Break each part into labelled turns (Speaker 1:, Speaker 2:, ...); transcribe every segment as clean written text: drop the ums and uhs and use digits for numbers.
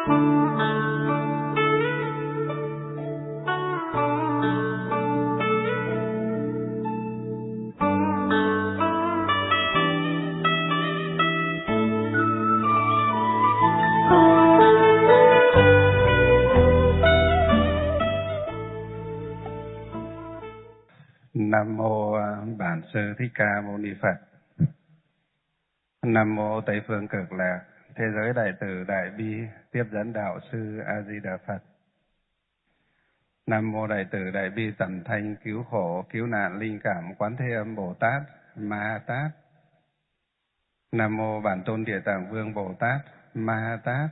Speaker 1: Nam mô Bản Sư Thích Ca Mâu Ni Phật. Nam mô Tây Phương Cực Lạc Thế Giới Đại Từ Đại Bi Tiếp Dẫn Đạo Sư A Di Đà Phật. Nam mô Đại Từ Đại Bi Tận Thanh Cứu Khổ Cứu Nạn Linh Cảm Quán Thế Âm Bồ Tát Ma Ha Tát. Nam mô Bản Tôn Địa Tạng Vương Bồ Tát Ma Ha Tát.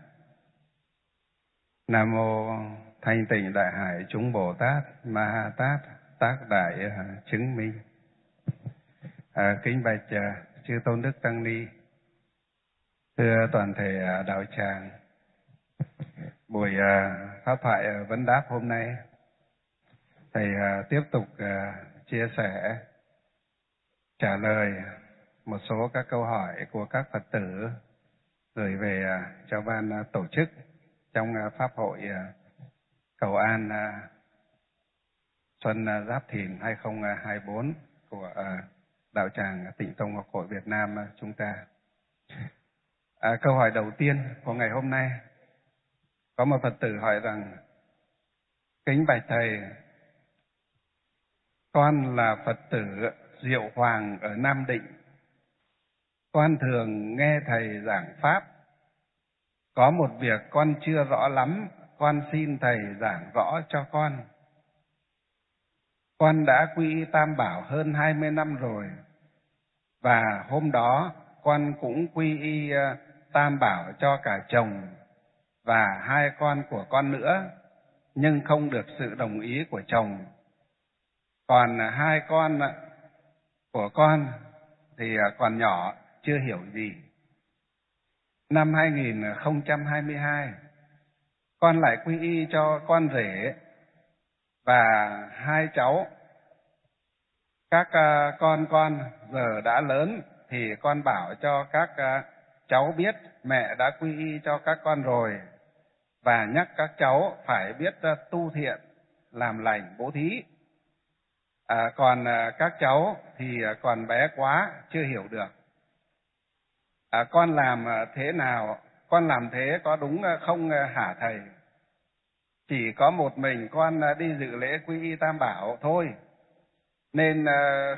Speaker 1: Nam mô Thanh Tịnh Đại Hải Chúng Bồ Tát Ma Ha Tát tác đại chứng minh. Kính bạch chư tôn đức tăng ni, thưa toàn thể đạo tràng, buổi pháp thoại vấn đáp hôm nay thầy tiếp tục chia sẻ trả lời một số các câu hỏi của các Phật tử gửi về cho ban tổ chức trong pháp hội cầu an Xuân Giáp Thìn 2024 của đạo tràng Tịnh Tông Ngọc Hội Việt Nam chúng ta. Câu hỏi đầu tiên của ngày hôm nay, có một Phật tử hỏi rằng: kính bạch thầy, con là Phật tử Diệu Hoàng ở Nam Định. Con thường nghe thầy giảng pháp. Có một việc con chưa rõ lắm, con xin thầy giảng rõ cho con. Con đã quy y Tam Bảo hơn 20 năm rồi, và hôm đó con cũng quy y Tam Bảo cho cả chồng và 2 con của con nữa, nhưng không được sự đồng ý của chồng. Còn 2 con của con thì còn nhỏ, chưa hiểu gì. Năm 2022, con lại quy y cho con rể và 2 cháu. Các con giờ đã lớn thì con bảo cho các cháu biết mẹ đã quy y cho các con rồi, và nhắc các cháu phải biết tu thiện, làm lành, bố thí. Còn các cháu thì còn bé quá, chưa hiểu được. Con làm thế nào? Con làm thế có đúng không hả thầy? Chỉ có một mình con đi dự lễ quy y Tam Bảo thôi, nên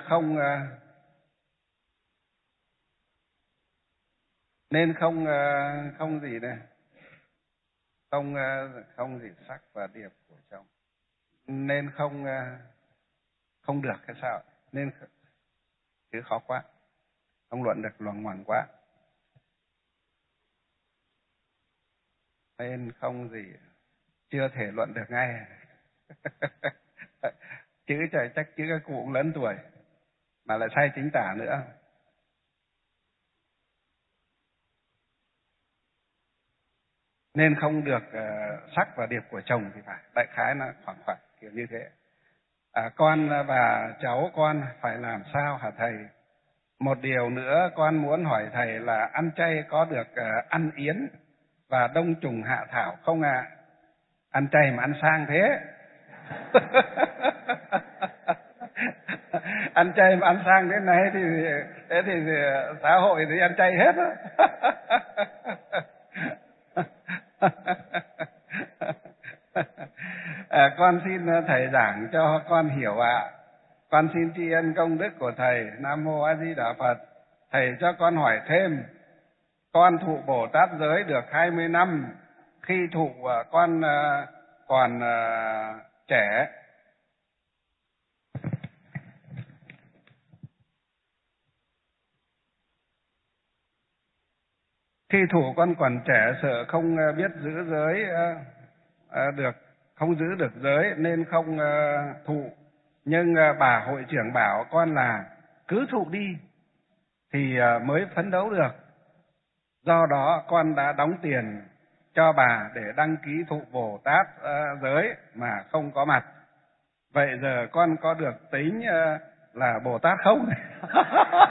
Speaker 1: không gì này, không gì sắc và điệp của chồng, nên không được hay sao? Nên chứ khó quá, không luận được, loằng ngoằng quá, nên không gì, chưa thể luận được ngay. Chữ trời chắc chữ các cụ cũng lớn tuổi mà lại sai chính tả nữa. Nên không được sắc và điệp của chồng thì phải, đại khái là khoảng kiểu như thế. Con và cháu con phải làm sao hả thầy? Một điều nữa con muốn hỏi thầy là ăn chay có được ăn yến và đông trùng hạ thảo không ạ? Ăn chay mà ăn sang thế. Ăn chay mà ăn sang thế này thì xã hội thì ăn chay hết á. Con xin thầy giảng cho con hiểu ạ. Con xin tri ân công đức của thầy. Nam mô A Di Đà Phật. Thầy cho con hỏi thêm, con thụ Bồ Tát giới được 20 năm. Khi thụ con còn trẻ, sợ không biết giữ giới được, không giữ được giới nên không thụ. Nhưng bà hội trưởng bảo con là cứ thụ đi thì mới phấn đấu được. Do đó con đã đóng tiền cho bà để đăng ký thụ Bồ Tát giới mà không có mặt. Vậy giờ con có được tính là Bồ Tát không?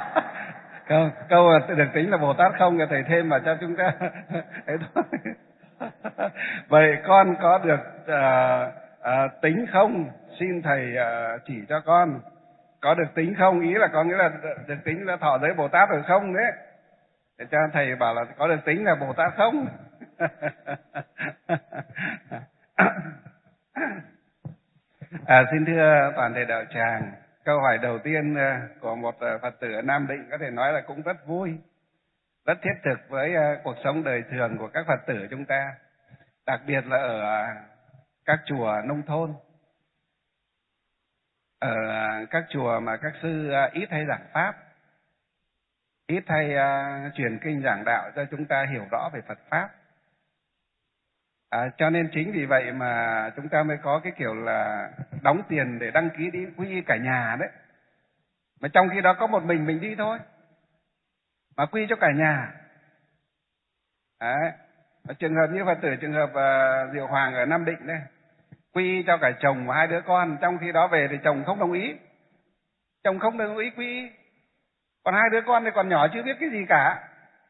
Speaker 1: Câu được tính là Bồ Tát không, thầy thêm vào cho chúng ta. Thế thôi. Vậy con có được tính không? Xin thầy chỉ cho con. Có được tính không? Ý là có nghĩa là được tính là thọ giới Bồ Tát được không đấy. Để cho thầy bảo là có được tính là Bồ Tát không? Xin thưa toàn thể đạo tràng, câu hỏi đầu tiên của một Phật tử ở Nam Định có thể nói là cũng rất vui, rất thiết thực với cuộc sống đời thường của các Phật tử chúng ta, đặc biệt là ở các chùa nông thôn, ở các chùa mà các sư ít hay giảng pháp, ít hay truyền kinh giảng đạo cho chúng ta hiểu rõ về Phật pháp. Cho nên chính vì vậy mà chúng ta mới có cái kiểu là đóng tiền để đăng ký đi quy y cả nhà đấy. Mà trong khi đó có một mình đi thôi, mà quy cho cả nhà. Đấy. Trường hợp như Phật tử trường hợp Diệu Hoàng ở Nam Định đây, quy cho cả chồng và 2 đứa con, trong khi đó về thì chồng không đồng ý. Chồng không đồng ý quy y, còn 2 đứa con thì còn nhỏ chưa biết cái gì cả.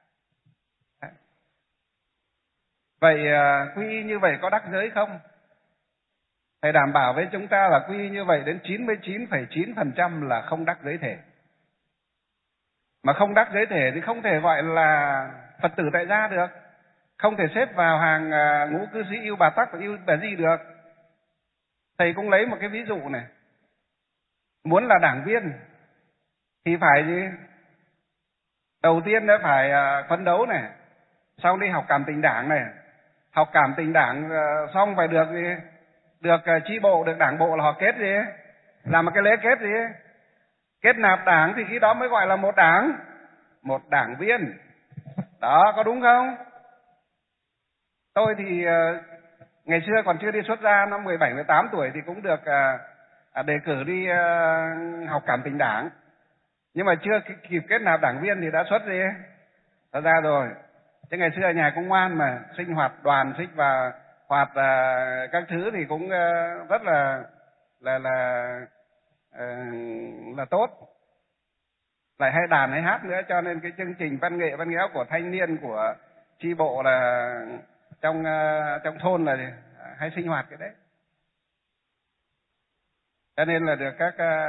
Speaker 1: Vậy quy y như vậy có đắc giới không? Thầy đảm bảo với chúng ta là quy y như vậy đến 99,9% là không đắc giới thể. Mà không đắc giới thể thì không thể gọi là Phật tử tại gia được, không thể xếp vào hàng ngũ cư sĩ yêu Bà Tắc và yêu Bà Di được. Thầy cũng lấy một cái ví dụ này. Muốn là đảng viên thì phải gì? Đầu tiên nó phải phấn đấu này, sau đi học cảm tình đảng này, học cảm tình đảng xong phải được gì? Được chi bộ, được đảng bộ là họ kết gì? Làm một cái lễ kết gì? Kết nạp đảng thì khi đó mới gọi là một đảng, một đảng viên. Đó, có đúng không? Tôi thì ngày xưa còn chưa đi xuất gia, năm 17, 18 tuổi thì cũng được đề cử đi học cảm tình đảng. Nhưng mà chưa kịp kết nạp đảng viên thì đã xuất ra rồi. Thế ngày xưa ở nhà cũng ngoan mà, sinh hoạt đoàn, xích và hoạt các thứ thì cũng rất là tốt. Lại hay đàn hay hát nữa, cho nên cái chương trình văn nghệ văn giáo của thanh niên của chi bộ là trong thôn là hay sinh hoạt cái đấy. Cho nên là được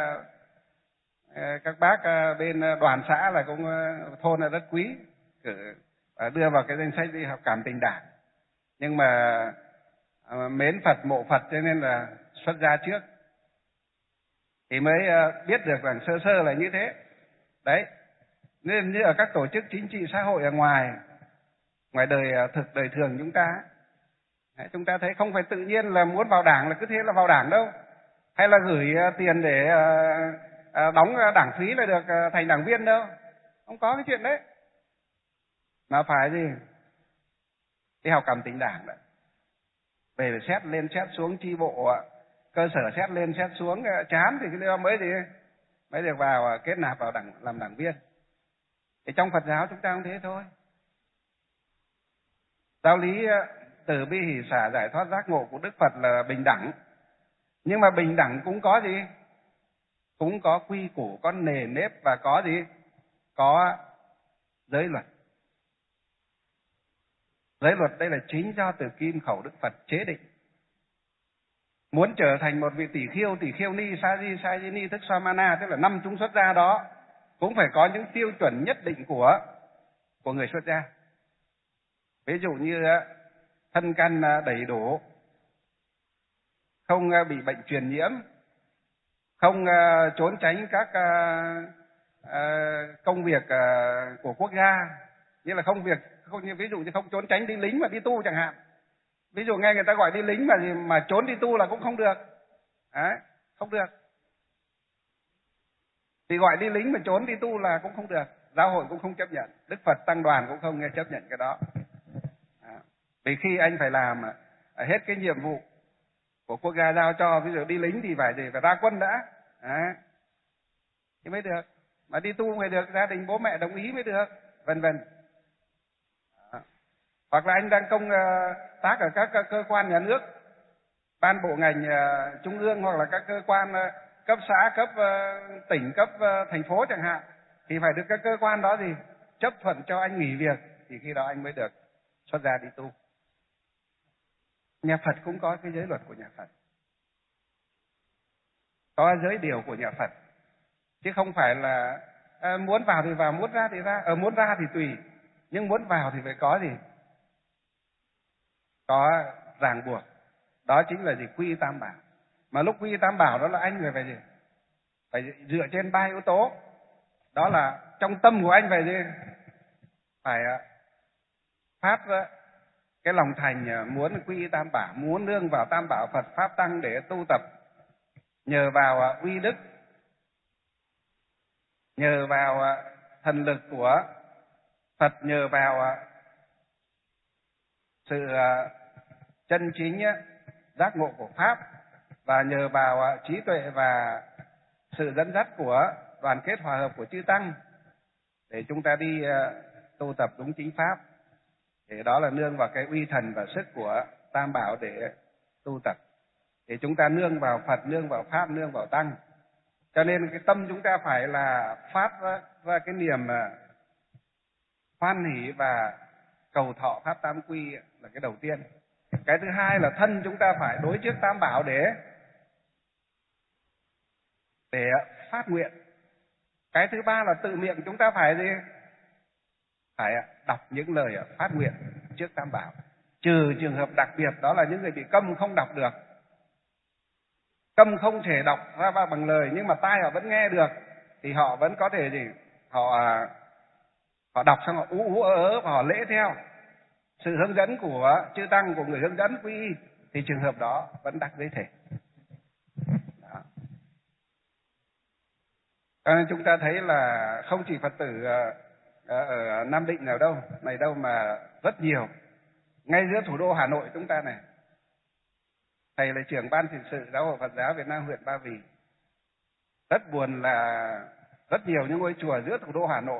Speaker 1: các bác bên đoàn xã là cũng thôn là rất quý, đưa vào cái danh sách đi học cảm tình đảng. Nhưng mà mến Phật mộ Phật cho nên là xuất gia trước thì mới biết được rằng sơ sơ là như thế đấy. Nên như ở các tổ chức chính trị xã hội ở ngoài đời đời thường chúng ta thấy không phải tự nhiên là muốn vào đảng là cứ thế là vào đảng đâu, hay là gửi tiền để đóng đảng phí là được thành đảng viên đâu, không có cái chuyện đấy. Mà phải gì? Đi học cảm tình đảng đấy, về xét lên xét xuống chi bộ cơ sở, xét lên xét xuống chán thì cái đó mới được vào kết nạp vào làm đảng viên. Thì trong Phật giáo chúng ta cũng thế thôi. Giáo lý từ bi hỷ xả giải thoát giác ngộ của Đức Phật là bình đẳng. Nhưng mà bình đẳng cũng có gì? Cũng có quy củ, có nề nếp và có gì? Có giới luật. Giới luật đây là chính do từ kim khẩu Đức Phật chế định. Muốn trở thành một vị tỷ khiêu ni, sa di ni, thức samana, tức là 5 chúng xuất gia đó, cũng phải có những tiêu chuẩn nhất định của người xuất gia. Ví dụ như thân căn đầy đủ, không bị bệnh truyền nhiễm, không trốn tránh các công việc của quốc gia, như là ví dụ như không trốn tránh đi lính mà đi tu chẳng hạn. Ví dụ nghe người ta gọi đi lính mà trốn đi tu là cũng không được. Đấy, không được. Thì gọi đi lính mà trốn đi tu là cũng không được. Giáo hội cũng không chấp nhận, Đức Phật tăng đoàn cũng không chấp nhận cái đó. Vì khi anh phải làm hết cái nhiệm vụ của quốc gia giao cho, ví dụ đi lính thì phải ra quân đã. Đấy, thì mới được. Mà đi tu mới được, gia đình bố mẹ đồng ý mới được, vân vân. Hoặc là anh đang công tác ở các cơ quan nhà nước, ban bộ ngành trung ương, hoặc là các cơ quan cấp xã, cấp tỉnh, cấp thành phố chẳng hạn, thì phải được các cơ quan đó chấp thuận cho anh nghỉ việc, thì khi đó anh mới được xuất gia đi tu. Nhà Phật cũng có cái giới luật của nhà Phật, có giới điều của nhà Phật, chứ không phải là muốn vào thì vào, muốn ra thì ra. Muốn ra thì tùy, nhưng muốn vào thì phải có gì? Có ràng buộc. Đó chính là gì? Quy y tam bảo. Mà lúc quy y tam bảo đó là anh phải gì? Phải dựa trên 3 yếu tố. Đó là trong tâm của anh phải gì? Phải phát cái lòng thành muốn quy y tam bảo, muốn nương vào tam bảo Phật pháp tăng để tu tập, nhờ vào uy đức, nhờ vào thần lực của Phật, nhờ vào sự chân chính giác ngộ của pháp, và nhờ vào trí tuệ và sự dẫn dắt của đoàn kết hòa hợp của chư tăng để chúng ta đi tu tập đúng chính pháp. Thì đó là nương vào cái uy thần và sức của tam bảo để tu tập. Thì chúng ta nương vào Phật, nương vào pháp, nương vào tăng. Cho nên cái tâm chúng ta phải là phát ra cái niềm hoan hỷ và cầu thọ pháp tam quy là cái đầu tiên. Cái thứ hai là thân chúng ta phải đối trước tam bảo để phát nguyện. Cái thứ ba là tự miệng chúng ta phải gì? Phải đọc những lời phát nguyện trước tam bảo. Trừ trường hợp đặc biệt đó là những người bị câm không đọc được. Câm không thể đọc ra bằng lời nhưng mà tai họ vẫn nghe được, thì họ vẫn có thể gì? Họ đọc xong họ ú ớ và họ lễ theo sự hướng dẫn của chư tăng, của người hướng dẫn quy y, thì trường hợp đó vẫn đắc giới thể. Đó. Cho nên chúng ta thấy là không chỉ Phật tử ở Nam Định nào đâu, này đâu, mà rất nhiều. Ngay giữa thủ đô Hà Nội chúng ta này, thầy là trưởng ban trị sự Giáo hội Phật giáo Việt Nam huyện Ba Vì. Rất buồn là rất nhiều những ngôi chùa giữa thủ đô Hà Nội,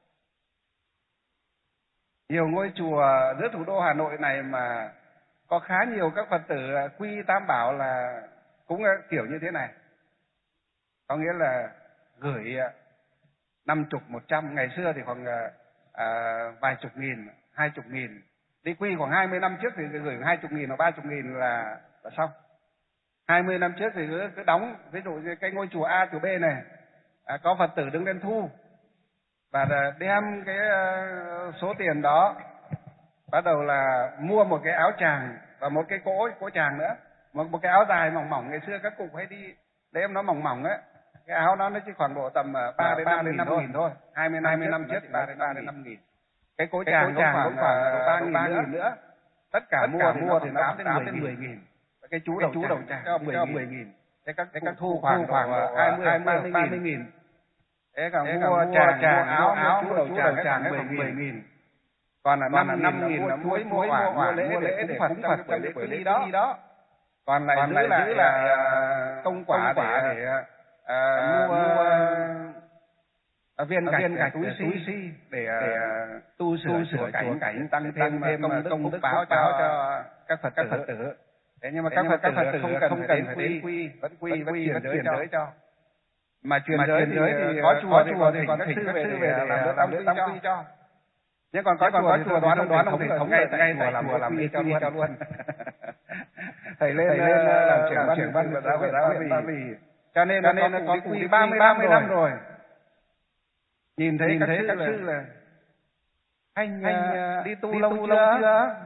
Speaker 1: nhiều ngôi chùa giữa thủ đô Hà Nội này mà có khá nhiều các Phật tử quy tam bảo là cũng kiểu như thế này. Có nghĩa là gửi 50, 100, ngày xưa thì khoảng vài chục nghìn, 20 nghìn. Đi quy khoảng 20 năm trước thì gửi 20 nghìn hoặc 30 nghìn là xong. 20 năm trước thì cứ đóng, ví dụ như cái ngôi chùa A, chùa B này, có Phật tử đứng lên thu, và đem cái số tiền đó bắt đầu là mua một cái áo tràng và một cái cỗ tràng nữa, một cái áo dài mỏng mỏng. Ngày xưa các cụ hay đi đem nó mỏng mỏng á, cái áo nó chỉ khoảng độ tầm 3 đến 5 nghìn thôi. 20 năm trước 3 đến 5 nghìn. Cái cỗ tràng nó khoảng 3 nghìn nữa. Tất cả mua thì nó 8 đến 10 nghìn. Cái chú đầu tràng cho 10 nghìn. Thế các thu khoảng 20 30 nghìn. Thế còn mua tràng, mua áo chú đầu tràng 10 nghìn. Còn là 5 nghìn là mua lễ để cúng Phật trong cái buổi lễ đó. Còn lại giữ là công quả để mua viên gạch túi xi để tu sửa cảnh, tăng thêm công đức báo cho các Phật tử. Thế nhưng mà các Phật tử không cần phải đến quy, vẫn truyền giới cho. Mà truyền giới thì có chùa thì còn các sư về để làm lễ tam quy cho. Nhưng còn có chùa đoán không thể thống ngay tại chùa làm lễ cho luôn. Thầy lên làm trưởng ban Phật giáo huyện Ba Vì. Cho nên nó có quy 30 năm rồi. Nhìn thấy các sư là anh đi tu lâu chưa?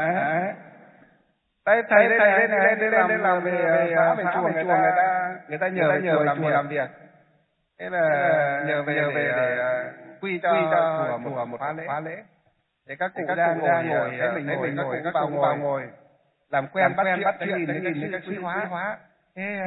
Speaker 1: Đây thầy lên làm về phá về chùa, người ta nhờ chùa làm việc. Thế là nhờ về để quy cho chùa một khóa lễ. Để các cụ ra ngồi, mình ngồi, các cụ vào ngồi, làm quen bắt chuyện với các sư hóa. Thế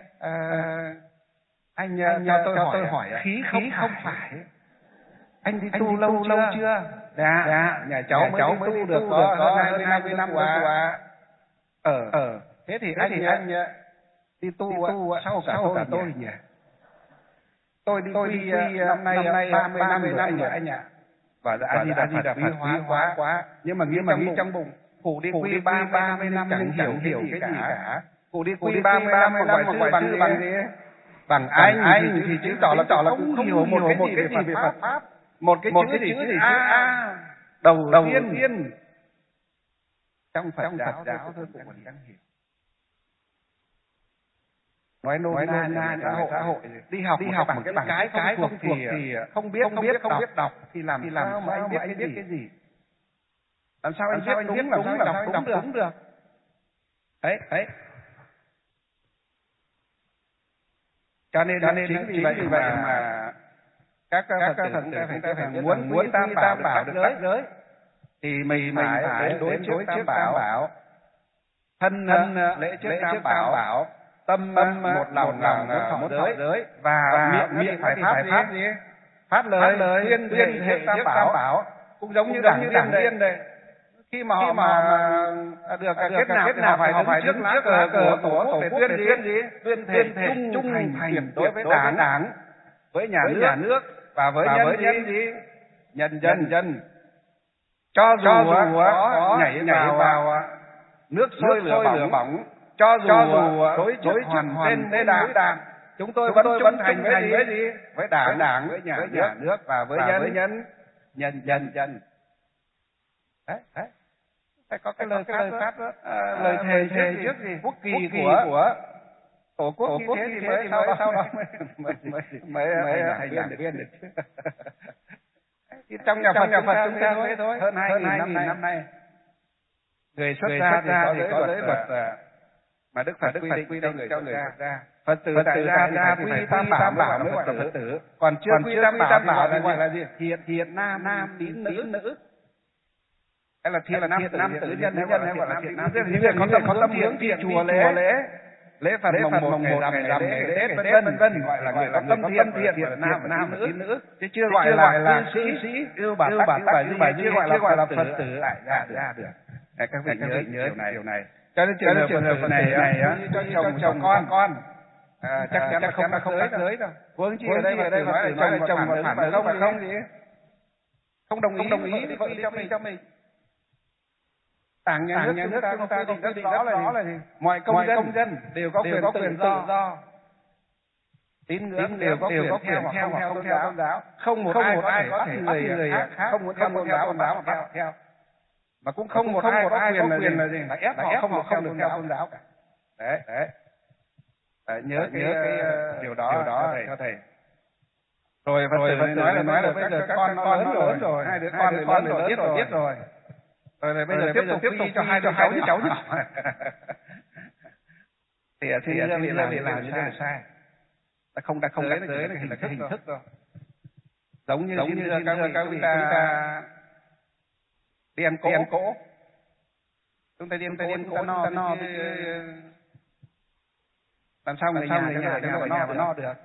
Speaker 1: anh cho tôi hỏi khí không phải. Anh đi tu lâu chưa? Dạ, nhà cháu mới tu được có 20 năm qua. Thế thì anh đi tu sau cả tôi nhỉ? Tôi đi quy năm nay 30 năm rồi anh ạ. Và A Di Đà Phật quý hóa quá. Nhưng mà nghĩ trong bụng, cụ đi quy 30 năm chẳng hiểu cái gì cả. Cụ đi quy 30 năm mà gọi sư bằng gì? Bằng anh thì chứng tỏ là không hiểu một cái gì về Phật pháp. Một cái chữ gì? A. Đầu tiên. trong Phật giáo thôi cũng còn chẳng hiểu. Nói nôm na xã hội đi học một cái bằng cái không thuộc thì không biết đọc thì làm sao mà anh biết cái gì? Làm sao anh biết đúng, làm sao đọc đúng được? Đấy. Cho nên chính vì vậy mà các Phật tử chúng ta phải muốn Tam Bảo được tách giới thì mình phải đối trước Tam Bảo, thân lễ trước Tam Bảo, tâm một lòng muốn thọ giới, và miệng phải phát gì? Phát lời tuyên thệ trước Tam Bảo, cũng giống như đảng viên đây. Khi mà họ được kết nạp thì họ phải đứng trước lá cờ của Tổ quốc để tuyên thệ trung thành đối với Đảng, với nhà nước và với nhân dân. Cho dù có nhảy vào nước sôi lửa bỏng, cho dù đối hoàn tên Đảng, chúng tôi vẫn trung thành với gì? Với Đảng, với nhà nước và với nhân dân. Đấy. Phải có cái lời phát đó, lời thề trước gì? Quốc kỳ của Tổ quốc như thế thì mới sau đó mới thành đảng viên được. Trong nhà Phật chúng ta thế thôi, hơn 2.000 năm nay. Người xuất gia thì có giới luật mà Đức Phật quy định cho người xuất gia. Phật tử tại gia thì quy Tam Bảo mới gọi là Phật tử. Còn chưa quy Tam Bảo thì gọi là gì? Thiện nam tín nữ. Hay là thiện nam tử nhân hay gọi là thiện nam tử nhân. Những người có tâm hướng thiện chùa lễ Phật mồng 1 ngày rằm ngày Tết vân vân gọi là người có tâm thiện nam và tín nữ, chứ chưa gọi là cư sĩ ưu bà tắc chưa gọi là Phật tử tại gia được. Các vị nhớ điều này. Cho nên trường hợp này cho chồng con chắc chắn không tách giới đâu. Huống chi ở đây nói là chồng phản ứng mà không gì, không đồng ý thì vợ cho mình. Đảng nhà nước chúng ta cũng quy định rất rõ là gì? Mọi công dân đều có quyền tự do, tín ngưỡng đều có quyền theo hoặc không theo tôn giáo. Không một ai có thể bắt người khác không muốn theo tôn giáo mà bắt theo. Mà cũng không một ai có quyền là gì? Là ép họ không được theo tôn giáo cả. Đấy. Nhớ cái điều đó cho thầy. Rồi Phật tử nói là bây giờ các con nó lớn rồi, hai đứa con biết rồi. Rồi bây giờ tiếp tục quy cho hai cháu nhỏ. Thì làm như thế là sai. Ta không đặt giới là cái hình thức thôi. Giống như các vị ta đi ăn cỗ. Chúng ta đi ăn cỗ no làm sao người nhà mà no được.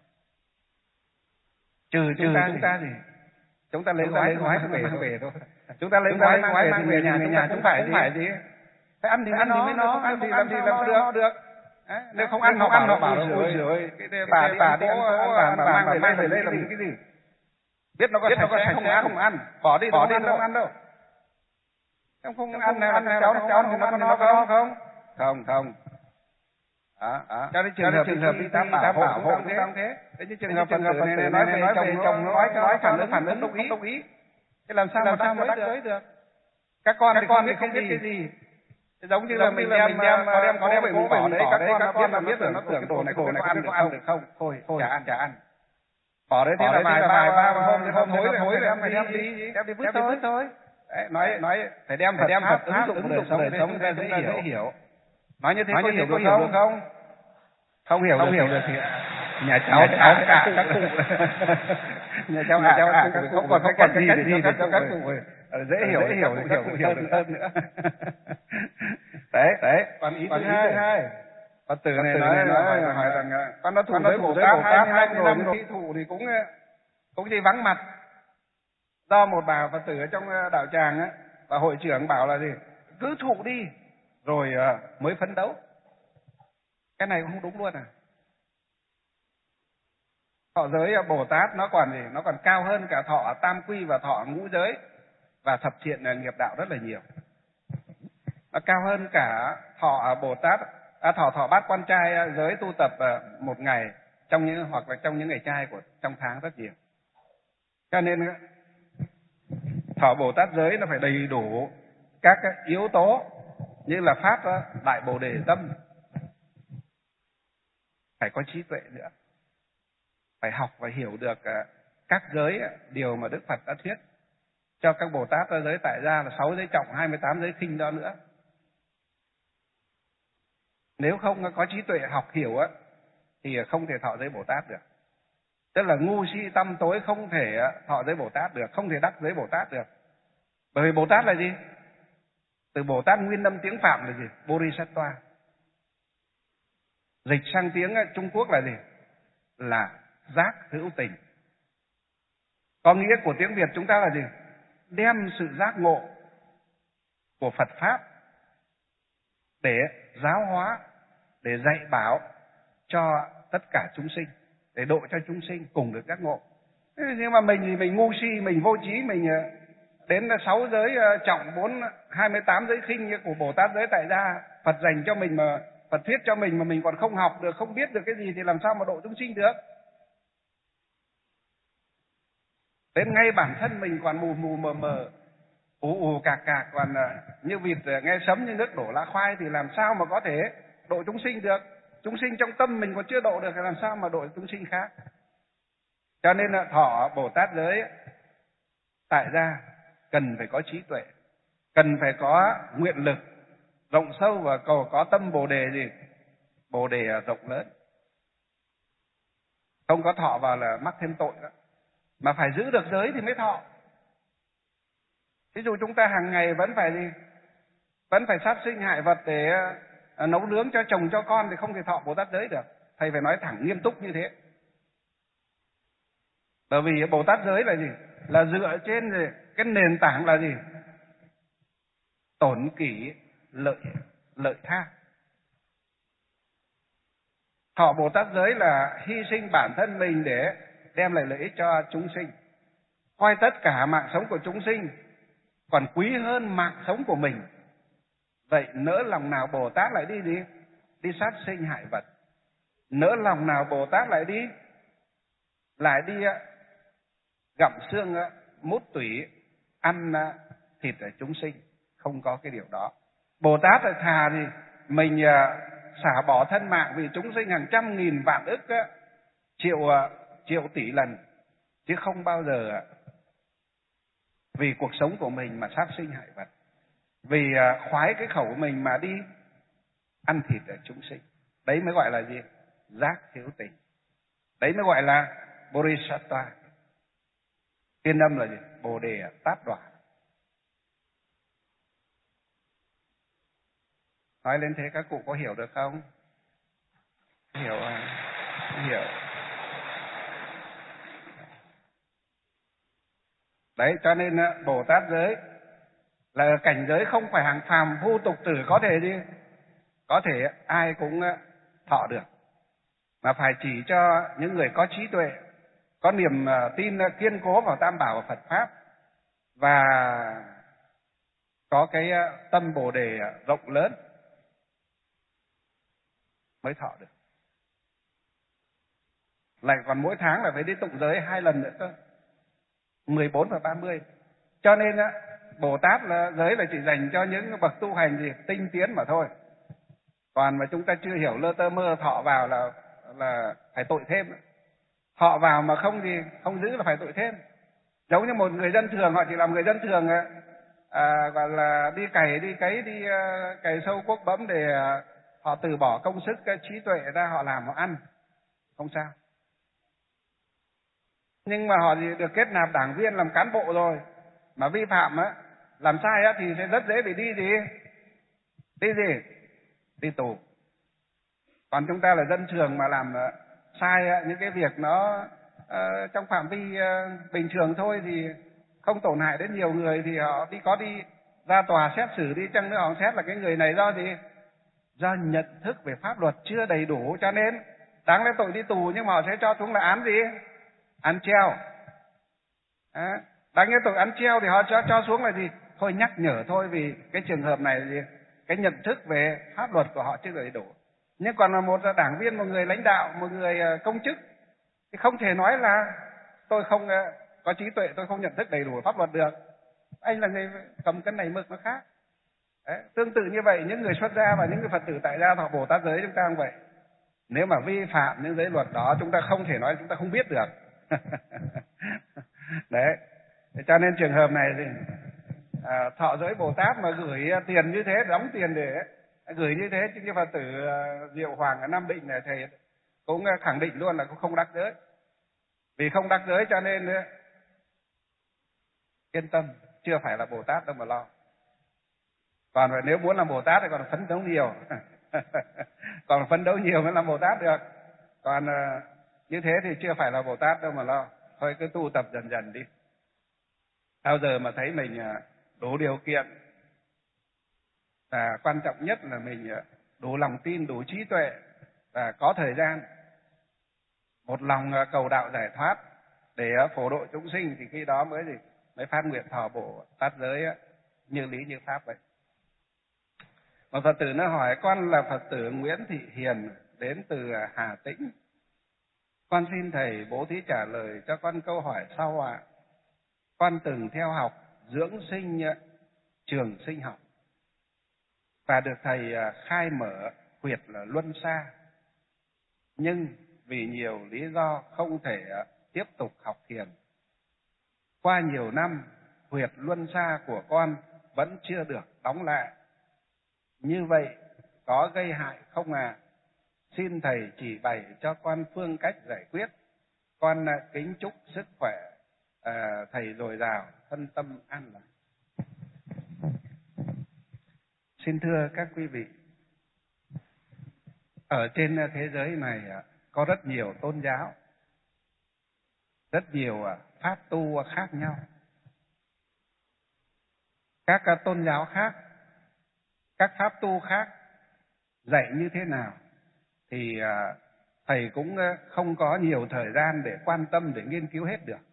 Speaker 1: Trừ chúng ta gì? Chúng ta lấy gói mang về thôi. Chúng ta lấy gói mang về thì người nhà chúng phải gì? Phải ăn thì mới nó, ăn thì làm gì làm được. Nếu không ăn họ bảo là ôi giời ơi, bà đi ăn cỗ bà mang về đây làm cái gì? Biết nó có sạch sẽ không ăn, bỏ đi không ăn đâu. Không ăn này là cháu thì nó có no không? Không. Cho nên trường hợp đi Tam Bảo hộ cũng thế. Thế chứ trường hợp Phật tử này nói về chồng nói phản ứng không đồng ý. Thế làm sao mà tách giới được? Các con thì không biết cái gì. Giống như là mình đem có đem về bỏ đấy, các con là biết rồi nó tưởng đồ này có ăn được không? Thôi chả ăn. Bỏ đấy thế là vài ba hôm hối rồi em phải đem đi vứt thôi. Đấy, nói phải đem Phật ứng dụng đời sống ra dễ hiểu. Nói như thế có hiểu được không? Không hiểu được thì nhà cháu cả các cụ. Nhà cháu không còn gì để cho các cụ dễ hiểu hơn nữa. Đấy. Còn ý thứ hai, Phật tử này nói hỏi rằng con đã thù với Bồ Tát 20 năm rồi, thù thì cũng chỉ vắng mặt. Do một bà Phật tử ở trong đạo tràng á, và hội trưởng bảo là gì? Cứ thụ đi rồi mới phấn đấu. Cái này không đúng luôn à? Thọ giới Bồ Tát nó còn gì? Nó còn cao hơn cả thọ tam quy và thọ ngũ giới và thập thiện nghiệp đạo rất là nhiều. Nó cao hơn cả thọ Bồ Tát, thọ bát quan trai giới tu tập một ngày hoặc là trong những ngày trai trong tháng rất nhiều. Cho nên thọ Bồ Tát giới nó phải đầy đủ các yếu tố như là phát đại Bồ Đề tâm, phải có trí tuệ nữa, phải học và hiểu được các giới, điều mà Đức Phật đã thuyết cho các Bồ Tát ra giới tại gia là 6 giới trọng, 28 giới khinh đó nữa. Nếu không có trí tuệ học hiểu thì không thể thọ giới Bồ Tát được. Tức là ngu si tâm tối không thể thọ giới Bồ Tát được, không thể đắc giới Bồ Tát được. Bởi vì Bồ Tát là gì? Từ Bồ Tát nguyên âm tiếng Phạm là gì? Bodhisattva. Dịch sang tiếng Trung Quốc là gì? Là giác hữu tình. Có nghĩa của tiếng Việt chúng ta là gì? Đem sự giác ngộ của Phật Pháp để giáo hóa, để dạy bảo cho tất cả chúng sinh, để độ cho chúng sinh cùng được giác ngộ. Nhưng mà mình thì mình ngu si, mình vô trí, mình đến 6 giới trọng, 28 giới khinh của Bồ Tát giới tại gia Phật dành cho mình, mà Phật thuyết cho mình mà mình còn không học được, không biết được cái gì thì làm sao mà độ chúng sinh được. Đến ngay bản thân mình còn mù mù mờ mờ, ù ù cạc cạc, còn như vịt nghe sấm như nước đổ lá khoai thì làm sao mà có thể độ chúng sinh được. Chúng sinh trong tâm mình còn chưa độ được thì làm sao mà độ chúng sinh khác. Cho nên là thọ Bồ Tát giới tại gia cần phải có trí tuệ, cần phải có nguyện lực rộng sâu và cầu có tâm Bồ đề gì? Bồ đề rộng lớn. Không có thọ vào là mắc thêm tội đó. Mà phải giữ được giới thì mới thọ. Ví dụ chúng ta hàng ngày vẫn phải gì? Vẫn phải sát sinh hại vật để nấu nướng cho chồng cho con thì không thể thọ Bồ Tát giới được. Thầy phải nói thẳng nghiêm túc như thế. Bởi vì Bồ Tát giới là gì? Là dựa trên cái nền tảng là gì? Tổn kỷ lợi tha. Thọ Bồ Tát giới là hy sinh bản thân mình để đem lại lợi ích cho chúng sinh. Coi tất cả mạng sống của chúng sinh còn quý hơn mạng sống của mình. Vậy nỡ lòng nào Bồ Tát lại đi gì? Đi sát sinh hại vật. Nỡ lòng nào Bồ Tát lại đi gặm xương mút tủy, ăn thịt ở chúng sinh. Không có cái điều đó. Bồ Tát là thà thì mình xả bỏ thân mạng vì chúng sinh hàng trăm nghìn vạn ức triệu tỷ lần, chứ không bao giờ vì cuộc sống của mình mà sát sinh hại vật, vì khoái cái khẩu mình mà đi ăn thịt ở chúng sinh. Đấy mới gọi là gì? Giác hữu tình. Đấy mới gọi là Bodhisattva. Tiên âm là gì? Bồ đề tát đọa. Nói lên thế các cụ có hiểu được không? Hiểu à? Hiểu. Đấy, cho nên Bồ Tát giới là cảnh giới không phải hàng phàm phu tục tử có thể gì? Có thể ai cũng thọ được. Mà phải chỉ cho những người có trí tuệ, có niềm tin kiên cố vào Tam Bảo và Phật Pháp, và có cái tâm Bồ đề rộng lớn mới thọ được. Lại còn mỗi tháng là phải đi tụng giới 2 lần nữa cơ, 14 và 30. Cho nên Bồ Tát là giới là chỉ dành cho những bậc tu hành gì tinh tiến mà thôi. Còn mà chúng ta chưa hiểu lơ tơ mơ thọ vào là phải tội thêm. Thọ vào mà không giữ là phải tội thêm. Giống như một người dân thường, họ chỉ làm người dân thường gọi là đi cày, đi cấy, đi cày sâu cuốc bấm để họ từ bỏ công sức trí tuệ ra, họ làm họ ăn, không sao. Nhưng mà họ thì được kết nạp đảng viên làm cán bộ rồi mà vi phạm làm sai thì sẽ rất dễ bị đi gì? Đi tù. Còn chúng ta là dân thường mà làm sai những cái việc nó trong phạm vi bình thường thôi thì không tổn hại đến nhiều người, thì họ có đi ra tòa xét xử đi chăng nữa, họ xét là cái người này do gì? Do nhận thức về pháp luật chưa đầy đủ, cho nên đáng lẽ tội đi tù, nhưng mà họ sẽ cho xuống là án gì? Án treo. Đáng lẽ tội án treo thì họ cho xuống là gì? Thôi nhắc nhở thôi, vì cái trường hợp này là gì? Cái nhận thức về pháp luật của họ chưa đầy đủ. Nhưng còn là một đảng viên, một người lãnh đạo, một người công chức thì không thể nói là tôi không có trí tuệ, tôi không nhận thức đầy đủ pháp luật được. Anh là người cầm cân này mực nó khác. Đấy, tương tự như vậy, những người xuất gia và những người Phật tử tại gia thọ Bồ Tát giới chúng ta cũng vậy. Nếu mà vi phạm những giới luật đó, chúng ta không thể nói chúng ta không biết được. Đấy, cho nên trường hợp này thì thọ giới Bồ Tát mà gửi tiền như thế, đóng tiền để gửi như thế, chứ như Phật tử Diệu Hoàng ở Nam Định này, thầy cũng khẳng định luôn là cũng không đắc giới. Vì không đắc giới cho nên yên tâm, chưa phải là Bồ Tát đâu mà lo. Còn nếu muốn làm Bồ Tát thì còn phấn đấu nhiều. Còn phấn đấu nhiều mới làm Bồ Tát được. Còn như thế thì chưa phải là Bồ Tát đâu mà lo. Thôi cứ tu tập dần dần đi. Bao giờ mà thấy mình đủ điều kiện, và quan trọng nhất là mình đủ lòng tin, đủ trí tuệ và có thời gian, một lòng cầu đạo giải thoát để phổ độ chúng sinh, thì khi đó mới phát nguyện thọ Bồ Tát giới như lý như pháp vậy. Một Phật tử nó hỏi: con là Phật tử Nguyễn Thị Hiền, đến từ Hà Tĩnh. Con xin thầy bố thí trả lời cho con câu hỏi sau ạ. Con từng theo học dưỡng sinh trường sinh học và được thầy khai mở huyệt là luân xa, nhưng vì nhiều lý do không thể tiếp tục học thiền. Qua nhiều năm, huyệt luân xa của con vẫn chưa được đóng lại. Như vậy có gây hại không ạ? Xin thầy chỉ bày cho con phương cách giải quyết. Con kính chúc sức khỏe thầy dồi dào, thân tâm an lạc. Xin thưa các quý vị, ở trên thế giới này có rất nhiều tôn giáo, rất nhiều pháp tu khác nhau. Các tôn giáo khác, các pháp tu khác dạy như thế nào thì thầy cũng không có nhiều thời gian để quan tâm, để nghiên cứu hết được.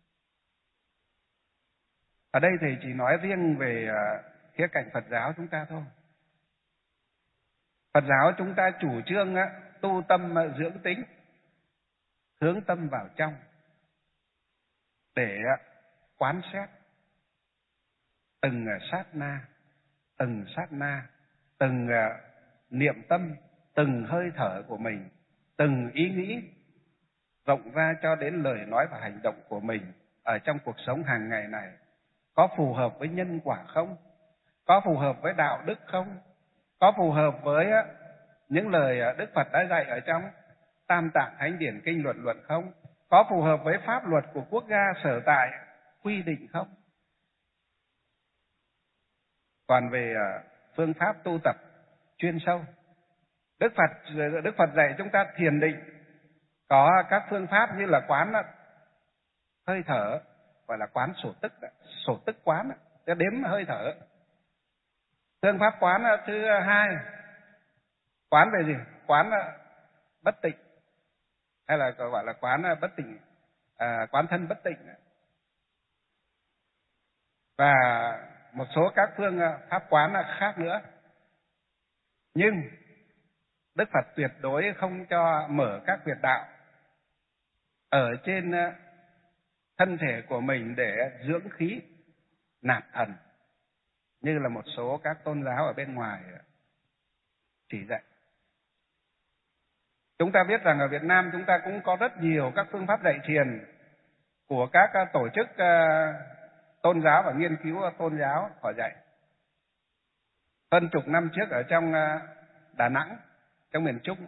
Speaker 1: Ở đây thầy chỉ nói riêng về khía cạnh Phật giáo chúng ta thôi. Phật giáo chúng ta chủ trương tu tâm dưỡng tính, hướng tâm vào trong để quán xét từng sát na, từng niệm tâm, từng hơi thở của mình, từng ý nghĩ, rộng ra cho đến lời nói và hành động của mình ở trong cuộc sống hàng ngày này. Có phù hợp với nhân quả không? Có phù hợp với đạo đức không? Có phù hợp với những lời Đức Phật đã dạy ở trong Tam Tạng Thánh Điển Kinh Luận không? Có phù hợp với pháp luật của quốc gia sở tại quy định không? Còn về phương pháp tu tập chuyên sâu, Đức Phật dạy chúng ta thiền định, có các phương pháp như là quán hơi thở, gọi là quán sổ tức quán, để đếm hơi thở. Phương pháp quán thứ hai, quán về gì? Quán bất tịnh, hay là gọi là quán bất tịnh, quán thân bất tịnh. Và một số các phương pháp quán khác nữa. Nhưng Đức Phật tuyệt đối không cho mở các huyệt đạo ở trên thân thể của mình để dưỡng khí, nạp thần, như là một số các tôn giáo ở bên ngoài chỉ dạy. Chúng ta biết rằng ở Việt Nam chúng ta cũng có rất nhiều các phương pháp dạy thiền của các tổ chức tôn giáo và nghiên cứu tôn giáo họ dạy. Hơn chục năm trước ở trong Đà Nẵng, trong miền Trung,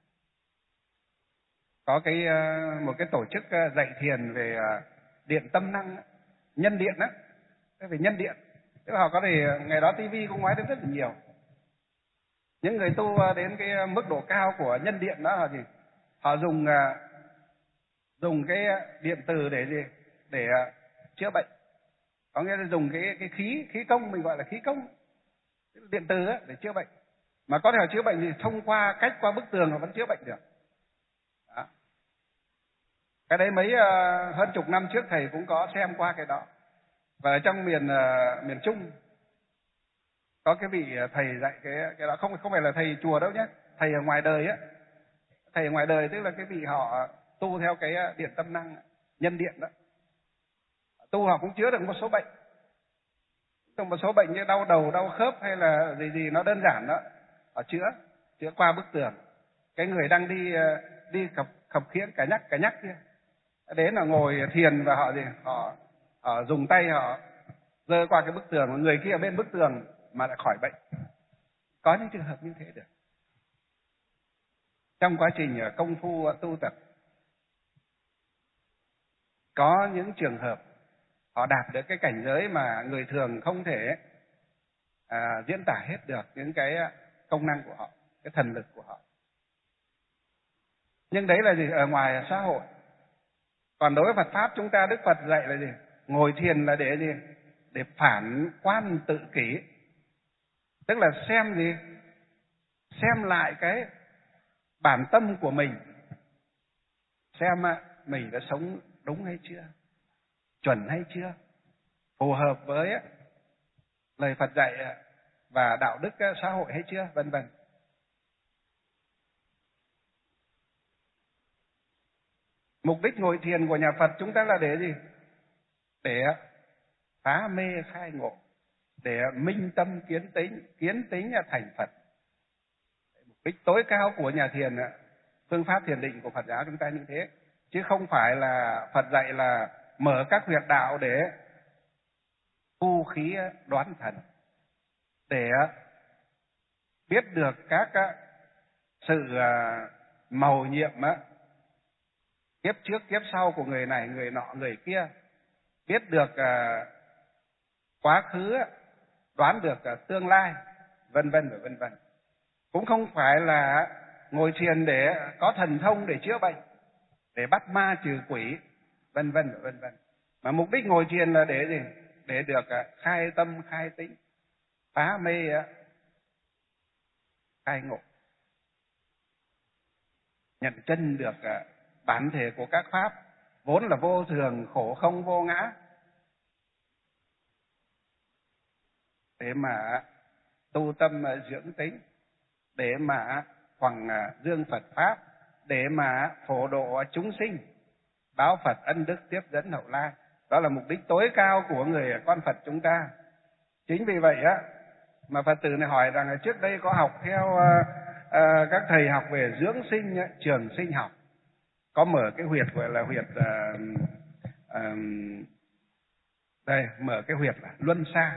Speaker 1: có một cái tổ chức dạy thiền về điện tâm năng, nhân điện á, về nhân điện. Tức là họ có thể, ngày đó TV cũng nói đến rất là nhiều. Những người tu đến cái mức độ cao của nhân điện đó là gì? Họ dùng cái điện từ để gì? Để chữa bệnh. Có nghĩa là dùng cái khí công, mình gọi là khí công, điện từ á, để chữa bệnh. Mà có thể chữa bệnh thì thông qua cách qua bức tường họ vẫn chữa bệnh được. Đó. Cái đấy hơn chục năm trước thầy cũng có xem qua cái đó. Và ở trong miền Trung có cái vị thầy dạy cái đó, không phải là thầy chùa đâu nhé, thầy ở ngoài đời á. Thầy ở ngoài đời tức là cái vị họ tu theo cái điện tâm năng, nhân điện đó. Tu họ cũng chữa được một số bệnh. Trong một số bệnh như đau đầu, đau khớp hay là gì nó đơn giản đó, họ chữa qua bức tường. Cái người đang đi khập khiễng cả nhắc kia, đến là ngồi thiền và họ dùng tay họ giơ qua cái bức tường, người kia ở bên bức tường mà lại khỏi bệnh. Có những trường hợp như thế được. Trong quá trình công phu tu tập, có những trường hợp họ đạt được cái cảnh giới mà người thường không thể diễn tả hết được những cái công năng của họ, cái thần lực của họ. Nhưng đấy là gì? Ở ngoài xã hội. Còn đối với Phật pháp chúng ta, Đức Phật dạy là gì? Ngồi thiền là để gì? Để phản quan tự kỷ. Tức là xem gì? Xem lại cái bản tâm của mình. Xem mình đã sống đúng hay chưa? Chuẩn hay chưa? Phù hợp với lời Phật dạy và đạo đức xã hội hay chưa? Vân vân. Mục đích ngồi thiền của nhà Phật chúng ta là để gì? Để phá mê khai ngộ, để minh tâm kiến tính thành Phật. Mục đích tối cao của nhà thiền, phương pháp thiền định của Phật giáo chúng ta như thế, chứ không phải là Phật dạy là mở các huyệt đạo để thu khí đoán thần, để biết được các sự mầu nhiệm kiếp trước kiếp sau của người này, người nọ, người kia, biết được quá khứ, đoán được tương lai, vân vân và vân vân. Cũng không phải là ngồi thiền để có thần thông để chữa bệnh, để bắt ma trừ quỷ, vân vân và vân vân. Mà mục đích ngồi thiền là để gì? Để được khai tâm khai tĩnh, phá mê khai ngộ, nhận chân được bản thể của các pháp vốn là vô thường, khổ không, vô ngã, để mà tu tâm dưỡng tính, để mà hoằng dương Phật pháp, để mà phổ độ chúng sinh, báo Phật ân đức tiếp dẫn hậu lai. Đó là mục đích tối cao của người con Phật chúng ta. Chính vì vậy mà Phật tử này hỏi rằng là trước đây có học theo các thầy học về dưỡng sinh, trường sinh học, có mở cái huyệt gọi là huyệt đây, mở cái huyệt là luân xa,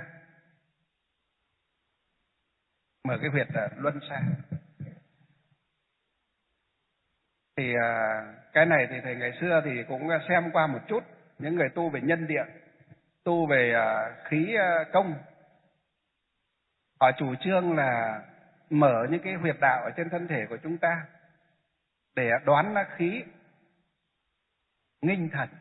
Speaker 1: mở cái huyệt là luân xa. Thì cái này thì thầy ngày xưa thì cũng xem qua một chút, những người tu về nhân điện, tu về khí công, họ chủ trương là mở những cái huyệt đạo ở trên thân thể của chúng ta để đoán khí, nghinh thần.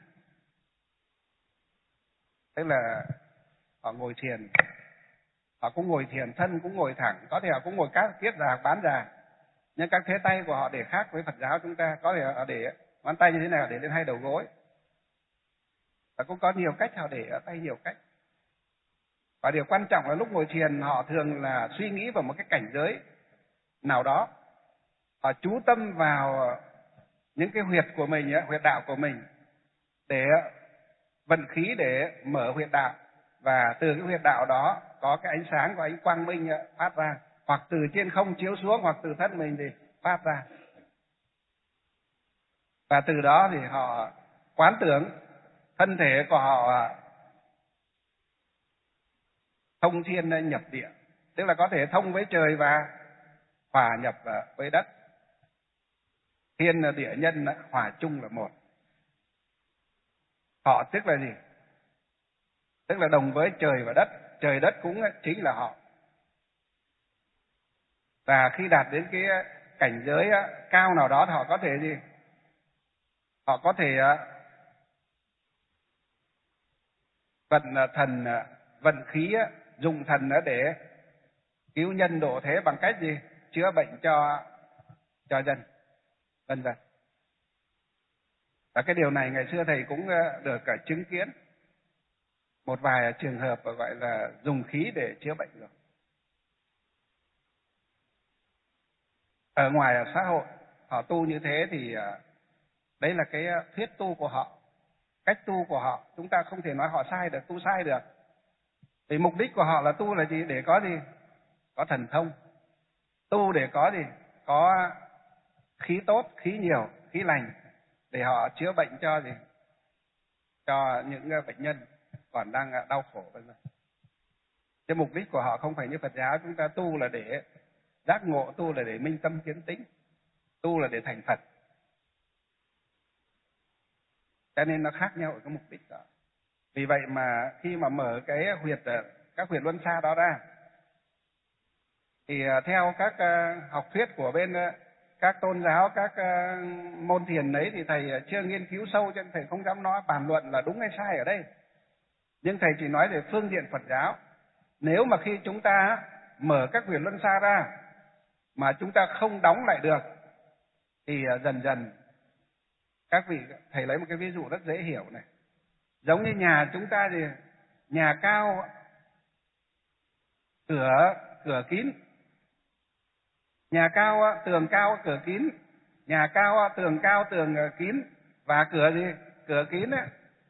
Speaker 1: Tức là họ ngồi thiền, họ cũng ngồi thiền, thân cũng ngồi thẳng, có thể họ cũng ngồi các kiết già bán già, nhưng các thế tay của họ để khác với Phật giáo chúng ta. Có thể họ để ngón tay như thế này, họ để lên hai đầu gối, và cũng có nhiều cách họ để ở tay, nhiều cách. Và điều quan trọng là lúc ngồi thiền họ thường là suy nghĩ vào một cái cảnh giới nào đó, họ chú tâm vào những cái huyệt của mình, huyệt đạo của mình, để vận khí để mở huyệt đạo, và từ cái huyệt đạo đó có cái ánh sáng của ánh quang minh phát ra, hoặc từ trên không chiếu xuống, hoặc từ thân mình thì phát ra. Và từ đó thì họ quán tưởng thân thể của họ thông thiên nhập địa, tức là có thể thông với trời và hòa nhập với đất. Thiên địa nhân hòa chung là một. Họ tức là gì? Tức là đồng với trời và đất, trời đất cũng chính là họ. Và khi đạt đến cái cảnh giới cao nào đó thì họ có thể gì? Họ có thể vận khí, dùng thần để cứu nhân độ thế bằng cách gì? Chữa bệnh cho dân, vân vân. Và cái điều này ngày xưa thầy cũng được chứng kiến một vài trường hợp gọi là dùng khí để chữa bệnh rồi. Ở ngoài xã hội họ tu như thế thì đấy là cái thuyết tu của họ, cách tu của họ. Chúng ta không thể nói họ sai được, tu sai được. Vì mục đích của họ là tu là gì? Để có gì? Có thần thông. Tu để có gì? Có khí tốt, khí nhiều, khí lành, để họ chữa bệnh cho gì? Cho những bệnh nhân còn đang đau khổ. Cái mục đích của họ không phải như Phật giáo chúng ta tu là để giác ngộ, tu là để minh tâm kiến tĩnh, tu là để thành Phật. Cho nên nó khác nhau ở cái mục đích đó. Vì vậy mà khi mà mở cái các huyệt luân xa đó ra, thì theo các học thuyết của bên các tôn giáo, các môn thiền ấy thì thầy chưa nghiên cứu sâu cho nên thầy không dám nói bàn luận là đúng hay sai ở đây. Nhưng thầy chỉ nói về phương diện Phật giáo. Nếu mà khi chúng ta mở các huyệt luân xa ra mà chúng ta không đóng lại được thì dần dần các vị, thầy lấy một cái ví dụ rất dễ hiểu này. Giống như nhà chúng ta thì nhà cao cửa kín. Nhà cao tường cao cửa kín, nhà cao tường cao tường kín và cửa gì? Cửa kín ấy.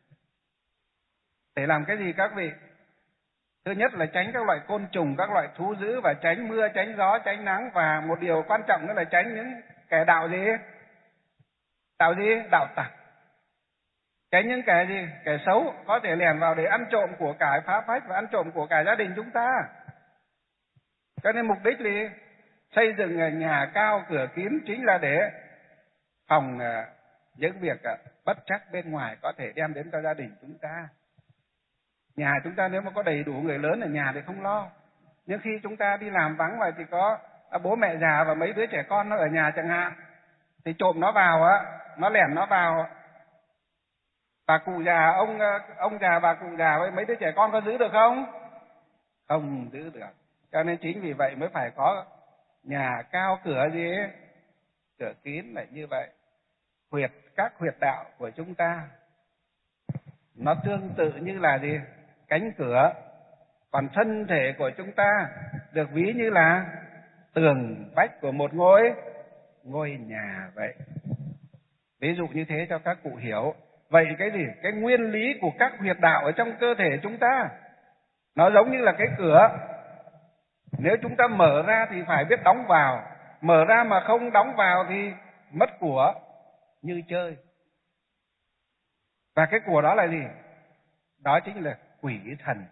Speaker 1: Để làm cái gì các vị? Thứ nhất là tránh các loại côn trùng, các loại thú dữ và tránh mưa, tránh gió, tránh nắng, và một điều quan trọng nữa là tránh những kẻ đạo gì? Đạo gì? Đạo tặc. Tránh những kẻ gì? Kẻ xấu có thể lẻn vào để ăn trộm của cải, phá phách và ăn trộm của cải gia đình chúng ta. Cho nên mục đích là xây dựng nhà cao cửa kín chính là để phòng những việc bất trắc bên ngoài có thể đem đến cho gia đình chúng ta. Nhà chúng ta nếu mà có đầy đủ người lớn ở nhà thì không lo. Nhưng khi chúng ta đi làm vắng và chỉ có bố mẹ già và mấy đứa trẻ con nó ở nhà chẳng hạn, thì trộm nó vào nó lẻn nó vào, bà cụ già, ông già bà cụ già với mấy đứa trẻ con có giữ được không? Không giữ được. Cho nên chính vì vậy mới phải có nhà cao cửa gì? Cửa kín lại như vậy. Các huyệt đạo của chúng ta nó tương tự như là gì? Cánh cửa. Còn thân thể của chúng ta được ví như là tường vách của một ngôi nhà vậy. Ví dụ như thế cho các cụ hiểu. Vậy cái gì? Cái nguyên lý của các huyệt đạo ở trong cơ thể chúng ta nó giống như là cái cửa. Nếu chúng ta mở ra thì phải biết đóng vào. Mở ra mà không đóng vào thì mất của như chơi. Và cái của đó là gì? Đó chính là quỷ thần.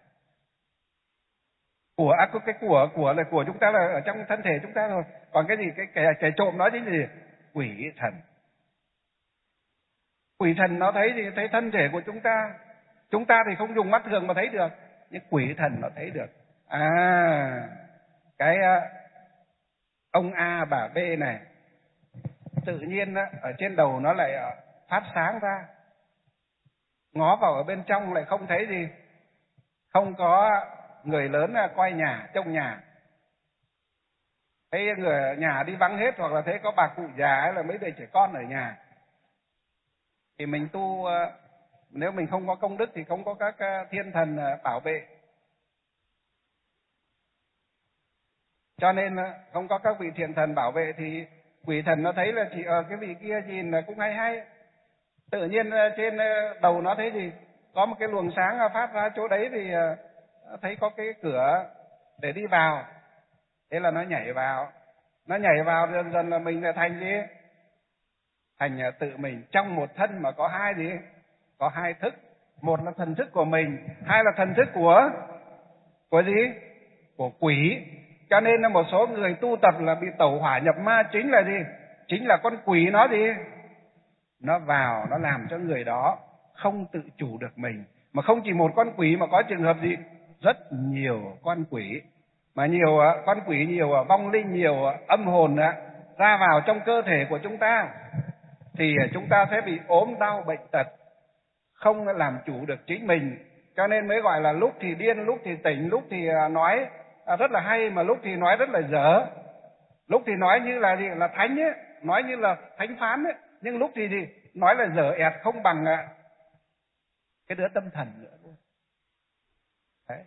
Speaker 1: Cái của là của chúng ta là ở trong thân thể chúng ta rồi. Còn cái gì? Cái kẻ trộm đó chính là gì? Quỷ thần. Quỷ thần nó thấy gì? Thấy thân thể của chúng ta. Chúng ta thì không dùng mắt thường mà thấy được, nhưng quỷ thần nó thấy được. Cái ông A bà B này tự nhiên ở trên đầu nó lại phát sáng ra, ngó vào ở bên trong lại không thấy gì, không có người lớn coi nhà trông nhà, thấy người nhà đi vắng hết, hoặc là thấy có bà cụ già hay là mấy đứa trẻ con ở nhà, thì mình tu, nếu mình không có công đức thì không có các thiên thần bảo vệ, cho nên không có các vị thiện thần bảo vệ thì quỷ thần nó thấy là chỉ cái vị kia nhìn là cũng hay, tự nhiên trên đầu nó thấy gì, có một cái luồng sáng phát ra chỗ đấy thì thấy có cái cửa để đi vào, thế là nó nhảy vào dần dần là mình là thành gì? Thành tự mình trong một thân mà có hai gì? Có hai thức. Một là thần thức của mình, hai là thần thức của gì? Của quỷ. Cho nên là một số người tu tập là bị tẩu hỏa nhập ma chính là gì? Chính là con quỷ nó gì? Nó vào, nó làm cho người đó không tự chủ được mình. Mà không chỉ một con quỷ mà có trường hợp gì? Rất nhiều con quỷ. Mà nhiều con quỷ, nhiều vong linh, nhiều âm hồn ra vào trong cơ thể của chúng ta, thì chúng ta sẽ bị ốm đau bệnh tật, không làm chủ được chính mình. Cho nên mới gọi là lúc thì điên, lúc thì tỉnh, lúc thì nói rất là hay, mà lúc thì nói rất là dở. Lúc thì nói như là gì? Là thánh ấy, nói như là thánh phán ấy. Nhưng lúc thì gì? Nói là dở ẹt, không bằng cái đứa tâm thần nữa luôn. Đấy.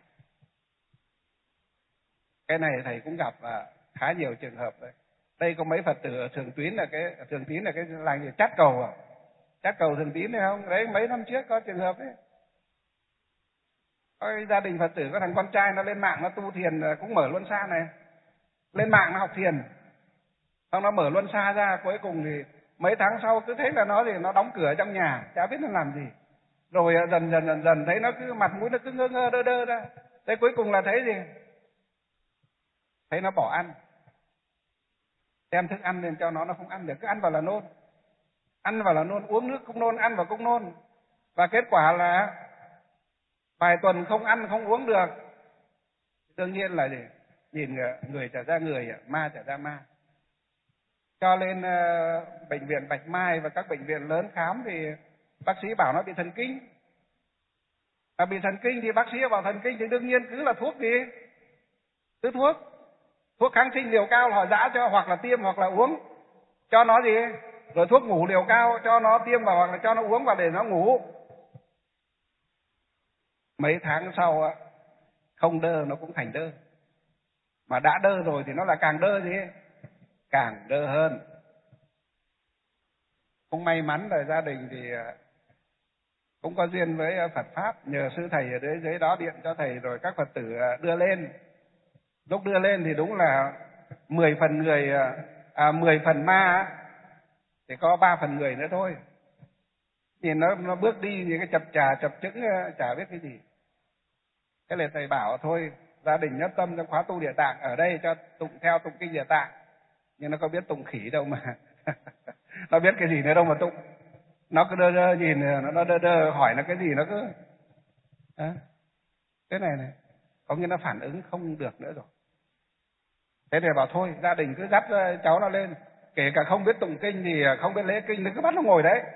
Speaker 1: Cái này thầy cũng gặp khá nhiều trường hợp đấy. Đây có mấy Phật tử ở Thường Tín là cái làng gì? Chát Cầu Chát Cầu Thường Tín này không? Đấy mấy năm trước có trường hợp đấy. Có gia đình Phật tử có thằng con trai nó lên mạng nó tu thiền, cũng mở luân xa này, lên mạng nó học thiền, xong nó mở luân xa ra, cuối cùng thì mấy tháng sau cứ thấy là nó thì nó đóng cửa trong nhà, chả biết nó làm gì. Rồi dần dần thấy nó cứ mặt mũi nó cứ ngơ ngơ đơ đơ ra. Thế cuối cùng là thấy gì? Thấy nó bỏ ăn. Đem thức ăn lên cho nó không ăn được, cứ ăn vào là nôn. Ăn vào là nôn, uống nước cũng nôn, ăn vào cũng nôn. Và kết quả là vài tuần không ăn không uống được. Đương nhiên là gì? Nhìn người trở ra người, ma trở ra ma. Cho lên bệnh viện Bạch Mai và các bệnh viện lớn khám thì bác sĩ bảo nó bị thần kinh. Mà bị thần kinh thì bác sĩ bảo thần kinh thì đương nhiên cứ là thuốc đi. Cứ thuốc kháng sinh liều cao họ dã cho, hoặc là tiêm hoặc là uống. Cho nó gì? Rồi thuốc ngủ liều cao cho nó tiêm vào hoặc là cho nó uống vào để nó ngủ. Mấy tháng sau không đơ nó cũng thành đơ. Mà đã đơ rồi thì nó là càng đơ gì? Càng đơ hơn. Cũng may mắn là gia đình thì cũng có duyên với Phật Pháp, nhờ sư thầy ở dưới đó điện cho thầy, rồi các Phật tử đưa lên. Lúc đưa lên thì đúng là 10 phần người, 10 phần ma thì có 3 phần người nữa thôi. Nhìn nó bước đi như cái chập chững chả biết cái gì. Thế là thầy bảo thôi, gia đình nhất tâm trong khóa tu Địa Tạng ở đây cho theo tụng kinh Địa Tạng. Nhưng nó có biết tụng khỉ đâu mà. Nó biết cái gì nữa đâu mà tụng. Nó cứ đơ đơ nhìn, nó đơ đơ hỏi nó cái gì nó cứ thế này có nghĩa nó phản ứng không được nữa rồi. Thế thì bảo thôi, gia đình cứ dắt cháu nó lên, kể cả không biết tụng kinh thì không biết lễ kinh thì cứ bắt nó ngồi đấy.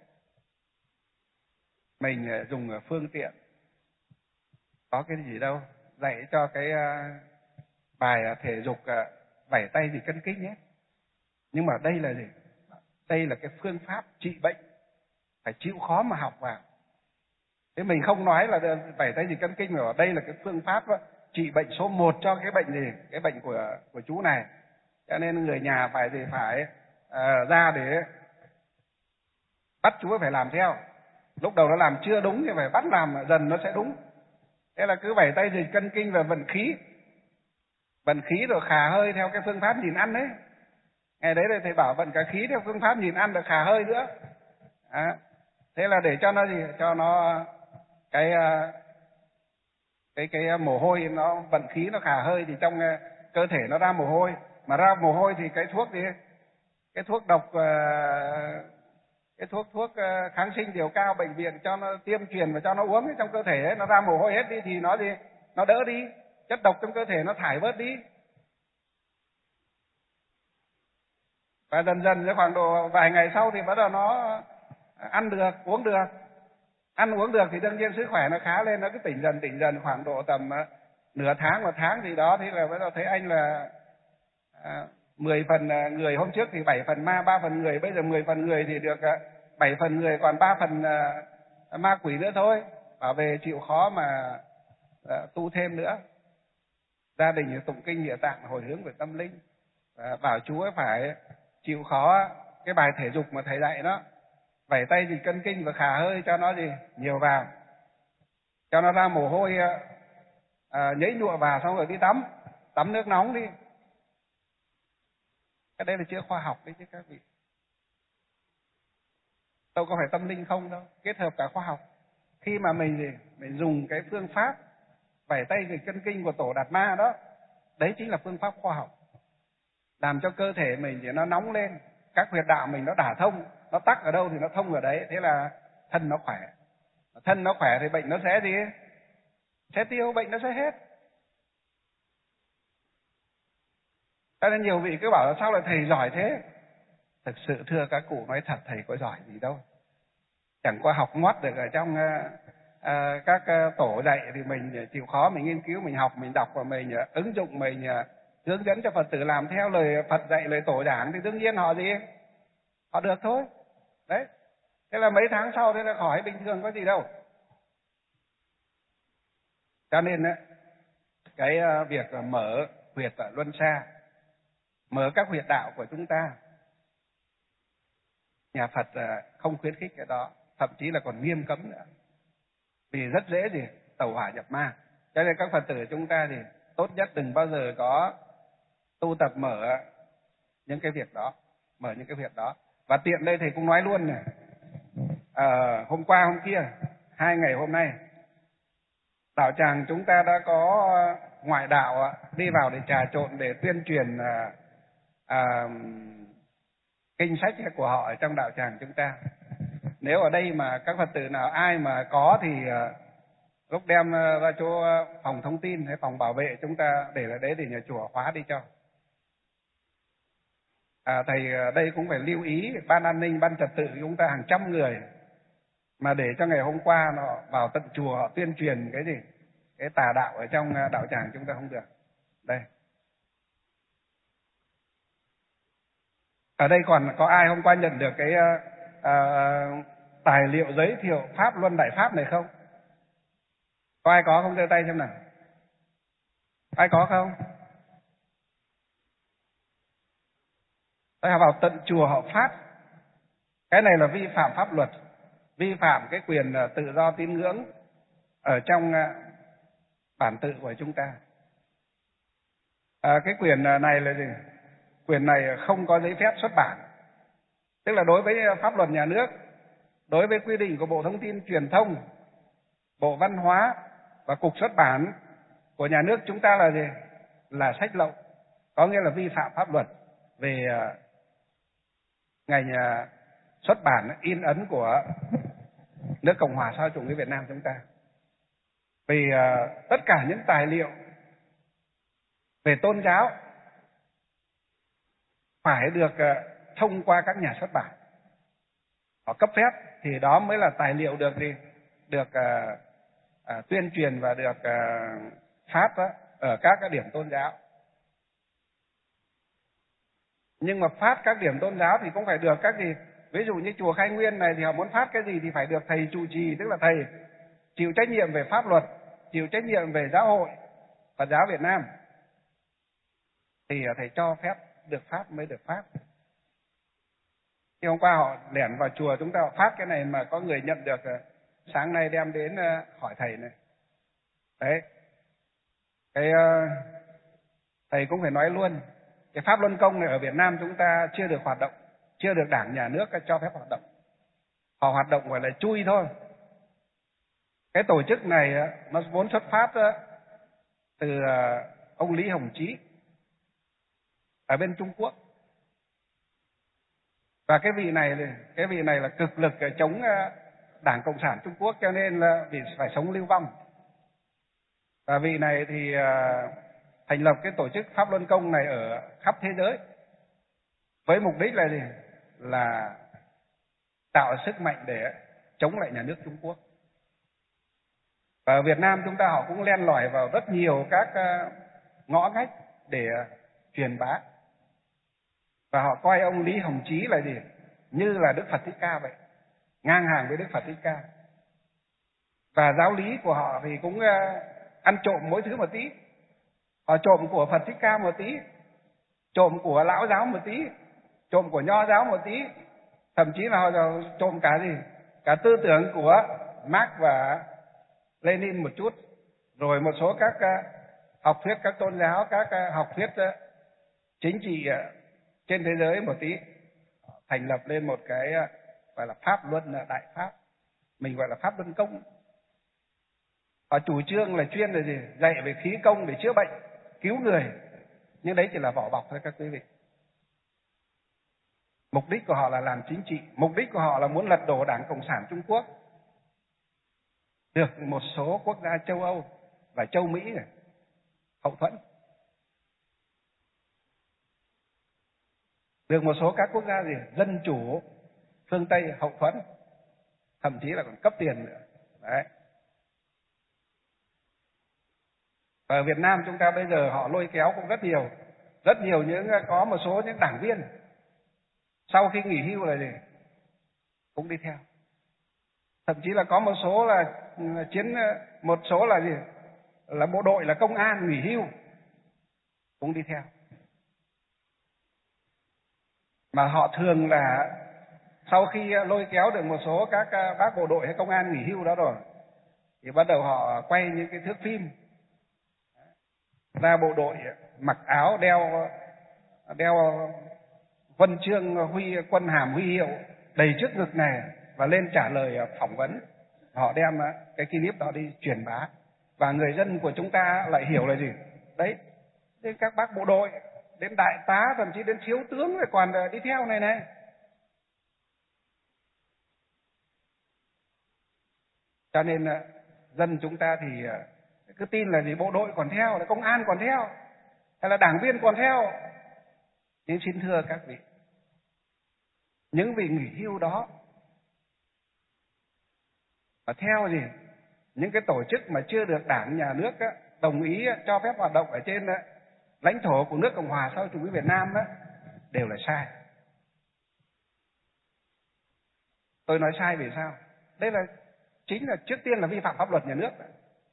Speaker 1: Mình dùng phương tiện, có cái gì đâu, dạy cho cái bài thể dục vẩy tay vì cân kinh nhé. Nhưng mà đây là gì? Đây là cái phương pháp trị bệnh, phải chịu khó mà học vào. Thế mình không nói là vẩy tay vì cân kinh, mà đây là cái phương pháp trị bệnh số 1 cho cái bệnh gì? Cái bệnh của chú này. Cho nên người nhà phải ra để bắt chú phải làm theo. Lúc đầu nó làm chưa đúng thì phải bắt làm, dần nó sẽ đúng. Thế là cứ vẩy tay dịch cân kinh và vận khí. Vận khí rồi khà hơi theo cái phương pháp nhìn ăn đấy. Ngày đấy thì thầy bảo vận cả khí theo phương pháp nhìn ăn được khà hơi nữa. Thế là để cho nó gì? Cho nó cái mồ hôi, nó vận khí nó khà hơi thì trong cơ thể nó ra mồ hôi. Mà ra mồ hôi thì cái thuốc gì? Cái thuốc độc, cái thuốc kháng sinh liều cao bệnh viện cho nó tiêm truyền và cho nó uống trong cơ thể ấy, nó ra mồ hôi hết đi thì nó gì? Nó đỡ đi, chất độc trong cơ thể nó thải bớt đi. Và dần dần khoảng độ vài ngày sau thì bắt đầu nó ăn được, uống được. Ăn uống được thì đương nhiên sức khỏe nó khá lên, nó cứ tỉnh dần khoảng độ tầm nửa tháng, 1 tháng gì đó. Thì là bắt đầu thấy anh là 10 phần người, hôm trước thì 7 phần ma, 3 phần người, bây giờ 10 phần người thì được 7 phần người, còn 3 phần ma quỷ nữa thôi. Bảo về chịu khó mà tu thêm nữa. Gia đình thì tụng kinh Địa Tạng hồi hướng về tâm linh. Bảo chú ấy phải chịu khó cái bài thể dục mà thầy dạy nó, vẩy tay thì cân kinh và khà hơi cho nó gì? Nhiều vào. Cho nó ra mồ hôi nhảy nhụa vào, xong rồi đi tắm nước nóng đi. Cái đấy là chưa khoa học đấy chứ các vị. Đâu có phải tâm linh không đâu, kết hợp cả khoa học. Khi mà mình dùng cái phương pháp vẩy tay thì cân kinh của Tổ Đạt Ma đó, đấy chính là phương pháp khoa học. Làm cho cơ thể mình thì nó nóng lên, các huyệt đạo mình nó đả thông, nó tắc ở đâu thì nó thông ở đấy, thế là thân nó khỏe. Thân nó khỏe thì bệnh nó sẽ gì? Sẽ tiêu, bệnh nó sẽ hết. Cho nên nhiều vị cứ bảo là sao lại thầy giỏi thế? Thực sự thưa các cụ, nói thật, thầy có giỏi gì đâu. Chẳng qua học ngoắt được ở trong các tổ dạy thì mình chịu khó, mình nghiên cứu, mình học, mình đọc và mình ứng dụng, mình hướng dẫn cho Phật tử làm theo lời Phật dạy, lời Tổ giảng thì đương nhiên họ gì? Họ được thôi. Đấy. Thế là mấy tháng sau thế là khỏi bình thường có gì đâu. Cho nên cái việc mở huyệt luân xa, mở các huyệt đạo của chúng ta, nhà Phật không khuyến khích cái đó, thậm chí là còn nghiêm cấm nữa. Vì rất dễ gì? tẩu hỏa nhập ma. Cho nên các Phật tử chúng ta thì tốt nhất đừng bao giờ có tu tập mở những cái việc đó. Và tiện đây thầy cũng nói luôn này, hôm qua hôm kia, 2 ngày hôm nay, đạo tràng chúng ta đã có ngoại đạo đi vào để trà trộn để tuyên truyền kinh sách của họ ở trong đạo tràng chúng ta. Nếu ở đây mà các Phật tử nào ai mà có thì lúc đem ra chỗ phòng thông tin hay phòng bảo vệ chúng ta để lại đấy để nhà chùa khóa đi cho. Thầy đây cũng phải lưu ý ban an ninh, ban trật tự chúng ta hàng trăm người mà để cho ngày hôm qua nó vào tận chùa họ tuyên truyền cái gì, cái tà đạo ở trong đạo tràng chúng ta không được. Đây. Ở đây còn có ai hôm qua nhận được cái tài liệu giới thiệu Pháp Luân Đại Pháp này không? Có ai có không? Giơ tay xem nào. Ai có không? Họ vào tận chùa họ phát. Cái này là vi phạm pháp luật, vi phạm cái quyền tự do tín ngưỡng ở trong bản tự của chúng ta. Cái quyền này là gì? Quyền này không có giấy phép xuất bản. Tức là đối với pháp luật nhà nước, đối với quy định của Bộ Thông tin Truyền thông, Bộ Văn hóa và Cục Xuất bản của nhà nước chúng ta là gì? Là sách lậu, có nghĩa là vi phạm pháp luật về ngành xuất bản in ấn của nước Cộng hòa xã hội chủ nghĩa Việt Nam chúng ta. Vì tất cả những tài liệu về tôn giáo phải được thông qua các nhà xuất bản, họ cấp phép thì đó mới là tài liệu được gì, được tuyên truyền và được phát ở các cái điểm tôn giáo. Nhưng mà phát các điểm tôn giáo thì cũng phải được các gì, ví dụ như chùa Khai Nguyên này thì họ muốn phát cái gì thì phải được thầy trụ trì, tức là thầy chịu trách nhiệm về pháp luật, chịu trách nhiệm về giáo hội Phật giáo Việt Nam thì thầy cho phép được phát mới được phát. Thì hôm qua họ lẻn vào chùa chúng ta họ phát cái này mà có người nhận được, sáng nay đem đến hỏi thầy này. Đấy. Cái thầy cũng phải nói luôn, cái Pháp Luân Công này ở Việt Nam chúng ta chưa được hoạt động, chưa được Đảng Nhà nước cho phép hoạt động. Họ hoạt động gọi là chui thôi. Cái tổ chức này nó vốn xuất phát từ ông Lý Hồng Chí ở bên Trung Quốc. Và cái vị này là cực lực chống Đảng Cộng sản Trung Quốc, cho nên là vì phải sống lưu vong. Và vị này thì thành lập cái tổ chức Pháp Luân Công này ở khắp thế giới với mục đích là gì? Là tạo sức mạnh để chống lại nhà nước Trung Quốc. Và ở Việt Nam chúng ta họ cũng len lỏi vào rất nhiều các ngõ ngách để truyền bá. Và họ coi ông Lý Hồng Chí là gì? Như là Đức Phật Thích Ca vậy, ngang hàng với Đức Phật Thích Ca. Và giáo lý của họ thì cũng ăn trộm mỗi thứ một tí. Họ trộm của Phật Thích Ca một tí, trộm của Lão giáo một tí, trộm của Nho giáo một tí, thậm chí là họ trộm cả gì? Cả tư tưởng của Marx và Lenin một chút, rồi một số các học thuyết các tôn giáo, các học thuyết chính trị trên thế giới một tí, thành lập lên một cái gọi là Pháp Luân Đại Pháp, mình gọi là Pháp Luân Công. Họ chủ trương là chuyên là gì? Dạy về khí công để chữa bệnh, cứu người, nhưng đấy chỉ là vỏ bọc thôi các quý vị. Mục đích của họ là làm chính trị, mục đích của họ là muốn lật đổ Đảng Cộng sản Trung Quốc, được một số quốc gia châu Âu và châu Mỹ này hậu thuẫn, được một số các quốc gia gì dân chủ phương Tây hậu thuẫn, thậm chí là còn cấp tiền nữa. Đấy. Và ở Việt Nam chúng ta bây giờ họ lôi kéo cũng rất nhiều những có một số những đảng viên sau khi nghỉ hưu là gì cũng đi theo. Thậm chí là có một số là một số là gì? Là bộ đội, là công an nghỉ hưu cũng đi theo. Mà họ thường là sau khi lôi kéo được một số các bác bộ đội hay công an nghỉ hưu đó rồi thì bắt đầu họ quay những cái thước phim ra bộ đội mặc áo đeo huân chương huy quân hàm huy hiệu đầy trước ngực này và lên trả lời phỏng vấn. Họ đem cái clip đó đi truyền bá và người dân của chúng ta lại hiểu là gì? Đấy, đến các bác bộ đội, đến đại tá, thậm chí đến thiếu tướng rồi còn đi theo này. Cho nên dân chúng ta thì cứ tin là gì bộ đội còn theo, là công an còn theo, hay là đảng viên còn theo. Nhưng xin thưa các vị, những vị nghỉ hưu đó mà theo gì? Những cái tổ chức mà chưa được Đảng, Nhà nước đồng ý cho phép hoạt động ở trên lãnh thổ của nước Cộng hòa xã hội chủ nghĩa Việt Nam đó, đều là sai. Tôi nói sai vì sao? Đây là chính là trước tiên là vi phạm pháp luật nhà nước.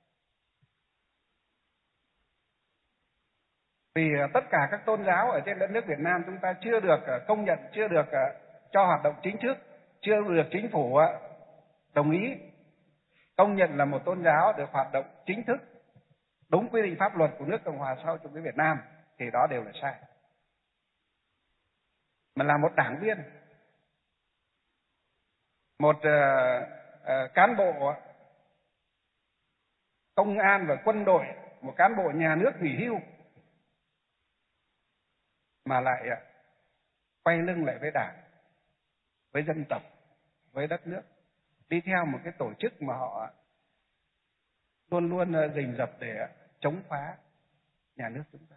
Speaker 1: Vì tất cả các tôn giáo ở trên đất nước Việt Nam chúng ta chưa được công nhận, chưa được cho hoạt động chính thức, chưa được chính phủ đồng ý công nhận là một tôn giáo được hoạt động chính thức đúng quy định pháp luật của nước Cộng hòa xã hội chủ nghĩa Việt Nam, thì đó đều là sai. Mà là một đảng viên, một cán bộ công an và quân đội, một cán bộ nhà nước nghỉ hưu mà lại quay lưng lại với Đảng, với dân tộc, với đất nước, đi theo một cái tổ chức mà họ luôn luôn rình rập để chống phá nhà nước chúng ta.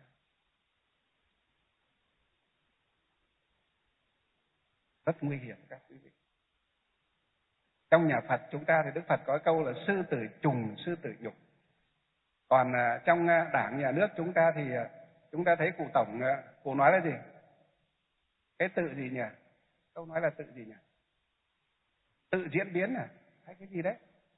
Speaker 1: Rất nguy hiểm các quý vị. Trong nhà Phật chúng ta thì Đức Phật có câu là sư tử trùng, sư tử nhục. Còn trong Đảng, Nhà nước chúng ta thì chúng ta thấy cụ Tổng, cụ nói là gì? Cái tự gì nhỉ? Câu nói là tự gì nhỉ? Tự diễn biến à? Hay cái gì đấy?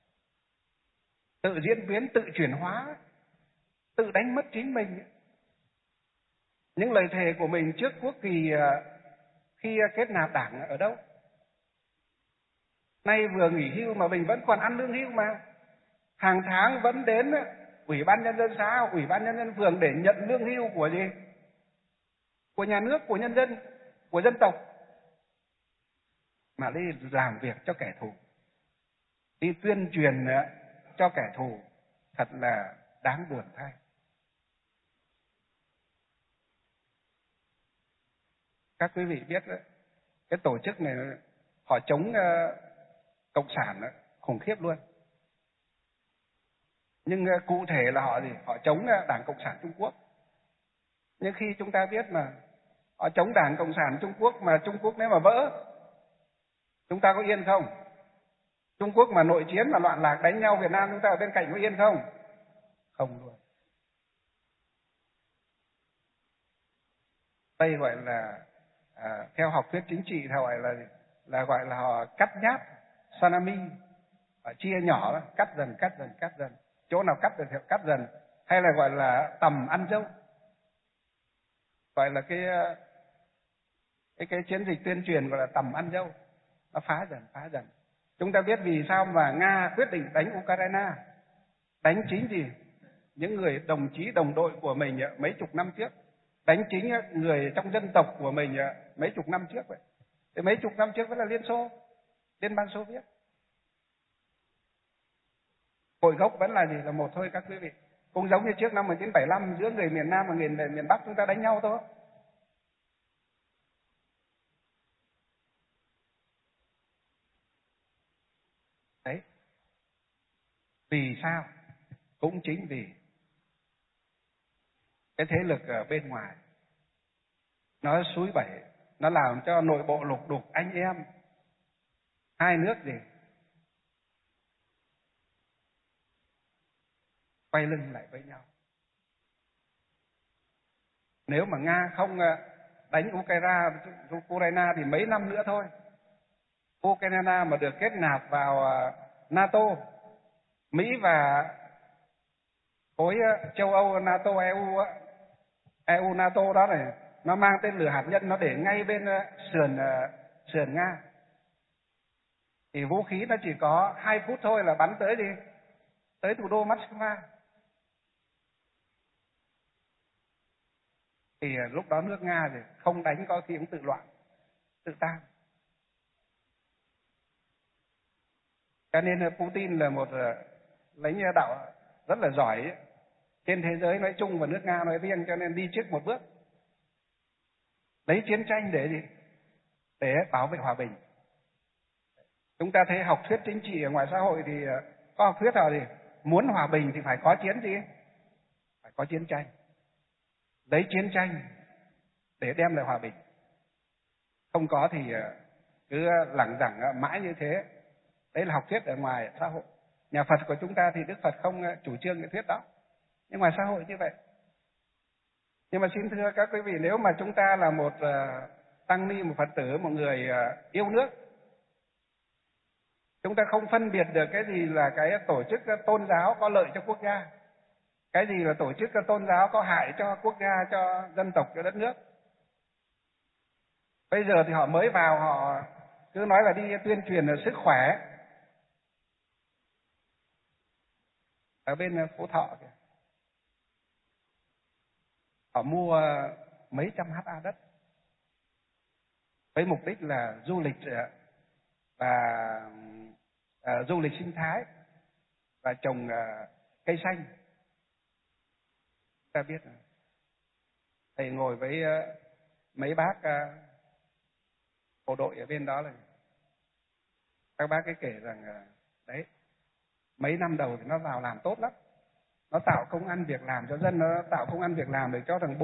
Speaker 1: Tự diễn biến, tự chuyển hóa, tự đánh mất chính mình. Những lời thề của mình trước quốc kỳ khi kết nạp Đảng ở đâu? Nay vừa nghỉ hưu mà mình vẫn còn ăn lương hưu mà. Hàng tháng vẫn đến Ủy ban Nhân dân xã, Ủy ban Nhân dân phường để nhận lương hưu của gì? Của nhà nước, của nhân dân, của dân tộc. Mà đi làm việc cho kẻ thù, đi tuyên truyền cho kẻ thù, thật là đáng buồn thay. Các quý vị biết cái tổ chức này họ chống cộng sản khủng khiếp luôn. Nhưng cụ thể là họ gì? Họ chống Đảng Cộng sản Trung Quốc. Nhưng khi chúng ta biết mà họ chống Đảng Cộng sản Trung Quốc mà Trung Quốc nếu mà vỡ, chúng ta có yên không? Trung Quốc mà nội chiến mà loạn lạc đánh nhau, Việt Nam chúng ta ở bên cạnh có yên không? Không luôn. Đây gọi là theo học thuyết chính trị gọi là họ cắt nháp tsunami, họ chia nhỏ, cắt dần, chỗ nào cắt được thì cắt dần, hay là gọi là tầm ăn dâu, gọi là cái chiến dịch tuyên truyền gọi là tầm ăn dâu, nó phá dần. Chúng ta biết vì sao mà Nga quyết định đánh Ukraine, đánh chính gì? Những người đồng chí đồng đội của mình mấy chục năm trước, đánh chính người trong dân tộc của mình mấy chục năm trước vậy. Thì mấy chục năm trước vẫn là Liên bang Xô Viết. Cội gốc vẫn là gì? Là một thôi các quý vị. Cũng giống như trước năm 1975 giữa người miền Nam và người miền Bắc chúng ta đánh nhau thôi. Đấy. Vì sao? Cũng chính vì cái thế lực ở bên ngoài nó xúi bẩy, nó làm cho nội bộ lục đục anh em hai nước gì quay lưng lại với nhau. Nếu mà Nga không đánh Ukraine thì mấy năm nữa thôi, Ukraine mà được kết nạp vào NATO, Mỹ và khối châu Âu, NATO, EU NATO đó này, nó mang tên lửa hạt nhân, nó để ngay bên sườn Nga, thì vũ khí nó chỉ có 2 phút thôi là bắn tới đi tới thủ đô Moscow. Thì lúc đó nước Nga thì không đánh có khi cũng tự loạn, tự tan. Cho nên Putin là một lãnh đạo rất là giỏi trên thế giới nói chung và nước Nga nói riêng, cho nên đi trước một bước. Lấy chiến tranh để gì? Để bảo vệ hòa bình. Chúng ta thấy học thuyết chính trị ở ngoài xã hội thì có học thuyết nào gì? Muốn hòa bình thì phải có chiến gì? Phải có chiến tranh. Lấy chiến tranh để đem lại hòa bình. Không có thì cứ lẳng rẳng mãi như thế. Đấy là học thuyết ở ngoài xã hội. Nhà Phật của chúng ta thì Đức Phật không chủ trương cái thuyết đó. Nhưng ngoài xã hội như vậy. Nhưng mà xin thưa các quý vị, nếu mà chúng ta là một tăng ni, một Phật tử, một người yêu nước, chúng ta không phân biệt được cái gì là cái tổ chức tôn giáo có lợi cho quốc gia, cái gì là tổ chức tôn giáo có hại cho quốc gia, cho dân tộc, cho đất nước. Bây giờ thì họ mới vào, họ cứ nói là đi tuyên truyền là sức khỏe. Ở bên Phú Thọ kìa, họ mua mấy trăm ha đất với mục đích là du lịch và du lịch sinh thái và trồng cây xanh. Ta biết rồi. Thầy ngồi với mấy bác bộ đội ở bên đó, là các bác ấy kể rằng đấy, mấy năm đầu thì nó vào làm tốt lắm, nó tạo công ăn việc làm cho dân, nó tạo công ăn việc làm được cho thằng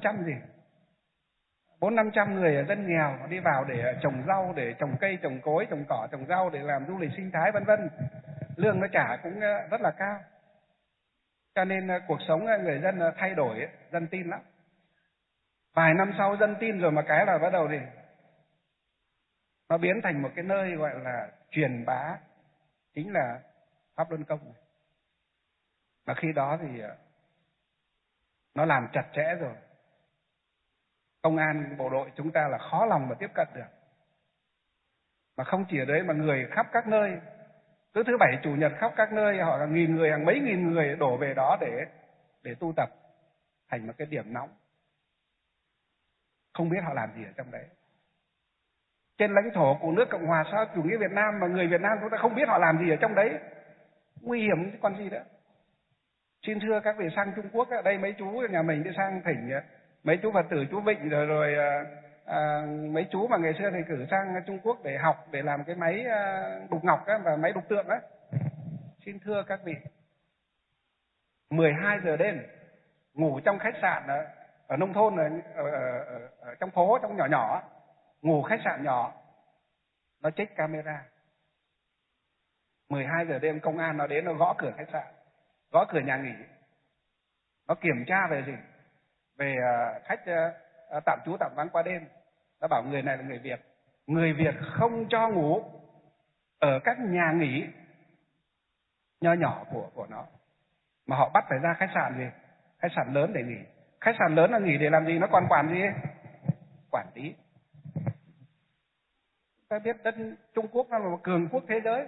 Speaker 1: 400-500 người ở dân nghèo đi vào để trồng rau, để trồng cây, trồng cối, trồng cỏ, trồng rau, để làm du lịch sinh thái vân vân. Lương nó trả cũng rất là cao. Cho nên cuộc sống người dân thay đổi, dân tin lắm. Vài năm sau dân tin rồi mà cái là bắt đầu thì nó biến thành một cái nơi gọi là truyền bá, chính là Pháp Luân Công này. Mà khi đó thì nó làm chặt chẽ rồi. Công an, bộ đội chúng ta là khó lòng mà tiếp cận được. Mà không chỉ ở đấy mà người khắp các nơi, cứ thứ Bảy Chủ nhật khắp các nơi, họ là nghìn người, hàng mấy nghìn người đổ về đó để tu tập thành một cái điểm nóng. Không biết họ làm gì ở trong đấy. Trên lãnh thổ của nước Cộng hòa xã hội chủ nghĩa Việt Nam mà người Việt Nam chúng ta không biết họ làm gì ở trong đấy. Nguy hiểm chứ còn gì nữa. Xin thưa các vị sang Trung Quốc, ở đây mấy chú nhà mình đi sang thỉnh mấy chú Phật tử, chú Vịnh rồi mấy chú mà ngày xưa thầy cử sang Trung Quốc để học, để làm cái máy đục ngọc và máy đục tượng á. Xin thưa các vị, 12 giờ đêm ngủ trong khách sạn ở nông thôn, ở trong phố, trong nhỏ nhỏ, ngủ khách sạn nhỏ, nó check camera. 12 giờ đêm công an nó đến, nó gõ cửa khách sạn, gõ cửa nhà nghỉ, nó kiểm tra về gì? Về khách tạm trú tạm vắng qua đêm. Nó bảo người này là người Việt. Người Việt không cho ngủ ở các nhà nghỉ nho nhỏ của nó, mà họ bắt phải ra khách sạn gì? Khách sạn lớn để nghỉ. Khách sạn lớn là nghỉ để làm gì? Nó còn quản gì? Quản lý. Ta biết đất Trung Quốc là một cường quốc thế giới,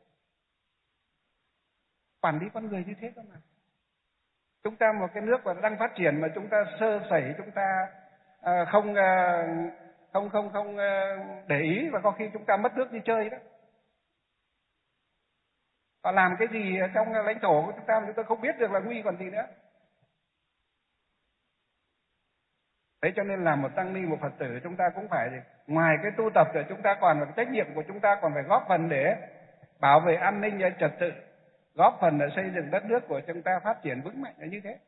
Speaker 1: quản lý con người như thế cơ mà. Chúng ta một cái nước mà đang phát triển mà chúng ta sơ sẩy, chúng ta không để ý, và có khi chúng ta mất nước đi chơi đó. Họ làm cái gì trong lãnh thổ của chúng ta mà chúng ta không biết được là nguy còn gì nữa. Thế cho nên là một tăng ni, một Phật tử, chúng ta cũng phải ngoài cái tu tập rồi, chúng ta còn là trách nhiệm của chúng ta còn phải góp phần để bảo vệ an ninh trật tự, góp phần để xây dựng đất nước của chúng ta phát triển vững mạnh như thế.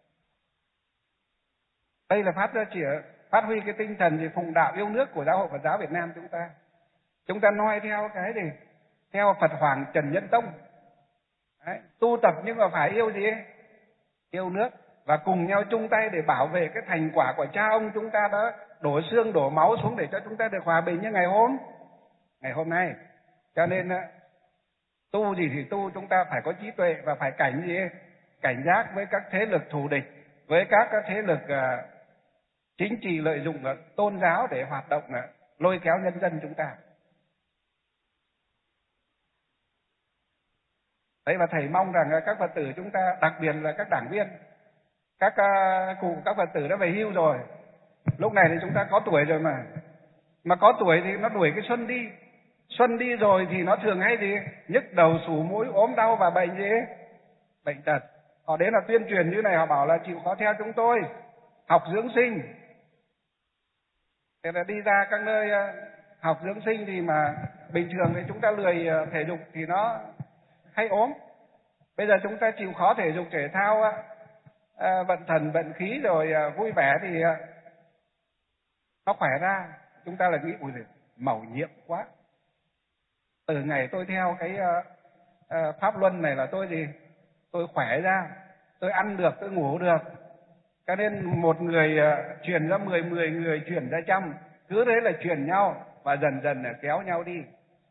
Speaker 1: Đây là phát huy cái tinh thần thì phụng đạo yêu nước của Giáo hội Phật giáo Việt Nam chúng ta. Chúng ta noi theo cái gì? Theo Phật Hoàng Trần Nhân Tông. Đấy, tu tập nhưng mà phải yêu gì? Yêu nước, và cùng nhau chung tay để bảo vệ cái thành quả của cha ông chúng ta đã đổ xương đổ máu xuống để cho chúng ta được hòa bình như ngày hôm nay. Cho nên tu gì thì tu, chúng ta phải có trí tuệ và phải cảnh giác với các thế lực thù địch, với các thế lực chính trị lợi dụng tôn giáo để hoạt động lôi kéo nhân dân chúng ta. Đấy, và thầy mong rằng các Phật tử chúng ta, đặc biệt là các đảng viên, các cụ, các Phật tử đã về hưu rồi, lúc này thì chúng ta có tuổi rồi mà có tuổi thì nó đuổi cái xuân đi. Xuân đi rồi thì nó thường hay gì? Nhức đầu, sổ mũi, ốm đau và bệnh gì? Bệnh tật. Họ đến là tuyên truyền như này, họ bảo là chịu khó theo chúng tôi, học dưỡng sinh. Thế là đi ra các nơi học dưỡng sinh thì mà bình thường thì chúng ta lười thể dục thì nó hay ốm. Bây giờ chúng ta chịu khó thể dục thể thao, vận thần vận khí rồi vui vẻ thì nó khỏe ra. Chúng ta là nghĩ ui giời, mầu nhiệm quá. Từ ngày tôi theo cái pháp luân này là tôi khỏe ra, tôi ăn được, tôi ngủ được. Cho nên một người truyền ra 10 người truyền ra 100, cứ thế là truyền nhau và dần dần kéo nhau đi.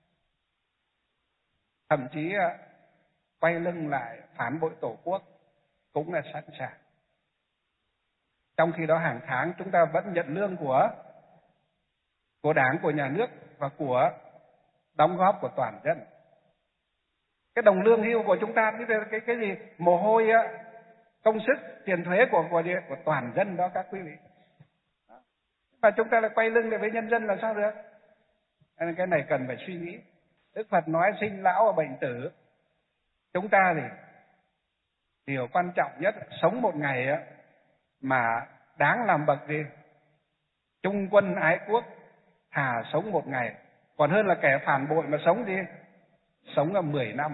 Speaker 1: Thậm chí quay lưng lại phản bội Tổ quốc cũng là sẵn sàng. Trong khi đó hàng tháng chúng ta vẫn nhận lương của Đảng, của nhà nước và của đóng góp của toàn dân. Cái đồng lương hưu của chúng ta cái gì? Mồ hôi, công sức, tiền thuế của toàn dân đó các quý vị. Và chúng ta lại quay lưng lại với nhân dân là sao được? Nên cái này cần phải suy nghĩ. Đức Phật nói sinh lão và bệnh tử. Chúng ta thì điều quan trọng nhất, sống một ngày mà đáng làm bậc gì? Trung quân ái quốc, thà sống một ngày còn hơn là kẻ phản bội mà sống gì? Sống là 10 năm.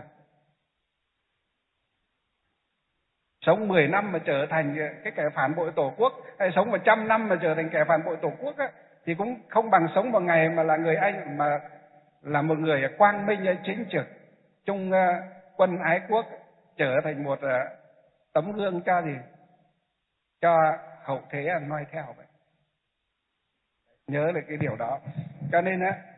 Speaker 1: Sống 10 năm mà trở thành cái kẻ phản bội Tổ quốc, hay sống 100 năm mà trở thành kẻ phản bội Tổ quốc thì cũng không bằng sống một ngày mà là người anh, mà là một người quang minh chính trực, trung quân ái quốc, trở thành một tấm gương cho gì? Cho hậu thế noi theo vậy. Nhớ được cái điều đó. Cho nên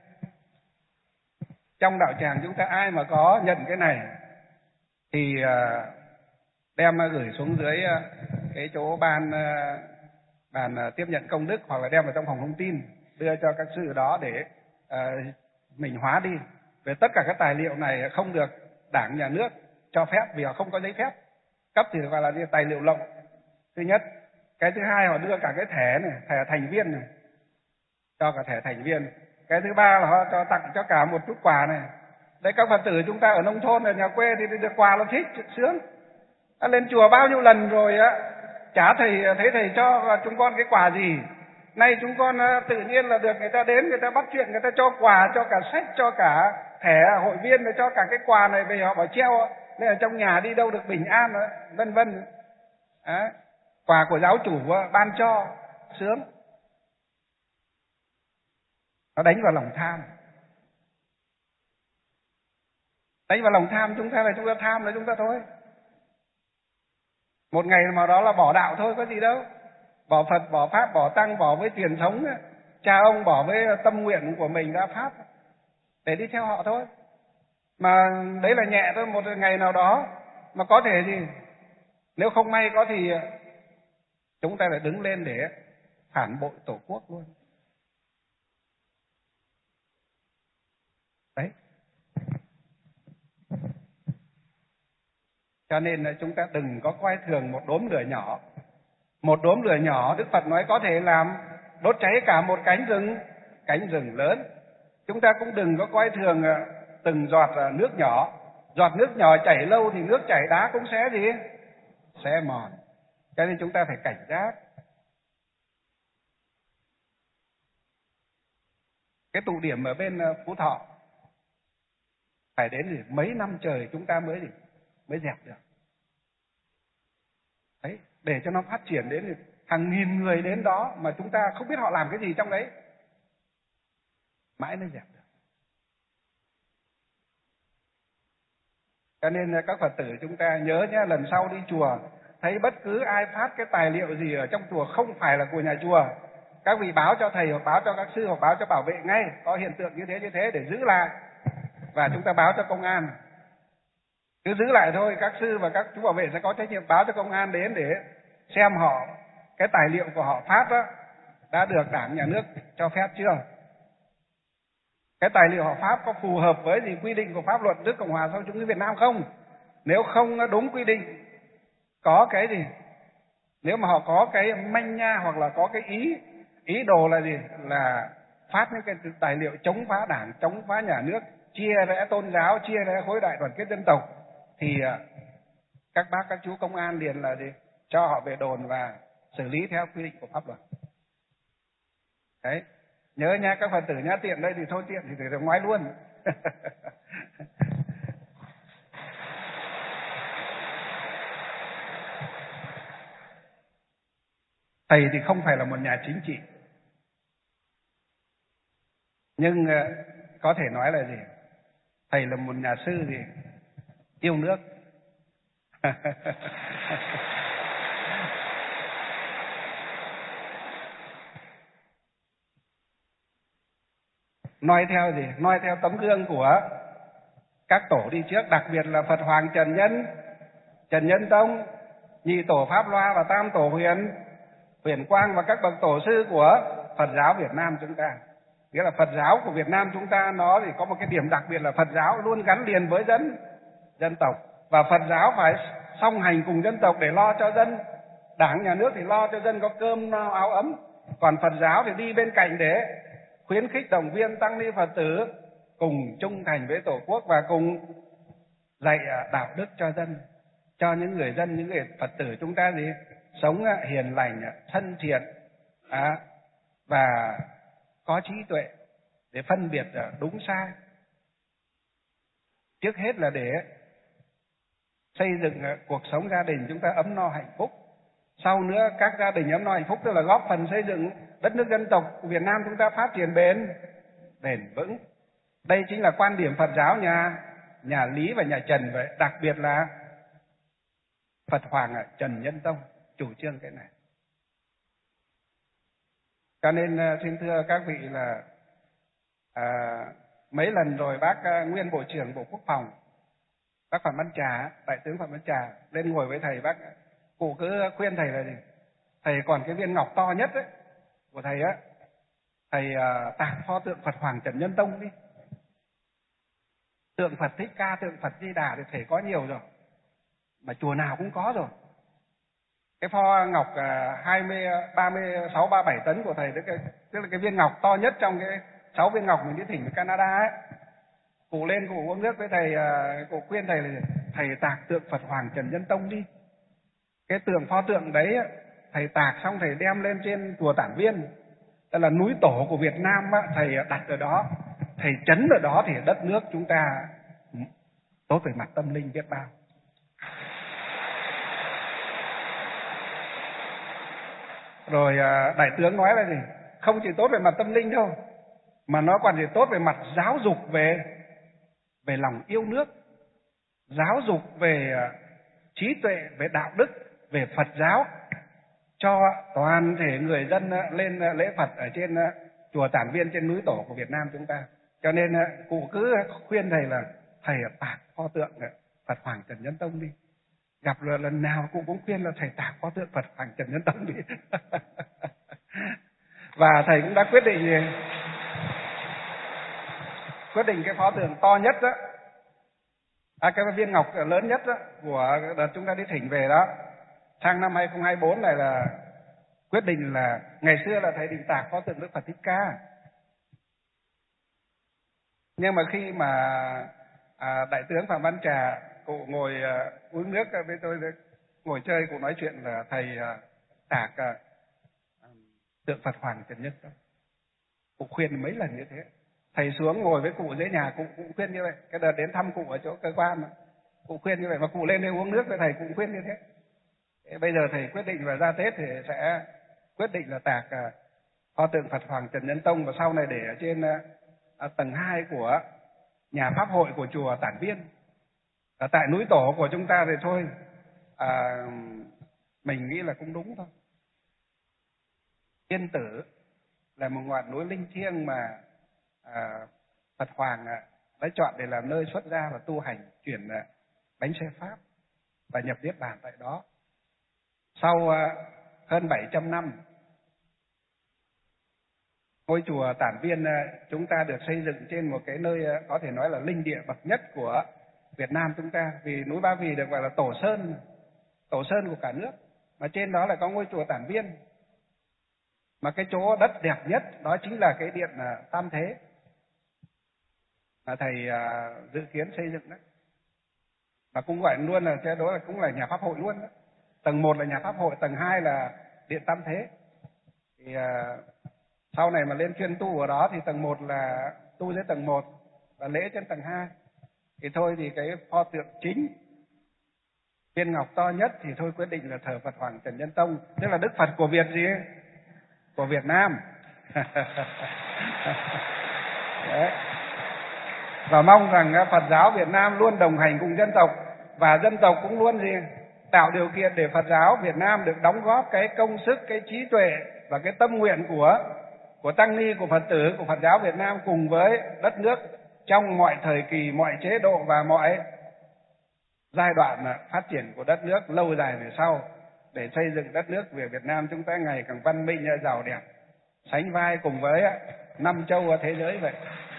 Speaker 1: trong đạo tràng chúng ta ai mà có nhận cái này thì đem gửi xuống dưới cái chỗ ban tiếp nhận công đức, hoặc là đem vào trong phòng thông tin đưa cho các sư đó để mình hóa đi. Về tất cả các tài liệu này không được Đảng, nhà nước cho phép vì họ không có giấy phép cấp, thì gọi là tài liệu lậu. Thứ nhất. Cái thứ hai, họ đưa cả cái thẻ này, thẻ thành viên này, cho cả thẻ thành viên. Cái thứ ba là họ tặng cho cả một chút quà này. Đấy, các Phật tử chúng ta ở nông thôn, ở nhà quê thì được quà là thích, sướng. Lên chùa bao nhiêu lần rồi chả thấy thầy cho chúng con cái quà gì. Nay chúng con tự nhiên là được người ta đến, người ta bắt chuyện, người ta cho quà, cho cả sách, cho cả thẻ hội viên, rồi cho cả cái quà này về, họ bảo treo nên ở trong nhà đi đâu được bình an, vân vân. Quà của giáo chủ ban cho, sướng. Nó đánh vào lòng tham. Đánh vào lòng tham chúng ta tham là chúng ta thôi. Một ngày mà đó là bỏ đạo thôi, có gì đâu. Bỏ Phật, bỏ Pháp, bỏ Tăng, bỏ với truyền thống cha ông, bỏ với tâm nguyện của mình đã phát để đi theo họ thôi. Mà đấy là nhẹ thôi. Một ngày nào đó mà có thể gì, nếu không may có thì chúng ta lại đứng lên để phản bội Tổ quốc luôn. Đấy. Cho nên là chúng ta đừng có coi thường một đốm lửa nhỏ. Một đốm lửa nhỏ, Đức Phật nói có thể làm đốt cháy cả một cánh rừng lớn. Chúng ta cũng đừng có coi thường từng giọt nước nhỏ. Giọt nước nhỏ chảy lâu thì nước chảy đá cũng sẽ gì? Sẽ mòn. Cho nên chúng ta phải cảnh giác. Cái tụ điểm ở bên Phú Thọ phải đến mấy năm trời chúng ta mới dẹp được. Đấy, để cho nó phát triển đến hàng nghìn người đến đó mà chúng ta không biết họ làm cái gì trong đấy. Mãi mới dẹp được. Cho nên các Phật tử chúng ta nhớ nhé, lần sau đi chùa thấy bất cứ ai phát cái tài liệu gì ở trong chùa không phải là của nhà chùa, các vị báo cho thầy hoặc báo cho các sư hoặc báo cho bảo vệ ngay, có hiện tượng như thế để giữ lại, và chúng ta báo cho công an. Cứ giữ lại thôi, các sư và các chú bảo vệ sẽ có trách nhiệm báo cho công an đến để xem họ cái tài liệu của họ phát đó đã được Đảng, nhà nước cho phép chưa. Cái tài liệu họ phát có phù hợp với quy định của pháp luật nước Cộng hòa xã hội chủ nghĩa Việt Nam không? Nếu không đúng quy định, có cái gì, nếu mà họ có cái manh nha hoặc là có cái ý đồ là gì, là phát những cái tài liệu chống phá đảng, chống phá nhà nước, chia rẽ tôn giáo, chia rẽ khối đại đoàn kết dân tộc, thì các bác các chú công an liền là gì, cho họ về đồn và xử lý theo quy định của pháp luật. Đấy, nhớ nha các Phật tử nhá, tiện đây thì thôi, tiện thì để ngoái luôn. Thầy thì không phải là một nhà chính trị, nhưng có thể nói là gì, thầy là một nhà sư gì yêu nước. Noi theo gì, noi theo tấm gương của các tổ đi trước, đặc biệt là Phật Hoàng Trần Nhân Tông, nhị tổ Pháp Loa và tam tổ Huyền Quang và các bậc tổ sư của Phật giáo Việt Nam chúng ta. Nghĩa là Phật giáo của Việt Nam chúng ta nó thì có một cái điểm đặc biệt là Phật giáo luôn gắn liền với dân tộc, và Phật giáo phải song hành cùng dân tộc để lo cho dân. Đảng nhà nước thì lo cho dân có cơm no áo ấm, còn Phật giáo thì đi bên cạnh để khuyến khích động viên tăng ni Phật tử cùng trung thành với Tổ quốc và cùng dạy đạo đức cho dân, cho những người dân, những người Phật tử chúng ta gì sống hiền lành, thân thiện và có trí tuệ để phân biệt đúng sai. Trước hết là để xây dựng cuộc sống gia đình chúng ta ấm no hạnh phúc. Sau nữa các gia đình ấm no hạnh phúc tức là góp phần xây dựng đất nước dân tộc của Việt Nam chúng ta phát triển bền vững. Đây chính là quan điểm Phật giáo nhà Lý và nhà Trần vậy, đặc biệt là Phật Hoàng Trần Nhân Tông chủ trương cái này. Cho nên xin thưa các vị là mấy lần rồi bác nguyên Bộ trưởng Bộ Quốc phòng, bác Phạm Văn Trà, Đại tướng Phạm Văn Trà lên ngồi với thầy, cụ cứ khuyên thầy là gì, thầy còn cái viên ngọc to nhất đấy của thầy á, thầy tạc pho tượng Phật Hoàng Trần Nhân Tông đi. Tượng Phật Thích Ca, tượng Phật Di Đà thì thầy có nhiều rồi, mà chùa nào cũng có rồi. Cái pho ngọc 36, 37 tấn của thầy, tức là cái viên ngọc to nhất trong cái 6 viên ngọc mình đi thỉnh ở Canada ấy. Cụ lên cụ uống nước với thầy, cụ khuyên thầy là thầy tạc tượng Phật Hoàng Trần Nhân Tông đi. Cái pho tượng đấy thầy tạc xong thầy đem lên trên chùa Tản Viên, tức là núi tổ của Việt Nam á, thầy đặt ở đó, thầy trấn ở đó thì đất nước chúng ta tốt về mặt tâm linh biết bao. Rồi đại tướng nói là gì, không chỉ tốt về mặt tâm linh đâu, mà nó còn gì tốt về mặt giáo dục về lòng yêu nước, giáo dục về trí tuệ, về đạo đức, về Phật giáo, cho toàn thể người dân lên lễ Phật ở trên chùa Tản Viên, trên núi tổ của Việt Nam chúng ta. Cho nên cụ cứ khuyên thầy là thầy tạc pho tượng Phật Hoàng Trần Nhân Tông đi. Gặp rồi lần nào cụ cũng khuyên là thầy tạc pho tượng Phật Hoàng Trần Nhân Tông đi. Và thầy cũng đã quyết định cái pho tượng to nhất đó, cái viên ngọc lớn nhất đó, của đợt chúng ta đi thỉnh về đó, sang năm 2024 này là quyết định là, ngày xưa là thầy định tạc pho tượng Đức Phật Thích Ca. Nhưng mà khi mà đại tướng Phạm Văn Trà, cụ ngồi uống nước với tôi, ngồi chơi, cụ nói chuyện là thầy tạc tượng Phật Hoàng Trần Nhân Tông. Cụ khuyên mấy lần như thế. Thầy xuống ngồi với cụ dưới nhà, cụ cũng khuyên như vậy. Cái đợt đến thăm cụ ở chỗ cơ quan mà, cụ khuyên như vậy, mà cụ lên đây uống nước với thầy cũng khuyên như thế. Bây giờ thầy quyết định là ra Tết thì sẽ quyết định là tạc pho tượng Phật Hoàng Trần Nhân Tông, và sau này để ở trên tầng 2 của nhà pháp hội của chùa Tản Viên. Ở tại núi tổ của chúng ta thì thôi, mình nghĩ là cũng đúng thôi. Yên Tử là một ngọn núi linh thiêng mà Phật Hoàng đã chọn để làm nơi xuất gia và tu hành, chuyển bánh xe Pháp và nhập Niết Bàn tại đó. Sau hơn 700 năm, ngôi chùa Tản Viên chúng ta được xây dựng trên một cái nơi có thể nói là linh địa bậc nhất của Việt Nam chúng ta, vì núi Ba Vì được gọi là tổ sơn của cả nước, mà trên đó lại có ngôi chùa Tản Viên. Mà cái chỗ đất đẹp nhất đó chính là cái điện Tam Thế mà thầy dự kiến xây dựng đấy. Và cũng gọi luôn là cái đó là cũng là nhà pháp hội luôn đó. Tầng 1 là nhà pháp hội, tầng 2 là điện Tam Thế. Thì sau này mà lên chuyên tu ở đó thì tầng 1 là tu dưới tầng 1 và lễ trên tầng 2. Thì thôi thì cái pho tượng chính viên ngọc to nhất thì thôi quyết định là thờ Phật Hoàng Trần Nhân Tông, tức là Đức Phật của Việt gì ấy? Của Việt Nam. Đấy. Và mong rằng Phật giáo Việt Nam luôn đồng hành cùng dân tộc, và dân tộc cũng luôn gì tạo điều kiện để Phật giáo Việt Nam được đóng góp cái công sức, cái trí tuệ và cái tâm nguyện của tăng ni, của Phật tử, của Phật giáo Việt Nam cùng với đất nước trong mọi thời kỳ, mọi chế độ và mọi giai đoạn phát triển của đất nước lâu dài về sau, để xây dựng đất nước Việt Nam chúng ta ngày càng văn minh, giàu đẹp, sánh vai cùng với 5 châu thế giới vậy.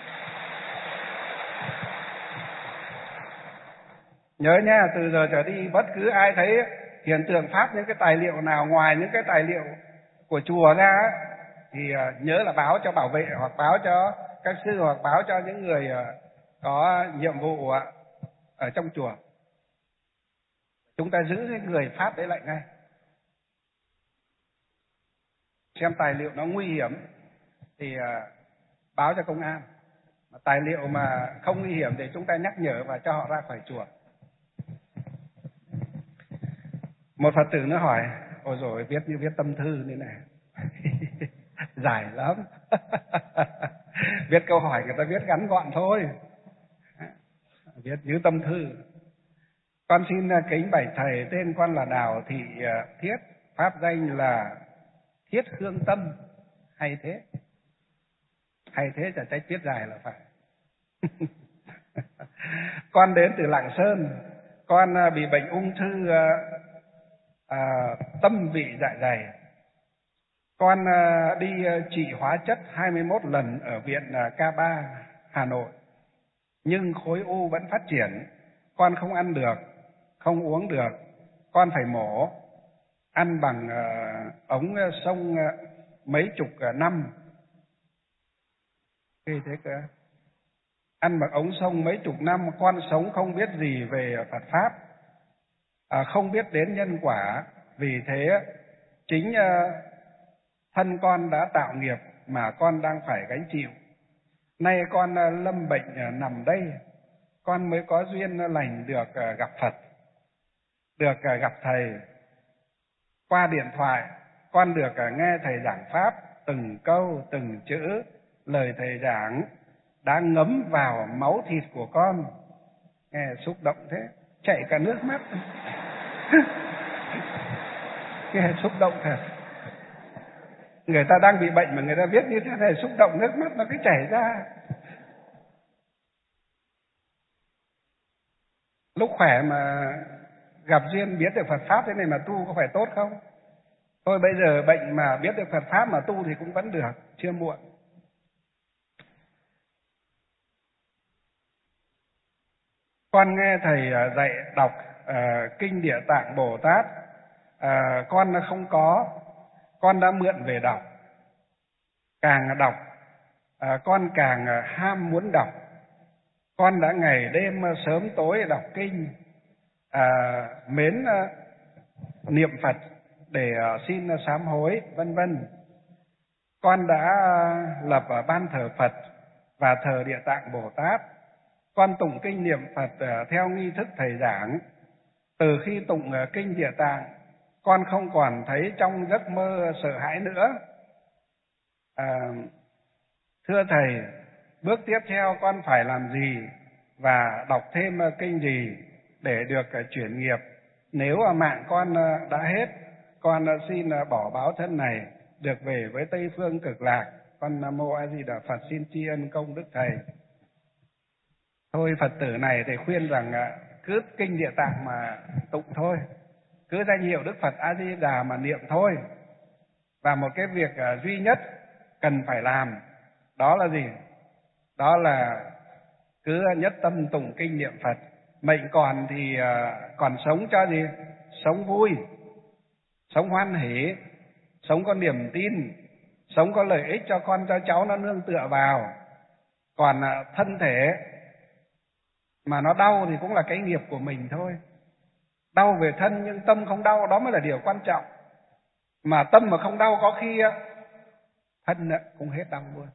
Speaker 1: Nhớ nha, từ giờ trở đi bất cứ ai thấy hiện tượng pháp những cái tài liệu nào ngoài những cái tài liệu của chùa ra thì nhớ là báo cho bảo vệ, hoặc báo cho các sư, hoặc báo cho những người có nhiệm vụ ở trong chùa. Chúng ta giữ cái người pháp đấy lại ngay. Xem tài liệu nó nguy hiểm thì báo cho công an. Mà tài liệu mà không nguy hiểm thì chúng ta nhắc nhở và cho họ ra khỏi chùa. Một Phật tử nó hỏi, ôi rồi viết như viết tâm thư thế này. Dài lắm. Viết câu hỏi người ta viết ngắn gọn thôi. Viết như tâm thư. Con xin kính bạch thầy, tên con là Đào Thị Thiết, pháp danh là Thiết Hương Tâm. Hay thế. Hay thế, chả trách viết dài là phải. Con đến từ Lạng Sơn. Con bị bệnh ung thư tâm vị dạ dày. Con đi trị hóa chất 21 lần ở viện K3 Hà Nội, nhưng khối u vẫn phát triển. Con không ăn được, không uống được, con phải mổ, ăn bằng ống sông mấy chục năm. Ghê thế cơ. Ăn bằng ống sông mấy chục năm, con sống không biết gì về Phật Pháp, không biết đến nhân quả. Vì thế chính thân con đã tạo nghiệp mà con đang phải gánh chịu. Nay con lâm bệnh nằm đây, con mới có duyên lành được gặp Phật, được gặp thầy. Qua điện thoại, con được nghe thầy giảng Pháp, từng câu, từng chữ, lời thầy giảng đã ngấm vào máu thịt của con. Nghe xúc động thế, chảy cả nước mắt. Nghe xúc động thật. Người ta đang bị bệnh mà người ta viết như thế này, xúc động nước mắt nó cứ chảy ra. Lúc khỏe mà gặp duyên biết được Phật Pháp thế này mà tu có phải tốt không? Thôi bây giờ bệnh mà biết được Phật Pháp mà tu thì cũng vẫn được, chưa muộn. Con nghe thầy dạy đọc kinh Địa Tạng Bồ Tát, con không có, con đã mượn về đọc. Càng đọc, con càng ham muốn đọc. Con đã ngày đêm sớm tối đọc kinh, mến niệm Phật để xin sám hối, vân vân. Con đã lập ban thờ Phật và thờ Địa Tạng Bồ Tát. Con tụng kinh niệm Phật theo nghi thức thầy giảng. Từ khi tụng kinh Địa Tạng, con không còn thấy trong giấc mơ sợ hãi nữa. Thưa thầy, bước tiếp theo con phải làm gì và đọc thêm kinh gì để được chuyển nghiệp? Nếu mạng con đã hết, con xin bỏ báo thân này, được về với Tây Phương Cực Lạc. Con Nam Mô A Di Đà Phật, xin tri ân công đức thầy. Thôi Phật tử này thì khuyên rằng cứ kinh Địa Tạng mà tụng thôi, cứ danh hiệu Đức Phật A Di Đà mà niệm thôi. Và một cái việc duy nhất cần phải làm đó là gì? Đó là cứ nhất tâm tụng kinh niệm Phật Mệnh còn thì còn sống cho gì? Sống vui, sống hoan hỉ, sống có niềm tin, sống có lợi ích cho con cho cháu nó nương tựa vào. Còn thân thể mà nó đau thì cũng là cái nghiệp của mình thôi. Đau về thân nhưng tâm không đau, đó mới là điều quan trọng. Mà tâm mà không đau có khi thân cũng hết đau luôn.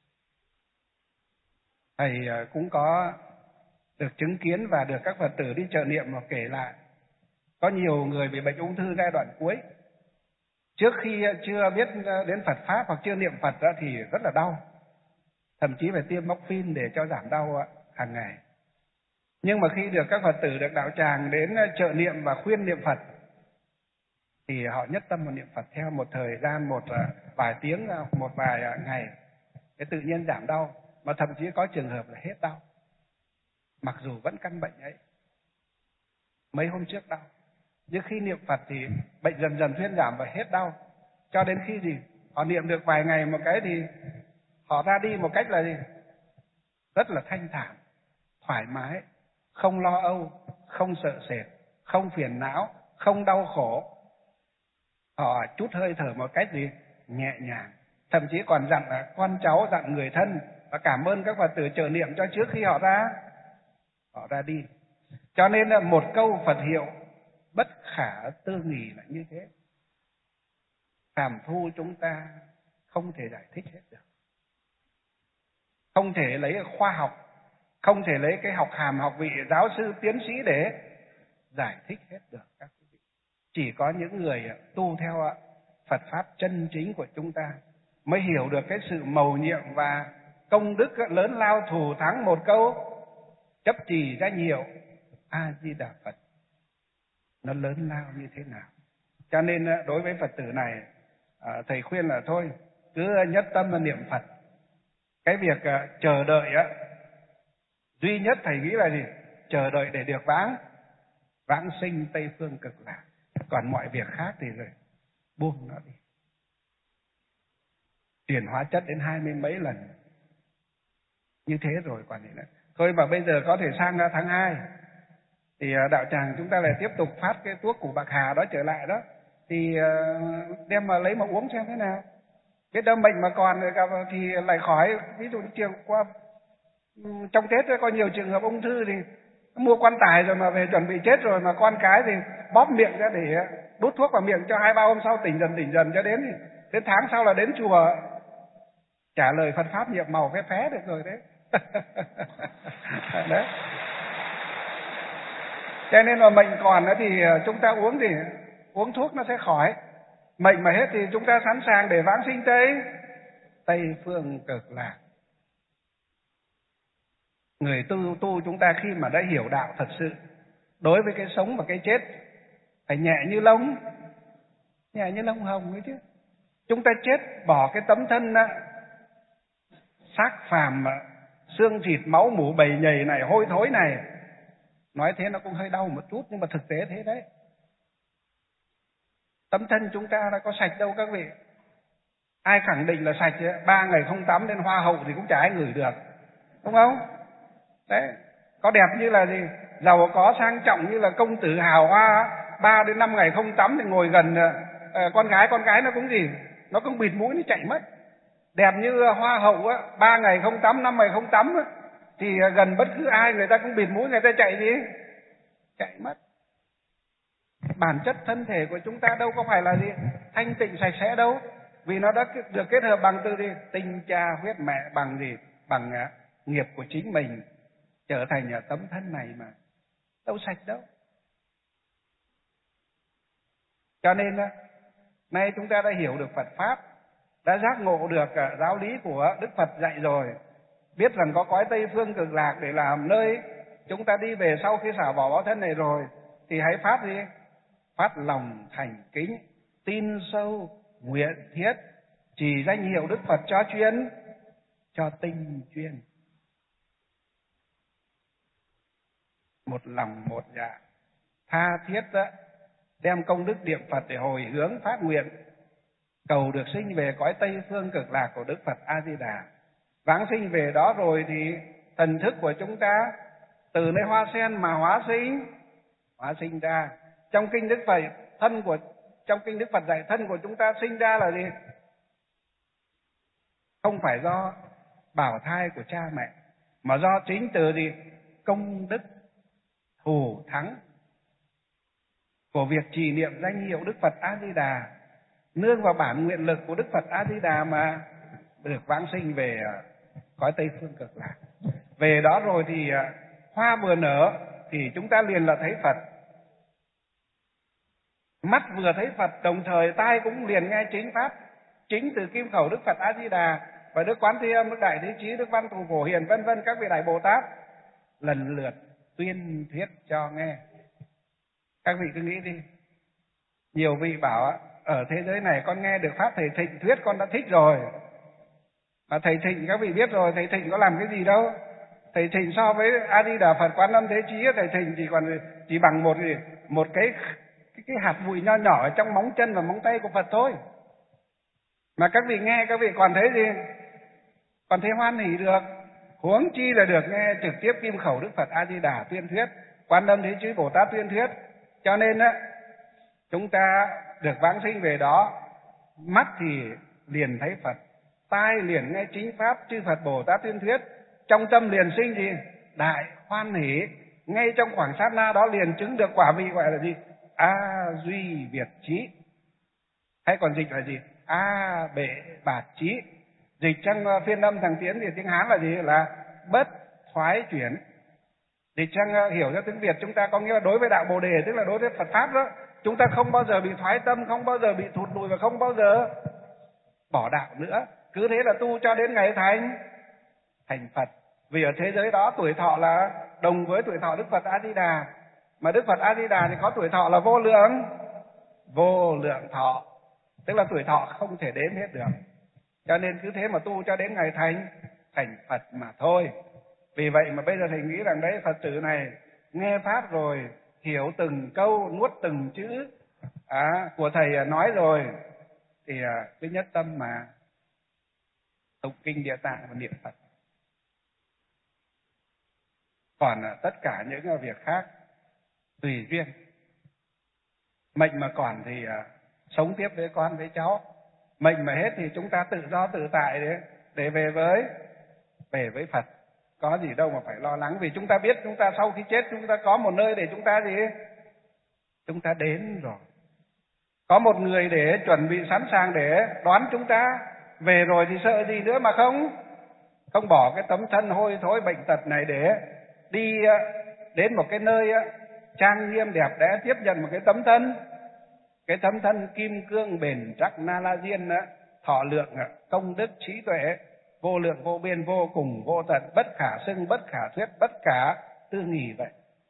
Speaker 1: Thầy cũng có được chứng kiến và được các Phật tử đi trợ niệm mà kể lại. Có nhiều người bị bệnh ung thư giai đoạn cuối. Trước khi chưa biết đến Phật Pháp hoặc chưa niệm Phật đó thì rất là đau. Thậm chí phải tiêm morphine để cho giảm đau hàng ngày. Nhưng mà khi được các Phật tử, được đạo tràng đến trợ niệm và khuyên niệm Phật thì họ nhất tâm vào niệm Phật theo một thời gian, một vài tiếng, một vài ngày, cái tự nhiên giảm đau. Mà thậm chí có trường hợp là hết đau, mặc dù vẫn căn bệnh ấy. Mấy hôm trước đau, nhưng khi niệm Phật thì bệnh dần dần thuyên giảm và hết đau. Cho đến khi gì họ niệm được vài ngày một cái thì họ ra đi một cách là gì? Rất là thanh thản, thoải mái, không lo âu, không sợ sệt, không phiền não, không đau khổ. Họ trút hơi thở một cách gì? Nhẹ nhàng. Thậm chí còn dặn con cháu, dặn người thân và cảm ơn các Phật tử trợ niệm cho trước khi họ ra đi. Cho nên là một câu Phật hiệu bất khả tư nghì là như thế. Phàm phu chúng ta không thể giải thích hết được. Không thể lấy khoa học, không thể lấy cái học hàm học vị giáo sư tiến sĩ để giải thích hết được các quý vị. Chỉ có những người tu theo Phật Pháp chân chính của chúng ta mới hiểu được cái sự mầu nhiệm và công đức lớn lao thù thắng một câu chấp trì danh hiệu A Di Đà Phật nó lớn lao như thế nào. Cho nên đối với Phật tử này, thầy khuyên là thôi cứ nhất tâm là niệm Phật. Cái việc chờ đợi duy nhất thầy nghĩ là gì? Chờ đợi để được vãng sinh Tây Phương Cực Lạc. Còn mọi việc khác thì rồi buông nó đi. Chuyển hóa chất đến 20 mấy lần như thế rồi còn gì nữa. Thôi mà bây giờ có thể sang tháng 2 thì đạo tràng chúng ta lại tiếp tục phát cái thuốc củ bạc hà đó trở lại đó, thì đem mà lấy mà uống xem thế nào. Biết đâu bệnh mà còn thì lại khỏi. Ví dụ chiều qua trong Tết có nhiều trường hợp ung thư thì mua quan tài rồi mà về chuẩn bị chết rồi, mà con cái thì bóp miệng ra để đút thuốc vào miệng cho 2-3 hôm sau tỉnh dần cho đến tháng sau là đến chùa trả lời Phật Pháp nhiệm màu phé được rồi đấy. Đấy. Cho nên là mệnh còn thì chúng ta uống thuốc nó sẽ khỏi. Mệnh mà hết thì chúng ta sẵn sàng để vãng sinh Tây Phương Cực Lạc. Người tu chúng ta khi mà đã hiểu đạo thật sự, đối với cái sống và cái chết phải nhẹ như lông hồng ấy chứ. Chúng ta chết bỏ cái tấm thân xác phàm xương thịt máu mủ bầy nhầy này, hôi thối này. Nói thế nó cũng hơi đau một chút, nhưng mà thực tế thế đấy. Tấm thân chúng ta đã có sạch đâu các vị. Ai khẳng định là sạch 3 ngày không tắm đến hoa hậu thì cũng chả ai ngửi được, đúng không? Đấy, có đẹp như là gì, giàu có sang trọng như là công tử hào hoa, 3 đến 5 ngày không tắm thì ngồi gần con gái nó cũng gì, nó cũng bịt mũi nó chạy mất. Đẹp như hoa hậu 3 ngày không tắm, 5 ngày không tắm thì gần bất cứ ai người ta cũng bịt mũi, người ta chạy mất. Bản chất thân thể của chúng ta đâu có phải là gì thanh tịnh sạch sẽ đâu, vì nó đã được kết hợp bằng từ gì tinh cha huyết mẹ, bằng gì, bằng nghiệp của chính mình trở thành tấm thân này mà đâu sạch đâu. Cho nên nay chúng ta đã hiểu được Phật Pháp, đã giác ngộ được giáo lý của Đức Phật dạy rồi, biết rằng có cõi Tây Phương Cực Lạc để làm nơi chúng ta đi về sau khi xả bỏ báo thân này rồi, thì hãy phát lòng thành kính, tin sâu, nguyện thiết, chỉ danh hiệu Đức Phật cho tinh chuyên. Một lòng một dạ, tha thiết đem công đức niệm Phật để hồi hướng phát nguyện, cầu được sinh về cõi Tây Phương Cực Lạc của Đức Phật A Di Đà. Vãng sinh về đó rồi thì thần thức của chúng ta từ nơi hoa sen mà hóa sinh ra. Trong kinh Đức Phật dạy thân của chúng ta sinh ra là gì? Không phải do bào thai của cha mẹ, mà do chính từ gì? Công đức thù thắng của việc trì niệm danh hiệu Đức Phật A Di Đà, nương vào bản nguyện lực của Đức Phật A Di Đà mà được vãng sinh về cõi Tây Phương Cực Lạc. Về đó rồi thì hoa vừa nở thì chúng ta liền là thấy Phật. Mắt vừa thấy Phật, đồng thời tai cũng liền nghe chính pháp, chính từ kim khẩu Đức Phật A Di Đà và Đức Quán Thế Âm, Đức Đại Thế Chí, Đức Văn Thù Phổ Hiền vân vân các vị đại Bồ Tát lần lượt tuyên thuyết cho nghe. Các vị cứ nghĩ đi, nhiều vị bảo ở thế giới này con nghe được pháp thầy Thịnh thuyết con đã thích rồi. Mà thầy Thịnh các vị biết rồi, thầy Thịnh có làm cái gì đâu. Thầy Thịnh so với A Di Đà Phật Quán Âm Thế Chí, thầy Thịnh chỉ bằng một cái hạt bụi nho nhỏ ở trong móng chân và móng tay của Phật thôi. Mà các vị nghe, các vị còn thấy gì? Còn thấy hoan hỉ được. Huống chi là được nghe trực tiếp kim khẩu Đức Phật A Di Đà tuyên thuyết, Quán Âm Thế Chí Bồ Tát tuyên thuyết. Cho nên chúng ta được vãng sinh về đó, mắt thì liền thấy Phật, tai liền nghe chính pháp chư Phật Bồ Tát tuyên thuyết, trong tâm liền sinh gì? Đại hoan hỷ. Ngay trong khoảng sát na đó liền chứng được quả vị gọi là gì? A duy việt trí. Hay còn dịch là gì? A bệ bạt trí. Dịch trong phiên âm thằng Tiến thì tiếng Hán là gì? Là bất thoái chuyển. Dịch sang hiểu ra tiếng Việt chúng ta có nghĩa là đối với đạo Bồ Đề, tức là đối với Phật pháp đó, chúng ta không bao giờ bị thoái tâm, không bao giờ bị thụt lùi và không bao giờ bỏ đạo nữa. Cứ thế là tu cho đến ngày thành Phật. Vì ở thế giới đó tuổi thọ là đồng với tuổi thọ Đức Phật A Di Đà, mà Đức Phật A Di Đà thì có tuổi thọ là vô lượng thọ, tức là tuổi thọ không thể đếm hết được. Cho nên cứ thế mà tu cho đến ngày thành Phật mà thôi. Vì vậy mà bây giờ thầy nghĩ rằng đấy, Phật tử này nghe pháp rồi, hiểu từng câu, nuốt từng chữ của thầy nói rồi, thì cứ nhất tâm mà tụng kinh Địa Tạng và niệm Phật. Còn tất cả những việc khác tùy duyên. Mệnh mà còn thì sống tiếp với con với cháu, mệnh mà hết thì chúng ta tự do tự tại để về với Phật. Có gì đâu mà phải lo lắng, vì chúng ta biết chúng ta sau khi chết chúng ta có một nơi để chúng ta chúng ta đến rồi. Có một người để chuẩn bị sẵn sàng để đón chúng ta về rồi thì sợ gì nữa mà không bỏ cái tấm thân hôi thối bệnh tật này để đi đến một cái nơi trang nghiêm đẹp đẽ, tiếp nhận một cái tấm thân kim cương bền chắc na la diên, thọ lượng công đức trí tuệ vô lượng vô biên vô cùng vô tận, bất khả xưng bất khả thuyết bất khả tư nghì vậy.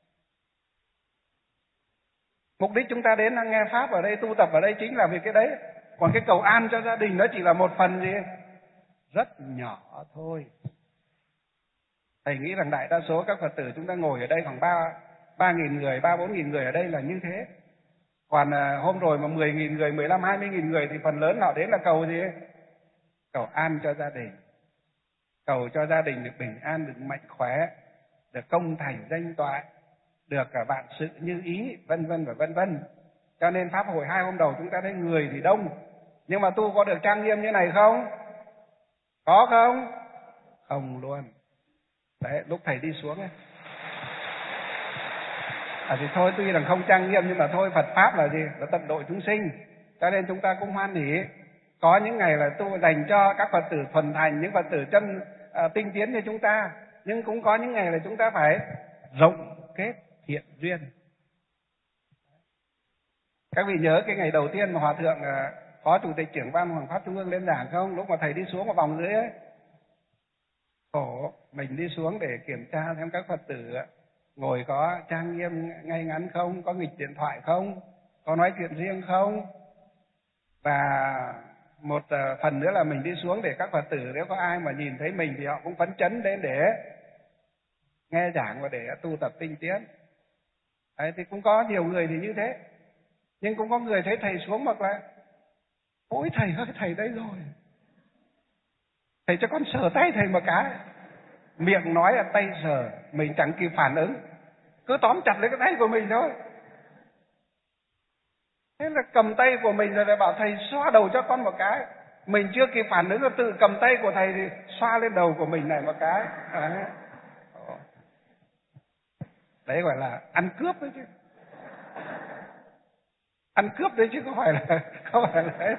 Speaker 1: Mục đích chúng ta đến nghe pháp ở đây, tu tập ở đây chính là vì cái đấy. Còn cái cầu an cho gia đình đó chỉ là một phần gì rất nhỏ thôi. Thầy nghĩ rằng đại đa số các Phật tử chúng ta ngồi ở đây khoảng 3.000 người, 4.000 người ở đây là như thế. Còn hôm rồi mà 10.000 người, 15, 20.000 người thì phần lớn họ đến là cầu gì? Cầu an cho gia đình. Cầu cho gia đình được bình an, được mạnh khỏe, được công thành danh toại, được vạn sự như ý, vân vân và vân vân. Cho nên pháp hội 2 hôm đầu chúng ta thấy người thì đông, nhưng mà tu có được trang nghiêm như này không? Có không? Không luôn. Đấy, lúc thầy đi xuống ấy, thì thôi tuy rằng không trang nghiêm nhưng mà thôi, Phật pháp là gì? Là tận độ chúng sinh. Cho nên chúng ta cũng hoan hỉ. Có những ngày là tu dành cho các Phật tử thuần thành, những Phật tử chân tinh tiến như chúng ta. Nhưng cũng có những ngày là chúng ta phải rộng kết thiện duyên. Các vị nhớ cái ngày đầu tiên mà Hòa Thượng Phó Chủ tịch trưởng Ban Hoàng Pháp Trung ương lên giảng không? Lúc mà thầy đi xuống một vòng dưới ấy, khổ, mình đi xuống để kiểm tra xem các Phật tử ngồi có trang nghiêm ngay ngắn không, có nghịch điện thoại không, có nói chuyện riêng không. Và một phần nữa là mình đi xuống để các Phật tử nếu có ai mà nhìn thấy mình thì họ cũng phấn chấn đến để nghe giảng và để tu tập tinh tiến. Đấy, thì cũng có nhiều người thì như thế. Nhưng cũng có người thấy thầy xuống hoặc là ôi thầy ơi, thầy đây rồi, thầy cho con sờ tay thầy một cái. miệng nói tay sờ, mình chẳng kịp phản ứng, cứ tóm chặt lấy cái tay của mình thôi. Thế là cầm tay của mình rồi lại bảo thầy xoa đầu cho con một cái. Mình chưa kịp phản ứng là tự cầm tay của thầy thì xoa lên đầu của mình này một cái. Đấy gọi là ăn cướp đấy chứ. Ăn cướp đấy chứ không phải là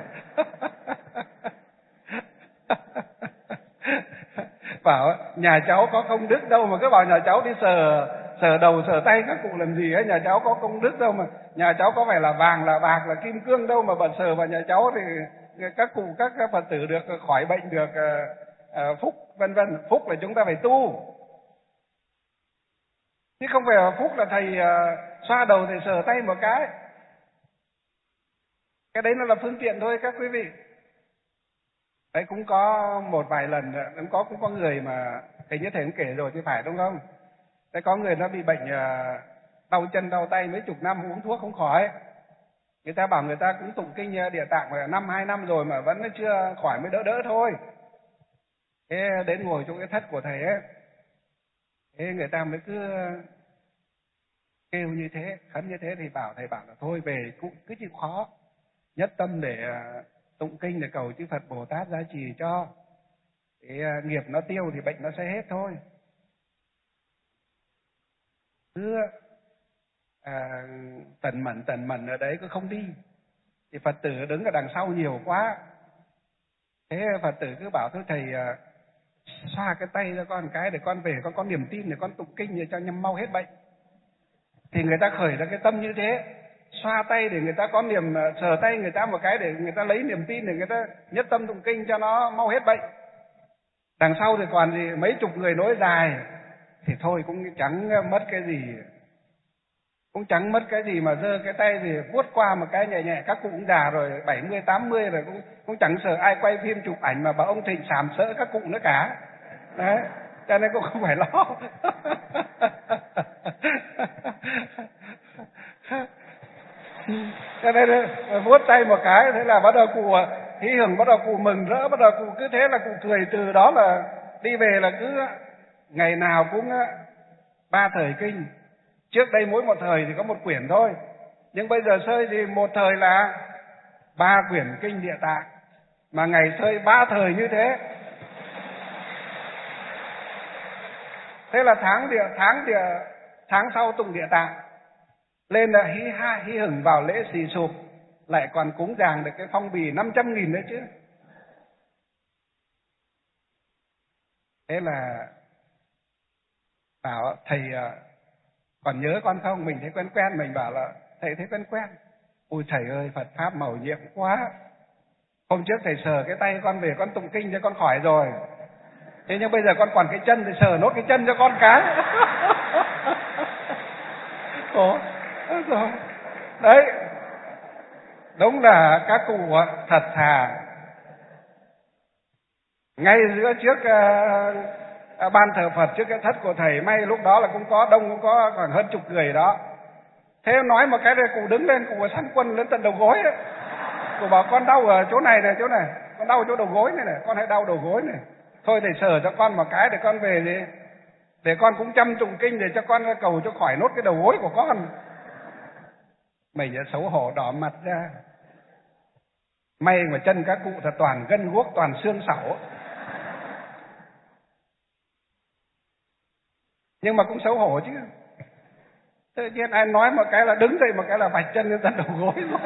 Speaker 1: bảo nhà cháu có công đức đâu mà cứ bảo nhà cháu đi sờ đầu sờ tay các cụ làm gì ấy, nhà cháu có công đức đâu mà, nhà cháu có phải là vàng là bạc là kim cương đâu mà bật sờ vào nhà cháu thì các cụ các Phật tử được khỏi bệnh, được phúc vân vân. Phúc là chúng ta phải tu, chứ không phải là phúc là thầy xoa đầu thầy sờ tay một cái. Cái đấy nó là phương tiện thôi các quý vị. Đấy cũng có một vài lần cũng có người mà hình như thầy cũng kể rồi thì phải đúng không? Đấy có người nó bị bệnh đau chân đau tay mấy chục năm uống thuốc không khỏi. Người ta bảo người ta cũng tụng kinh Địa Tạng mà 2 năm rồi mà vẫn chưa khỏi, mới đỡ thôi. Thế đến ngồi chỗ cái thất của thầy ấy, thế người ta mới cứ kêu như thế, khấn như thế thì thầy bảo là thôi về cũng cứ chịu khó, nhất tâm để tụng kinh để cầu chư Phật Bồ Tát gia trì cho. Cái nghiệp nó tiêu thì bệnh nó sẽ hết thôi. Cứ tần mẩn ở đấy cứ không đi. Thì Phật tử đứng ở đằng sau nhiều quá. Thế Phật tử cứ bảo thôi thầy xoa cái tay cho con cái để con về con có niềm tin để con tụng kinh để cho nhằm mau hết bệnh. Thì người ta khởi ra cái tâm như thế, xoa tay để người ta có niềm, sờ tay người ta một cái để người ta lấy niềm tin để người ta nhất tâm tụng kinh cho nó mau hết bệnh. Đằng sau thì còn gì mấy chục người nối dài thì thôi cũng chẳng mất cái gì, mà giơ cái tay thì vuốt qua một cái nhẹ nhẹ. Các cụ cũng già rồi 70 80 rồi cũng chẳng sợ ai quay phim chụp ảnh mà bảo ông Thịnh sàm sỡ các cụ nữa cả. Đấy, cho nên cũng không phải lo. Cho nên vuốt tay một cái thế là bắt đầu cụ hí hửng, bắt đầu cụ mừng rỡ, bắt đầu cụ cứ thế là cụ cười. Từ đó là đi về là cứ ngày nào cũng 3 thời kinh. Trước đây mỗi một thời thì có một quyển thôi, nhưng bây giờ sơi thì một thời là 3 quyển kinh Địa Tạng, mà ngày sơi 3 thời như thế. Thế là tháng sau tụng Địa Tạng lên là hí hửng vào lễ xì sụp, lại còn cúng dường được cái phong bì 500.000 đấy chứ. Thế là bảo thầy còn nhớ con không? Mình thấy quen, mình bảo là thầy thấy quen. Ôi thầy ơi, Phật Pháp mầu nhiệm quá. Hôm trước thầy sờ cái tay con về con tụng kinh cho con khỏi rồi. Thế nhưng bây giờ con còn cái chân thì sờ nốt cái chân cho con cái. Ủa, rồi. Đấy, đúng là các cụ thật thà. Ngay giữa trước ban thờ Phật, trước cái thất của thầy, may lúc đó là cũng có đông, cũng có khoảng hơn chục người đó. Thế nói một cái này cụ đứng lên, cụ sắn quân lên tận đầu gối đấy. Cụ bảo con đau ở chỗ này, con đau chỗ đầu gối này, con hãy đau đầu gối này. Thôi thầy sờ cho con một cái để con về đi, để con cũng chăm tụng kinh để cho con cầu cho khỏi nốt cái đầu gối của con. Mình đã xấu hổ đỏ mặt ra. May mà chân các cụ thật toàn gân guốc, toàn xương sẩu. Nhưng mà cũng xấu hổ chứ. Tự nhiên ai nói một cái là đứng dậy, một cái là vạch chân lên tận đầu gối luôn.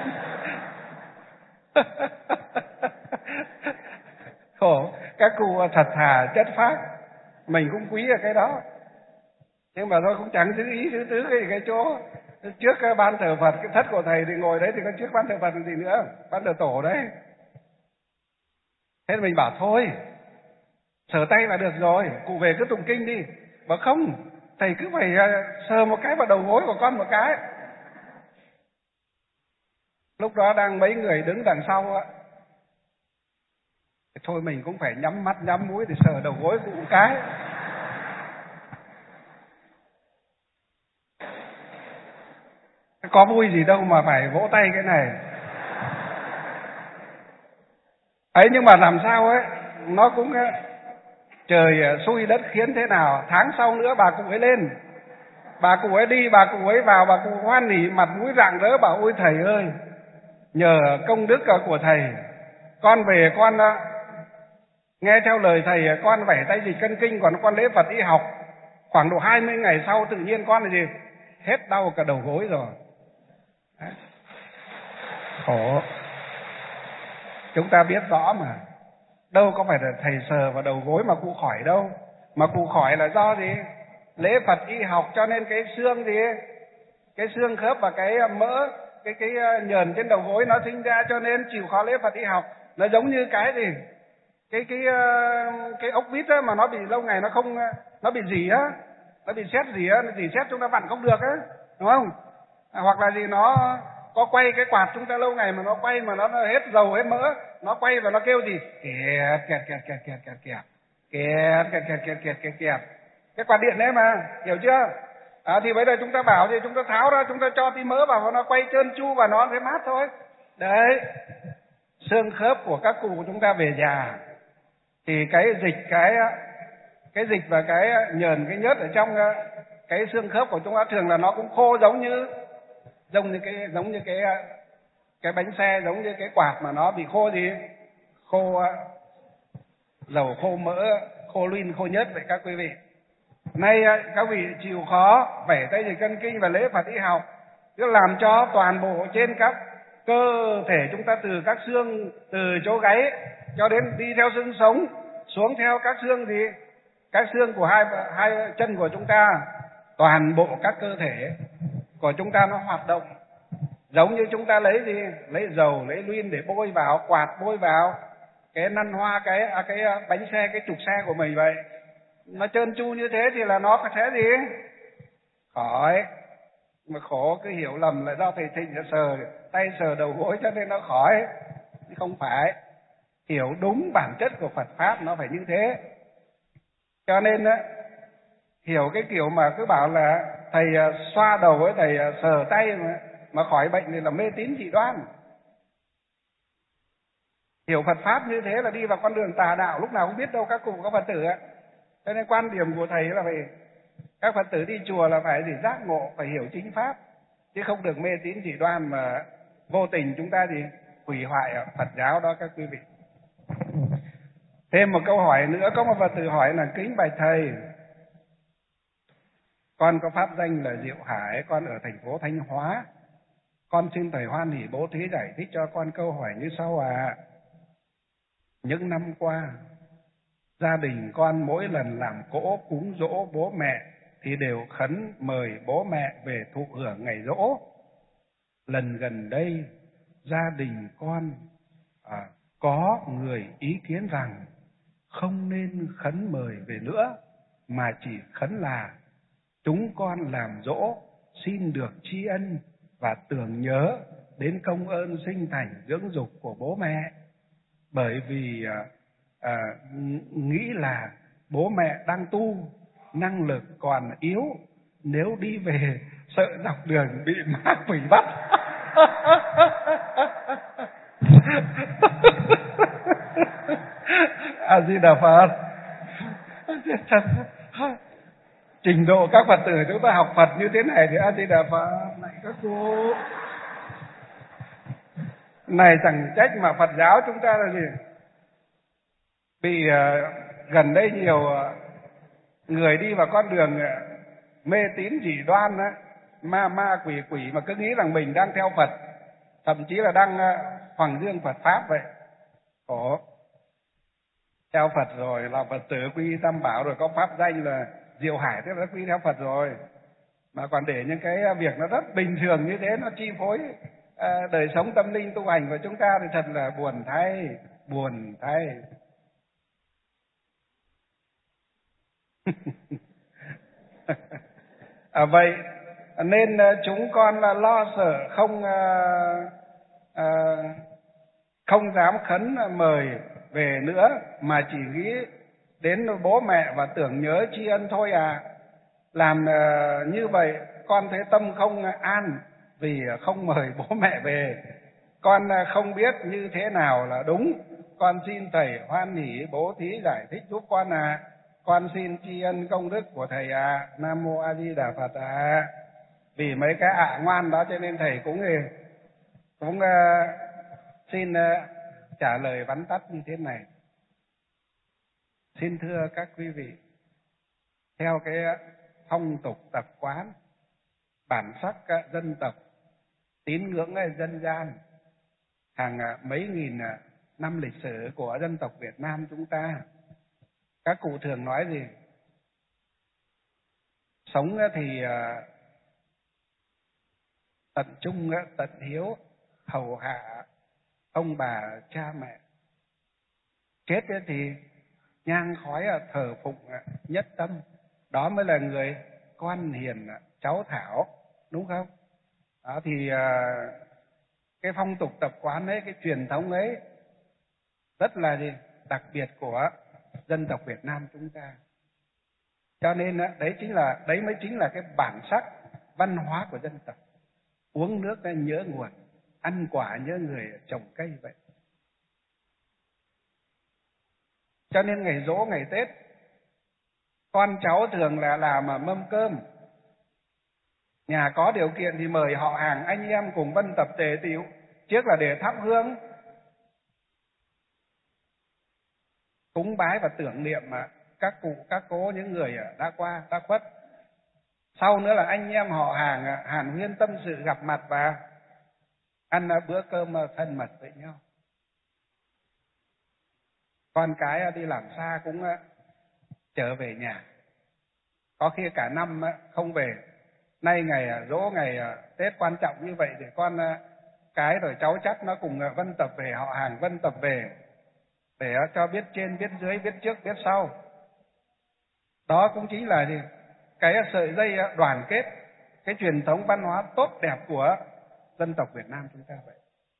Speaker 1: Khổ, các cụ thật thà chất phác, mình cũng quý ở cái đó. Nhưng mà thôi cũng chẳng giữ ý giữ tứ cái chỗ trước cái ban thờ Phật, cái thất của thầy thì ngồi đấy, thì có trước ban thờ Phật gì nữa, ban thờ tổ đấy. Thế mình bảo thôi, sờ tay là được rồi, cụ về cứ tụng kinh đi. Bảo không, thầy cứ phải sờ một cái vào đầu gối của con một cái. Lúc đó đang mấy người đứng đằng sau á, thôi mình cũng phải nhắm mắt nhắm mũi để sờ đầu gối cụ một cái. Có vui gì đâu mà phải vỗ tay cái này. Ấy nhưng mà làm sao ấy, nó cũng trời xui đất khiến thế nào, tháng sau nữa bà cụ ấy lên, bà cụ ấy đi, bà cụ ấy vào, bà cụ hoan hỉ mặt mũi rạng rỡ bảo ôi thầy ơi, nhờ công đức của thầy, con về con nghe theo lời thầy, con vẩy tay dịch cân kinh, còn con lễ Phật y học. Khoảng độ 20 ngày sau tự nhiên con là gì? Hết đau cả đầu gối rồi. Đấy. Khổ. Chúng ta biết rõ mà. Đâu có phải là thầy sờ vào đầu gối mà cụ khỏi đâu. Mà cụ khỏi là do gì? Lễ Phật y học, cho nên cái xương gì? Cái xương khớp và cái mỡ, cái nhờn trên đầu gối nó sinh ra, cho nên chịu khó lễ Phật y học. Nó giống như cái gì? Cái ốc vít á, mà nó bị lâu ngày nó không, nó bị gì á, nó bị sét gì á, gì sét chúng ta vặn không được á, đúng không? Hoặc là gì nó có quay cái quạt chúng ta lâu ngày mà nó quay mà nó hết dầu hết mỡ, nó quay và nó kêu gì? Kẹt kẹt kẹt kẹt kẹt kẹt kẹt kẹt kẹt kẹt kẹt kẹt kẹt kẹt. Cái quạt điện đấy mà, hiểu chưa? Thì bây giờ chúng ta bảo thì chúng ta tháo ra, chúng ta cho tí mỡ vào và nó quay trơn tru và nó sẽ mát thôi. Đấy, xương khớp của các cụ của chúng ta về già thì cái dịch và cái nhờn, cái nhớt ở trong cái xương khớp của chúng ta thường là nó cũng khô giống như cái bánh xe, giống như cái quạt mà nó bị khô gì? Khô dầu, khô mỡ, khô luyên, khô nhớt vậy các quý vị. Nay các vị chịu khó vẩy tay dịch cân kinh và lễ Phật y học, cứ làm cho toàn bộ trên các cơ thể chúng ta, từ các xương, từ chỗ gáy cho đến đi theo xương sống xuống theo các xương gì? Các xương của hai chân của chúng ta, toàn bộ các cơ thể của chúng ta nó hoạt động giống như chúng ta lấy gì? Lấy dầu, lấy luyên để bôi vào, quạt bôi vào cái năn hoa, cái bánh xe, cái trục xe của mình vậy. Nó trơn tru như thế thì là nó sẽ gì? Khỏi. Mà khổ cứ hiểu lầm là do thầy Thịnh sờ tay sờ đầu gối cho nên nó khỏi. Không phải. Hiểu đúng bản chất của Phật Pháp nó phải như thế. Cho nên á, hiểu cái kiểu mà cứ bảo là thầy xoa đầu với thầy sờ tay mà khỏi bệnh thì là mê tín dị đoan. Hiểu Phật Pháp như thế là đi vào con đường tà đạo, lúc nào cũng biết đâu các cụ các Phật tử ạ. Cho nên quan điểm của thầy là phải các Phật tử đi chùa là phải giác ngộ, phải hiểu chính Pháp, chứ không được mê tín dị đoan mà vô tình chúng ta gì hủy hoại Phật giáo đó các quý vị. Thêm một câu hỏi nữa, có một Phật tử hỏi là kính bạch thầy, con có pháp danh là Diệu Hải, con ở thành phố Thanh Hóa, con xin thầy hoan hỷ bố thí giải thích cho con câu hỏi như sau ạ. Những năm qua, gia đình con mỗi lần làm cỗ cúng dỗ bố mẹ thì đều khấn mời bố mẹ về thụ hưởng ngày dỗ. Lần gần đây, gia đình con có người ý kiến rằng không nên khấn mời về nữa, mà chỉ khấn là chúng con làm dỗ xin được tri ân và tưởng nhớ đến công ơn sinh thành dưỡng dục của bố mẹ. Bởi vì nghĩ là bố mẹ đang tu, năng lực còn yếu, nếu đi về sợ dọc đường bị ma quỷ bắt. A Di Đà Phật. Trình độ các Phật tử chúng ta học Phật như thế này thì A Di Đà Phật. Này các cô, này chẳng trách mà Phật giáo chúng ta là gì? Bị gần đây nhiều người đi vào con đường mê tín dị đoan á, ma quỷ mà cứ nghĩ rằng mình đang theo Phật, thậm chí là đang hoằng dương Phật Pháp vậy. Khổ. Theo Phật rồi là Phật tử quy Tam Bảo rồi, có pháp danh là Diệu Hải, tức là quy theo Phật rồi, mà còn để những cái việc nó rất bình thường như thế nó chi phối đời sống tâm linh tu hành của chúng ta thì thật là buồn thay. Vậy nên chúng con là lo sợ không dám khấn mời về nữa, mà chỉ nghĩ đến bố mẹ và tưởng nhớ tri ân thôi à. Làm như vậy con thấy tâm không an vì không mời bố mẹ về. Con không biết như thế nào là đúng, con xin thầy hoan hỷ bố thí giải thích giúp con à. Con xin tri ân công đức của thầy ạ. Nam mô A Di Đà Phật ạ. Vì mấy cái ngoan đó cho nên thầy cũng xin trả lời vắn tắt như thế này. Xin thưa các quý vị, theo cái phong tục tập quán, bản sắc dân tộc, tín ngưỡng dân gian hàng mấy nghìn năm lịch sử của dân tộc Việt Nam chúng ta, các cụ thường nói gì? Sống thì tận trung, tận hiếu, hầu hạ ông bà cha mẹ. Chết thì nhang khói thờ phụng nhất tâm. Đó mới là người con hiền cháu thảo, đúng không? Đó thì cái phong tục tập quán ấy, cái truyền thống ấy rất là đặc biệt của dân tộc Việt Nam chúng ta. Cho nên đấy mới chính là cái bản sắc văn hóa của dân tộc. Uống nước nhớ nguồn, ăn quả nhớ người trồng cây vậy. Cho nên ngày giỗ, ngày Tết, con cháu thường là làm mâm cơm. Nhà có điều kiện thì mời họ hàng anh em cùng vân tập tề tựu, trước là để thắp hương, cúng bái và tưởng niệm các cụ, các cố, những người đã qua, đã khuất. Sau nữa là anh em họ hàng hàn huyên tâm sự, gặp mặt và ăn bữa cơm thân mật với nhau. Con cái đi làm xa cũng trở về nhà, có khi cả năm không về. Nay ngày giỗ, ngày Tết quan trọng như vậy để con cái rồi cháu chắc nó cùng vân tập về, họ hàng vân tập về, để cho biết trên biết dưới, biết trước biết sau. Đó cũng chính là cái sợi dây đoàn kết, cái truyền thống văn hóa tốt đẹp của dân tộc Việt Nam chúng ta vậy.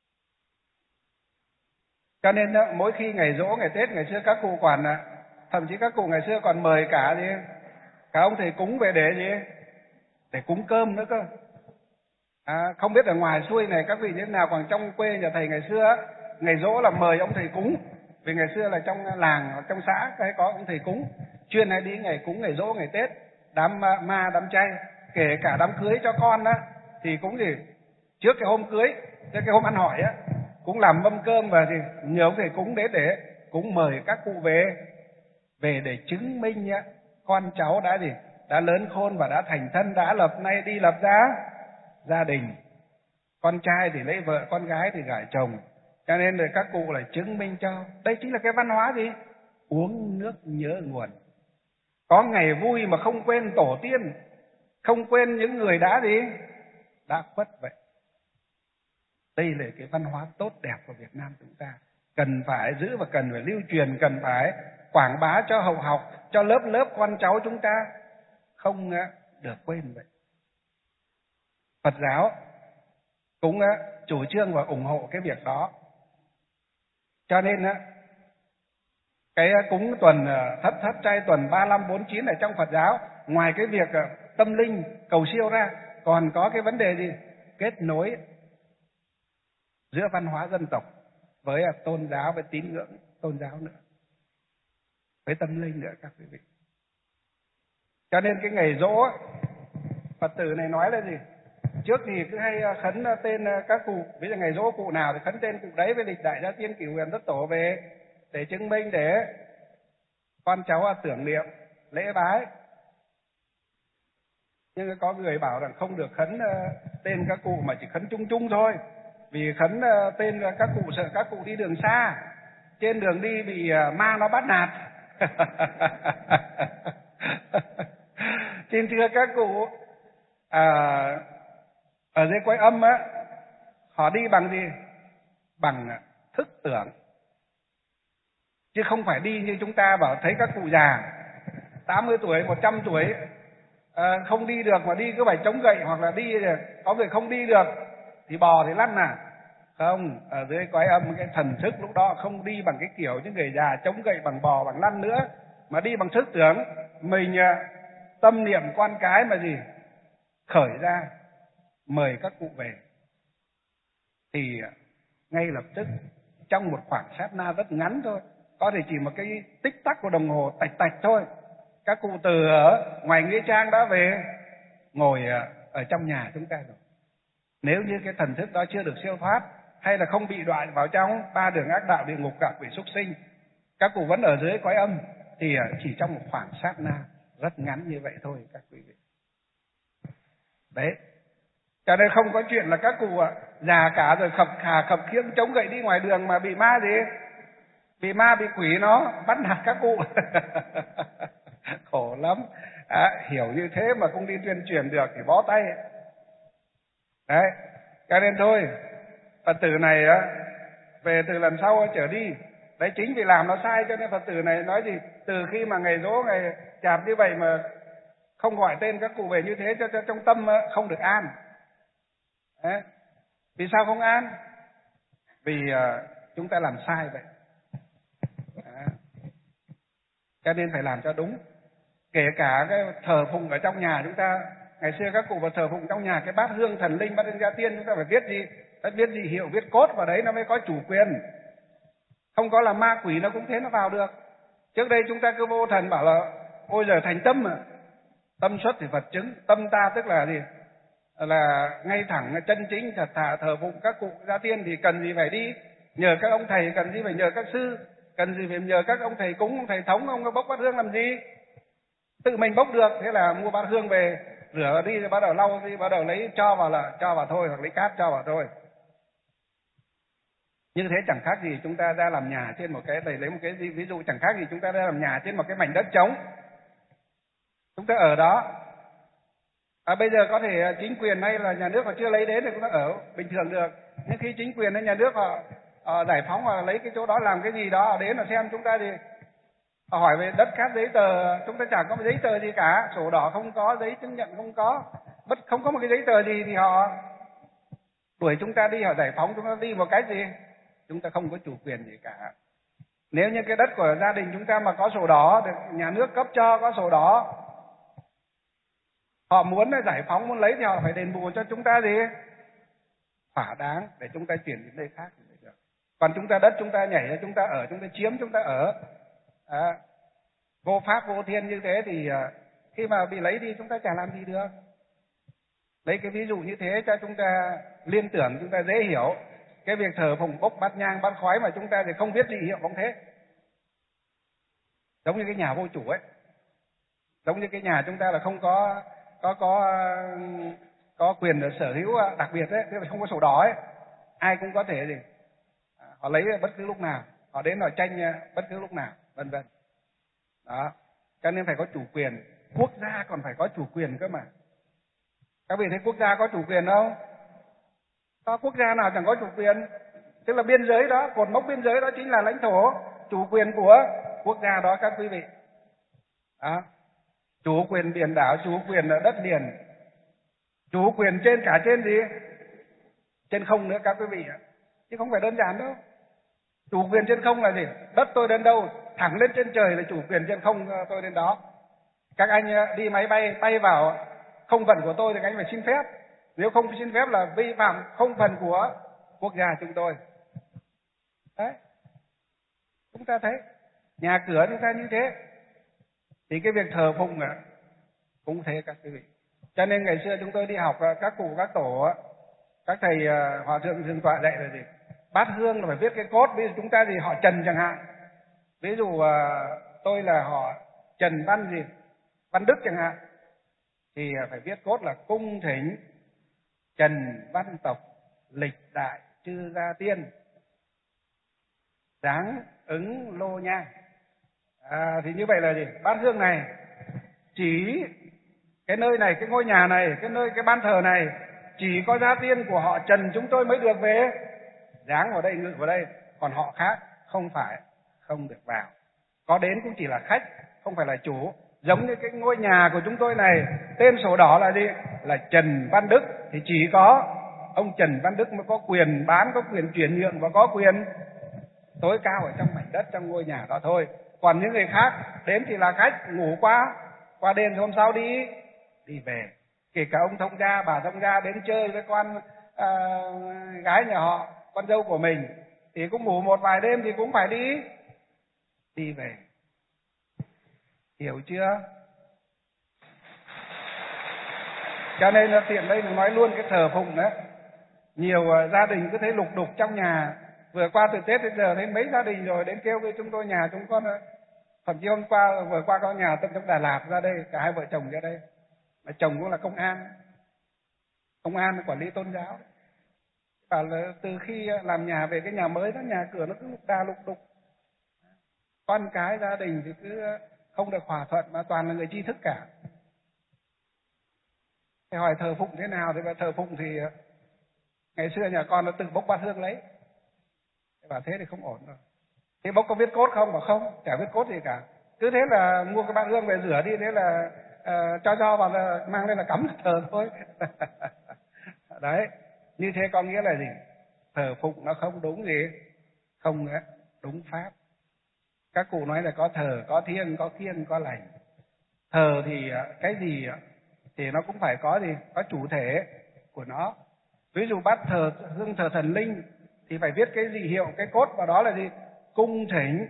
Speaker 1: Cho nên mỗi khi ngày giỗ, ngày Tết, ngày xưa các cụ còn thậm chí các cụ ngày xưa còn mời cả ông thầy cúng về để cúng cơm nữa cơ. Không biết ở ngoài xuôi này các vị như thế nào, còn trong quê nhà thầy ngày xưa ngày giỗ là mời ông thầy cúng. Vì ngày xưa là trong làng hoặc trong xã hay có ông thầy cúng, chuyên hay đi ngày cúng, ngày giỗ, ngày Tết, đám ma, đám chay, kể cả đám cưới cho con đó thì cũng trước cái hôm cưới, trước cái hôm ăn hỏi cũng làm mâm cơm và nhờ ông thầy cúng để cũng mời các cụ về để chứng minh con cháu đã lớn khôn và đã thành thân, đã nay đi lập gia đình. Con trai thì lấy vợ, con gái thì gả chồng. Cho nên là các cụ lại chứng minh cho. Đây chính là cái văn hóa uống nước nhớ nguồn. Có ngày vui mà không quên tổ tiên, không quên những người đã khuất vậy. Đây là cái văn hóa tốt đẹp của Việt Nam chúng ta, cần phải giữ và cần phải lưu truyền, cần phải quảng bá cho hậu học, cho lớp con cháu chúng ta không được quên vậy. Phật giáo cũng chủ trương và ủng hộ cái việc đó. Cho nên cái cúng tuần thất trai tuần 35 49 ở trong Phật giáo, ngoài cái việc tâm linh cầu siêu ra, còn có cái vấn đề kết nối giữa văn hóa dân tộc với tôn giáo, với tín ngưỡng tôn giáo nữa, với tâm linh nữa các quý vị. Cho nên cái ngày giỗ Phật tử này nói là trước thì cứ hay khấn tên các cụ, ví dụ ngày giỗ cụ nào thì khấn tên cụ đấy với lịch đại gia tiên cửu huyền thất tổ về để chứng minh, để con cháu tưởng niệm lễ bái. Nhưng có người bảo rằng không được khấn tên các cụ mà chỉ khấn chung chung thôi, vì khấn tên các cụ sợ các cụ đi đường xa, trên đường đi bị ma nó bắt nạt. Xin thưa các cụ, ở dưới Quái Âm họ đi bằng bằng thức tưởng, chứ không phải đi như chúng ta bảo thấy các cụ già 80 tuổi 100 tuổi không đi được mà đi cứ phải chống gậy, hoặc là đi có người không đi được thì bò thì lăn không. Ở dưới Quái Âm cái thần thức lúc đó không đi bằng cái kiểu những người già chống gậy bằng bò bằng lăn nữa, mà đi bằng thức tưởng. Mình tâm niệm con cái mà khởi ra mời các cụ về thì ngay lập tức trong một khoảng sát na rất ngắn thôi, có thể chỉ một cái tích tắc của đồng hồ tạch tạch thôi, Các cụ từ ở ngoài nghĩa trang đã về ngồi ở trong nhà chúng ta rồi. Nếu như cái thần thức đó chưa được siêu thoát, hay là không bị đọa vào trong 3 đường ác đạo, địa ngục, ngạ quỷ, súc sinh, các cụ vẫn ở dưới cõi âm, thì chỉ trong một khoảng sát na rất ngắn như vậy thôi các quý vị. Đấy, cho nên không có chuyện là các cụ già cả rồi khập khà khập khiễng chống gậy đi ngoài đường mà bị ma gì, bị ma bị quỷ nó bắt nạt các cụ. Khổ lắm. Hiểu như thế mà không đi tuyên truyền được thì bó tay. Đấy, cho nên thôi, Phật tử này về từ lần sau trở đi, đấy chính vì làm nó sai cho nên Phật tử này nói gì, từ khi mà ngày giỗ ngày chạp như vậy mà không gọi tên các cụ về như thế, cho trong tâm không được an. Đấy. Vì sao không an? Vì chúng ta làm sai vậy. Đấy. Cho nên phải làm cho đúng. Kể cả cái thờ phụng ở trong nhà chúng ta, ngày xưa các cụ vào thờ phụng trong nhà cái bát hương thần linh, bát hương gia tiên, chúng ta phải viết gì? Phải viết gì hiệu, viết cốt vào đấy nó mới có chủ quyền. Không có là ma quỷ nó cũng thế nó vào được. Trước đây chúng ta cứ vô thần bảo là ôi giờ thành tâm mà. Tâm xuất thì Phật chứng. Tâm ta tức là gì? Là ngay thẳng, chân chính, thật thà thờ phụng các cụ gia tiên thì cần gì phải đi nhờ các ông thầy, cần gì phải nhờ các sư, cần gì phải nhờ các ông thầy cúng, ông thầy thống, ông bốc bát hương làm gì? Tự mình bốc được, thế là mua bát hương về rửa đi rồi bắt đầu lau đi, bắt đầu lấy cho vào thôi, hoặc lấy cát cho vào thôi. Như thế chẳng khác gì chúng ta ra làm nhà trên một cái, thầy lấy một cái ví dụ, chẳng khác gì chúng ta ra làm nhà trên một cái mảnh đất trống. Chúng ta ở đó. Bây giờ có thể chính quyền hay là nhà nước họ chưa lấy đến thì chúng ta ở bình thường được. Nhưng khi chính quyền hay nhà nước họ giải phóng và lấy cái chỗ đó làm cái gì đó, họ đến là xem chúng ta thì họ hỏi về đất cát giấy tờ, chúng ta chẳng có giấy tờ gì cả, sổ đỏ không có, giấy chứng nhận không có, không có một cái giấy tờ gì thì họ đuổi chúng ta đi, họ giải phóng chúng ta đi một cách gì? Chúng ta không có chủ quyền gì cả. Nếu như cái đất của gia đình chúng ta mà có sổ đỏ, được nhà nước cấp cho có sổ đỏ, họ muốn giải phóng, muốn lấy thì họ phải đền bù cho chúng ta gì? Thỏa đáng để chúng ta chuyển đến nơi khác thì được. Còn chúng ta đất chúng ta nhảy, chúng ta ở, chúng ta chiếm, chúng ta ở vô pháp vô thiên như thế thì khi mà bị lấy đi chúng ta chả làm gì được. Lấy cái ví dụ như thế cho chúng ta liên tưởng, chúng ta dễ hiểu. Cái việc thờ phụng bốc bát nhang bát khói mà chúng ta thì không biết gì hiệu cũng thế. Giống như cái nhà vô chủ ấy. Giống như cái nhà chúng ta là không có quyền sở hữu đặc biệt ấy, tức là không có sổ đỏ ấy. Ai cũng có thể gì họ lấy bất cứ lúc nào, họ đến họ tranh bất cứ lúc nào, vân vân. Đó, cho nên phải có chủ quyền. Quốc gia còn phải có chủ quyền cơ mà. Các vị thấy quốc gia có chủ quyền không? Có quốc gia nào chẳng có chủ quyền? Tức là biên giới đó, cột mốc biên giới đó chính là lãnh thổ, chủ quyền của quốc gia đó các quý vị. Đó. Chủ quyền biển đảo, chủ quyền ở đất liền, chủ quyền trên cả trên gì? Trên không nữa các quý vị ạ. Chứ không phải đơn giản đâu. Chủ quyền trên không là gì? Đất tôi đến đâu, thẳng lên trên trời là chủ quyền trên không tôi đến đó. Các anh đi máy bay bay vào không phận của tôi thì các anh phải xin phép. Nếu không xin phép là vi phạm không phận của quốc gia chúng tôi. Đấy. Chúng ta thấy nhà cửa chúng ta như thế. Thì cái việc thờ phụng cũng thế các quý vị. Cho nên ngày xưa chúng tôi đi học các cụ các tổ, các thầy hòa thượng thường tọa dạy là gì? Bát hương là phải viết cái cốt. Ví dụ chúng ta thì họ Trần chẳng hạn. Ví dụ tôi là họ Trần Văn gì? Văn Đức chẳng hạn. Thì phải viết cốt là cung thỉnh Trần Văn Tộc lịch đại chư gia tiên dáng ứng lô nhang. Thì như vậy là gì? Bát hương này chỉ cái nơi này, cái ngôi nhà này, cái ban thờ này chỉ có gia tiên của họ Trần chúng tôi mới được về dáng vào đây, ngự vào đây. Còn họ khác không được vào. Có đến cũng chỉ là khách, không phải là chủ. Giống như cái ngôi nhà của chúng tôi này, tên sổ đỏ là gì? Là Trần Văn Đức. Thì chỉ có ông Trần Văn Đức mới có quyền bán, có quyền chuyển nhượng và có quyền tối cao ở trong mảnh đất, trong ngôi nhà đó thôi. Còn những người khác đến thì là khách, ngủ qua đêm hôm sau đi về. Kể cả ông thông gia, bà thông gia đến chơi với con gái nhà họ, con dâu của mình, thì cũng ngủ một vài đêm thì cũng phải đi về. Hiểu chưa? Cho nên là tiện đây nói luôn cái thờ phụng đó. Nhiều gia đình cứ thấy lục đục trong nhà. Vừa qua từ Tết đến giờ đến mấy gia đình rồi đến kêu với chúng tôi nhà chúng con. Thậm chí hôm qua vừa qua có nhà trong Đà Lạt ra đây, cả hai vợ chồng ra đây. Mà chồng cũng là công an quản lý tôn giáo. Bảo là từ khi làm nhà về cái nhà mới đó, nhà cửa nó cứ lục đục. Con cái gia đình thì cứ không được hòa thuận, mà toàn là người tri thức cả. Thế hỏi thờ phụng thế nào? Thì thờ phụng thì ngày xưa nhà con nó tự bốc bát hương lấy. Bảo thế thì không ổn rồi. Thế bốc có viết cốt không? Bảo không, chả viết cốt gì cả. Cứ thế là mua cái bát hương về rửa đi, thế là cho vào là mang lên là cắm thờ thôi. Đấy, như thế có nghĩa là gì? Thờ phụng nó không đúng gì? Không đúng pháp. Các cụ nói là có thờ, có thiêng, có kiêng, có lành. Thờ thì cái gì thì nó cũng phải có gì? Có chủ thể của nó. Ví dụ bát thờ hương thờ thần linh thì phải viết cái gì hiệu, cái cốt vào đó là gì? Cung thỉnh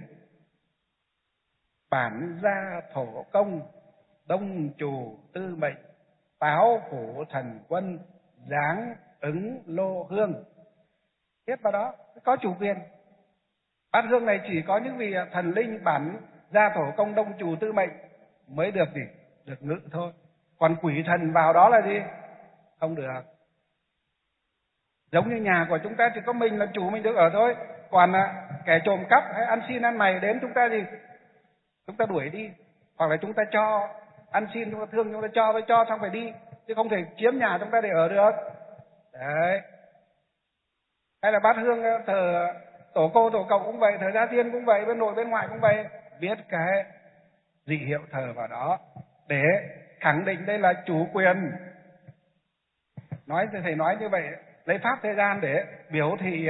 Speaker 1: bản gia thổ công, đông chủ tư mệnh, táo phủ thần quân, giáng ứng lô hương. Viết vào đó, có chủ quyền. Bát hương này chỉ có những vị thần linh bản gia thổ công đông chủ tư mệnh mới được gì? Được ngự thôi. Còn quỷ thần vào đó là gì? Không được. Giống như nhà của chúng ta chỉ có mình là chủ, mình được ở thôi. Còn kẻ trộm cắp hay ăn xin ăn mày đến chúng ta gì? Chúng ta đuổi đi. Hoặc là chúng ta cho ăn xin, chúng ta thương, chúng ta cho xong phải đi. Chứ không thể chiếm nhà chúng ta để ở được. Đấy. Hay là bát hương thờ tổ cô tổ cậu cũng vậy, thờ gia tiên cũng vậy, bên nội bên ngoại cũng vậy. Viết cái dị hiệu thờ vào đó để khẳng định đây là chủ quyền. Nói thì thầy nói như vậy, lấy pháp thế gian để biểu thị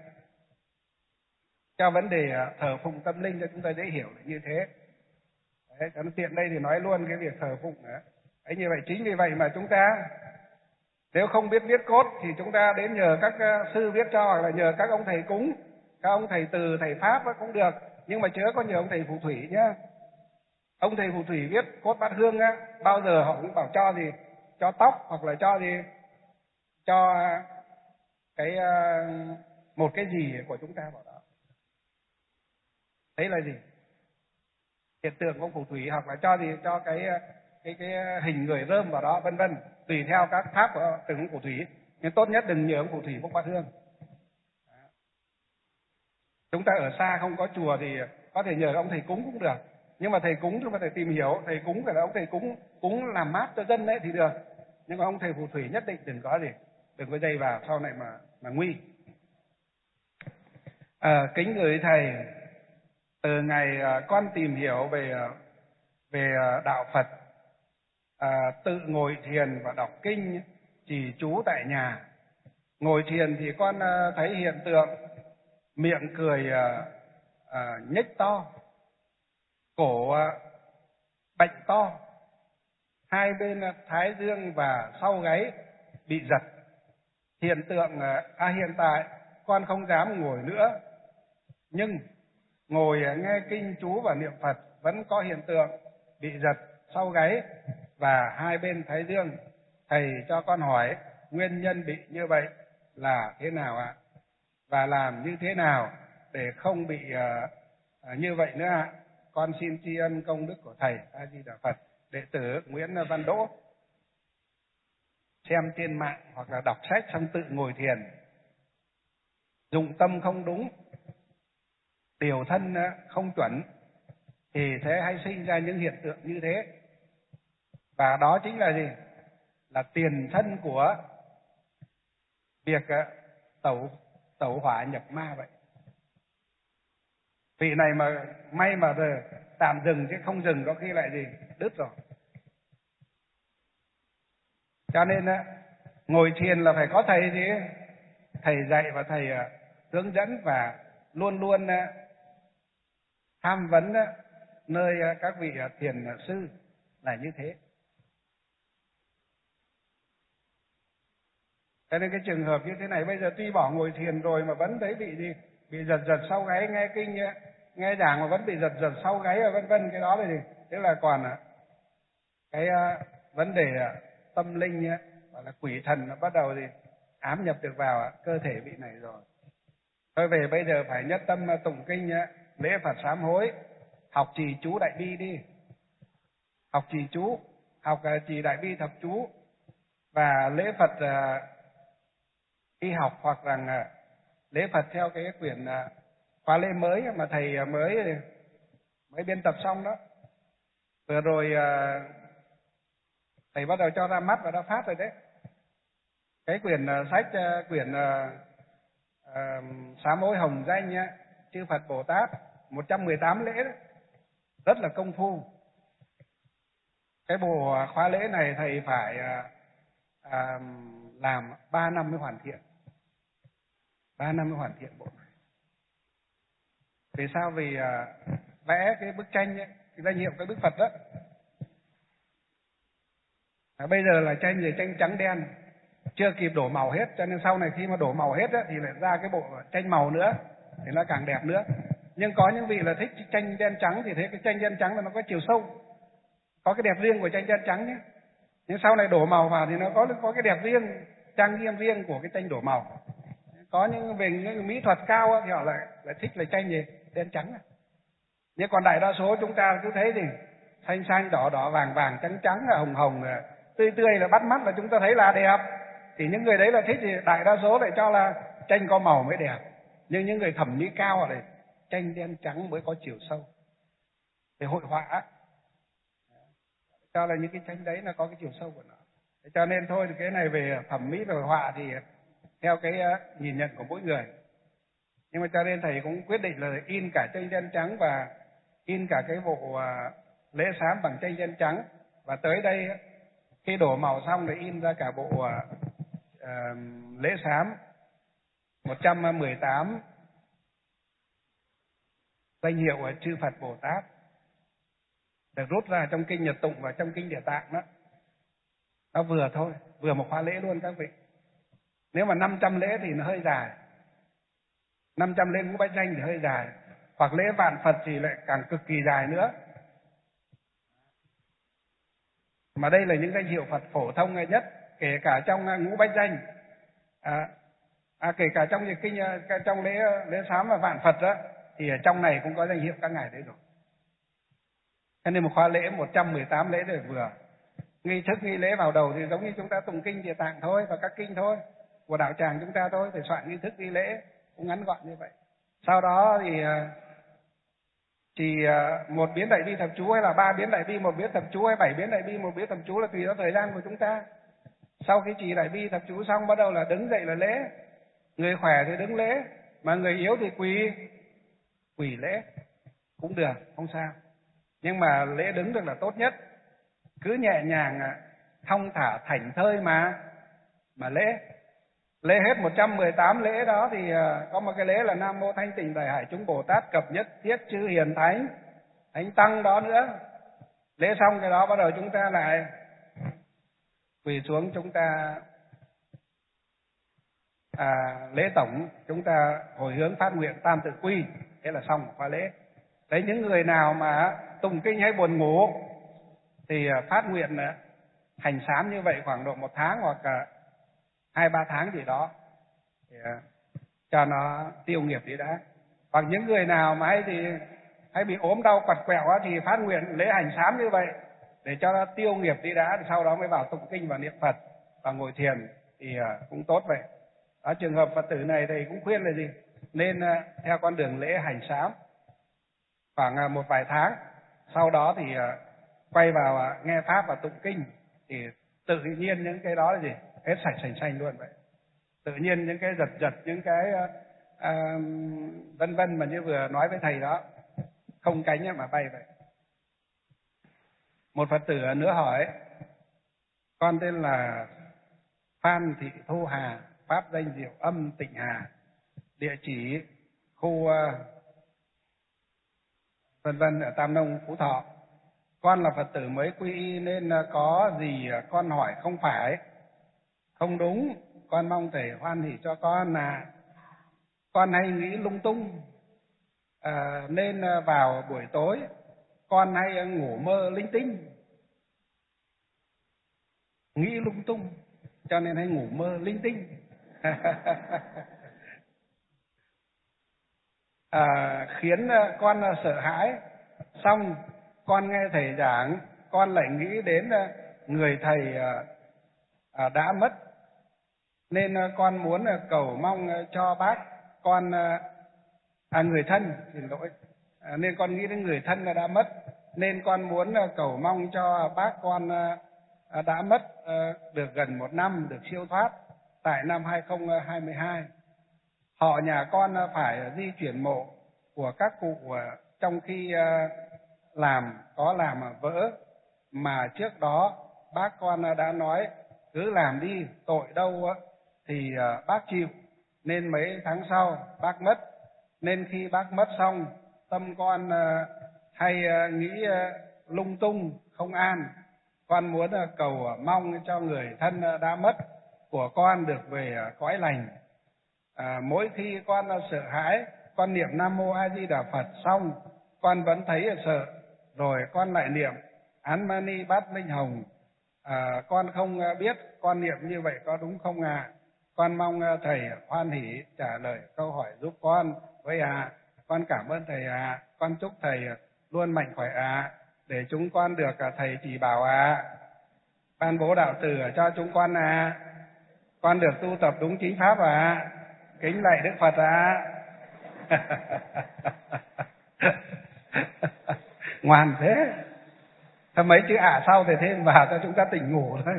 Speaker 1: cho vấn đề thờ phụng tâm linh cho chúng ta dễ hiểu như thế. Đấy, cho nó tiện đây thì nói luôn cái việc thờ phụng nữa. Đấy, như vậy chính vì vậy mà chúng ta nếu không biết viết cốt thì chúng ta đến nhờ các sư viết cho, hoặc là nhờ các ông thầy cúng, các ông thầy từ, thầy pháp cũng được, nhưng mà chớ có nhờ ông thầy phù thủy nhá. Ông thầy phù thủy viết cốt bát hương á, bao giờ họ cũng bảo cho gì? Cho tóc, hoặc là cho gì? Cho cái một cái gì của chúng ta vào đó. Đấy là gì? Hiện tượng của phù thủy, hoặc là cho gì? Cho cái hình người rơm vào đó, vân vân, tùy theo các pháp của từng phù thủy. Nhưng tốt nhất đừng nhờ ông phù thủy bốc bát hương. Chúng ta ở xa không có chùa thì có thể nhờ ông thầy cúng cũng được. Nhưng mà thầy cúng chúng ta phải tìm hiểu, thầy cúng phải là ông thầy cúng làm mát cho dân đấy thì được. Nhưng mà ông thầy phù thủy nhất định đừng có gì, đừng có dây vào sau này mà nguy. Kính gửi thầy, từ ngày con tìm hiểu về đạo Phật, tự ngồi thiền và đọc kinh, trì chú tại nhà. Ngồi thiền thì con thấy hiện tượng miệng cười nhếch to, cổ bệnh to, hai bên thái dương và sau gáy bị giật. Hiện tượng hiện tại con không dám ngồi nữa, nhưng ngồi nghe kinh chú và niệm Phật vẫn có hiện tượng bị giật sau gáy và hai bên thái dương. Thầy cho con hỏi nguyên nhân bị như vậy là thế nào ạ? Và làm như thế nào để không bị như vậy nữa ạ? Con xin tri ân công đức của thầy. A Di Đà Phật. Đệ tử Nguyễn Văn Đỗ. Xem trên mạng hoặc là đọc sách xong tự ngồi thiền, dụng tâm không đúng, điều thân không chuẩn, thì thế hay sinh ra những hiện tượng như thế. Và đó chính là gì? Là tiền thân của việc tẩu hỏa nhập ma vậy. Vị này mà may mà tạm dừng, chứ không dừng có khi lại gì đứt rồi. Cho nên ngồi thiền là phải có thầy gì, thầy dạy và thầy hướng dẫn, và luôn luôn tham vấn nơi các vị thiền sư là như thế. Cho nên cái trường hợp như thế này bây giờ tuy bỏ ngồi thiền rồi mà vẫn thấy bị giật sau gáy, nghe kinh nghe giảng mà vẫn bị giật sau gáy và vân vân, cái đó là gì? Tức là còn cái vấn đề tâm linh gọi là quỷ thần nó bắt đầu thì ám nhập được vào cơ thể vị này rồi. Thôi về bây giờ phải nhất tâm tụng kinh lễ Phật sám hối, học trì chú đại bi đi, học trì chú, học trì đại bi thập chú và lễ Phật y học, hoặc rằng lễ Phật theo cái quyển khóa lễ mới mà thầy mới biên tập xong đó. Vừa rồi thầy bắt đầu cho ra mắt và đã phát rồi đấy. Cái quyển sách quyển sám hối hồng danh chư Phật Bồ Tát 118 lễ đó, rất là công phu. Cái bộ khóa lễ này thầy phải làm 3 năm mới hoàn thiện. 3 năm mới hoàn thiện bộ này. Vì sao? Vì vẽ cái bức tranh ấy, cái danh hiệu cái bức Phật đó. Bây giờ là tranh thì tranh trắng đen, chưa kịp đổ màu hết, cho nên sau này khi mà đổ màu hết á, thì lại ra cái bộ tranh màu nữa thì nó càng đẹp nữa. Nhưng có những vị là thích tranh đen trắng thì thấy cái tranh đen trắng là nó có chiều sâu, có cái đẹp riêng của tranh đen trắng nhé. Nhưng sau này đổ màu vào thì nó có cái đẹp riêng, trang nghiêm riêng của cái tranh đổ màu. Có những về những mỹ thuật cao á, thì họ lại thích là tranh gì đen trắng. Nhưng còn đại đa số chúng ta cứ thấy thì xanh xanh, đỏ đỏ, vàng vàng, trắng trắng, hồng hồng, tươi tươi là bắt mắt là chúng ta thấy là đẹp. Thì những người đấy là thích, thì đại đa số lại cho là tranh có màu mới đẹp. Nhưng những người thẩm mỹ cao thì tranh đen trắng mới có chiều sâu. Thì hội họa cho là những cái tranh đấy là có cái chiều sâu của nó. Cho nên thôi thì cái này về thẩm mỹ và hội họa thì theo cái nhìn nhận của mỗi người. Nhưng mà cho nên thầy cũng quyết định là in cả tranh đen trắng và in cả cái bộ lễ sám bằng tranh đen trắng. Và tới đây khi đổ màu xong thì in ra cả bộ lễ sám 118 danh hiệu của chư Phật Bồ Tát, được rút ra trong kinh Nhật Tụng và trong kinh Địa Tạng đó. Nó vừa thôi, vừa một khóa lễ luôn các vị. Nếu mà 500 lễ thì nó hơi dài, 500 lễ ngũ bách danh thì hơi dài, hoặc lễ vạn Phật thì lại càng cực kỳ dài nữa. Mà đây là những danh hiệu Phật phổ thông nhất, kể cả trong ngũ bách danh, kể cả trong kinh, trong lễ sám và vạn Phật đó, thì ở trong này cũng có danh hiệu các ngài đấy rồi. Cho nên một khóa lễ 118 lễ rồi vừa. Nghi thức nghi lễ vào đầu thì giống như chúng ta tụng kinh Địa Tạng thôi và các kinh thôi của đạo tràng chúng ta thôi, phải soạn nghi thức nghi lễ cũng ngắn gọn như vậy. Sau đó thì chỉ một biến đại bi thập chú, hay là 3 biến đại bi một biến thập chú, hay 7 biến đại bi một biến thập chú là tùy theo thời gian của chúng ta. Sau khi trì đại bi thập chú xong, bắt đầu là đứng dậy là lễ. Người khỏe thì đứng lễ, mà người yếu thì quỳ lễ cũng được, không sao. Nhưng mà lễ đứng được là tốt nhất. Cứ nhẹ nhàng thong thả thảnh thơi mà lễ hết 118 lễ đó thì có một cái lễ là Nam Mô Thanh Tịnh Đại Hải Chúng Bồ Tát Cập Nhất Thiết Chư Hiền Thánh Tăng đó nữa. Lễ xong cái đó bắt đầu chúng ta lại quỳ xuống, chúng ta lễ tổng, chúng ta hồi hướng phát nguyện tam tự quy, thế là xong khóa lễ. Đấy, những người nào mà tụng kinh hay buồn ngủ thì phát nguyện hành sám như vậy khoảng độ 1 tháng hoặc 2-3 tháng gì đó thì cho nó tiêu nghiệp đi đã. Hoặc những người nào mà hay bị ốm đau quặt quẹo thì phát nguyện lễ hành sám như vậy để cho nó tiêu nghiệp đi đã, sau đó mới vào tụng kinh và niệm Phật và ngồi thiền thì cũng tốt vậy. Ở trường hợp Phật tử này thầy cũng khuyên là gì? Nên theo con đường lễ hành sám khoảng một vài tháng, sau đó thì quay vào nghe pháp và tụng kinh thì tự nhiên những cái đó là gì? Hết sạch sành xanh luôn vậy. Tự nhiên những cái giật những cái vân vân mà như vừa nói với thầy đó, không cánh mà bay vậy. Một Phật tử nữa hỏi: con tên là Phan Thị Thu Hà, pháp danh Diệu Âm Tịnh Hà, địa chỉ khu vân vân ở Tam Nông, Phú Thọ. Con là Phật tử mới quy y nên có gì con hỏi không phải, không đúng, con mong thầy hoan hỷ cho con. Con hay nghĩ lung tung, nên vào buổi tối con hay ngủ mơ linh tinh, nghĩ lung tung. cho nên hay ngủ mơ linh tinh. Khiến con sợ hãi. Xong con nghe thầy giảng, con lại nghĩ đến người thầy đã mất, nên con muốn cầu mong cho bác con, người thân, xin lỗi, nên con nghĩ đến người thân đã mất, nên con muốn cầu mong cho bác con đã mất được gần 1 năm được siêu thoát tại năm 2022. Họ nhà con phải di chuyển mộ của các cụ trong khi làm vỡ, mà trước đó bác con đã nói cứ làm đi, tội đâu thì bác chịu. Nên mấy tháng sau bác mất, nên khi bác mất xong tâm con hay nghĩ lung tung không an. Con muốn cầu mong cho người thân đã mất của con được về cõi lành. Mỗi khi con sợ hãi, con niệm Nam Mô A Di Đà Phật xong, con vẫn thấy sợ, rồi con lại niệm Án Mani Bát Minh Hồng. Con không biết con niệm như vậy có đúng không ạ? Con mong thầy hoan hỷ trả lời câu hỏi giúp con với ạ. Con cảm ơn thầy ạ. Con chúc thầy luôn mạnh khỏe ạ, để chúng con được thầy chỉ bảo ạ. Ban bố đạo từ cho chúng con ạ. Con được tu tập đúng chính pháp ạ. Kính lạy Đức Phật ạ. Ngoan thế. Thôi mấy chữ sau thì thêm vào cho chúng ta tỉnh ngủ thôi.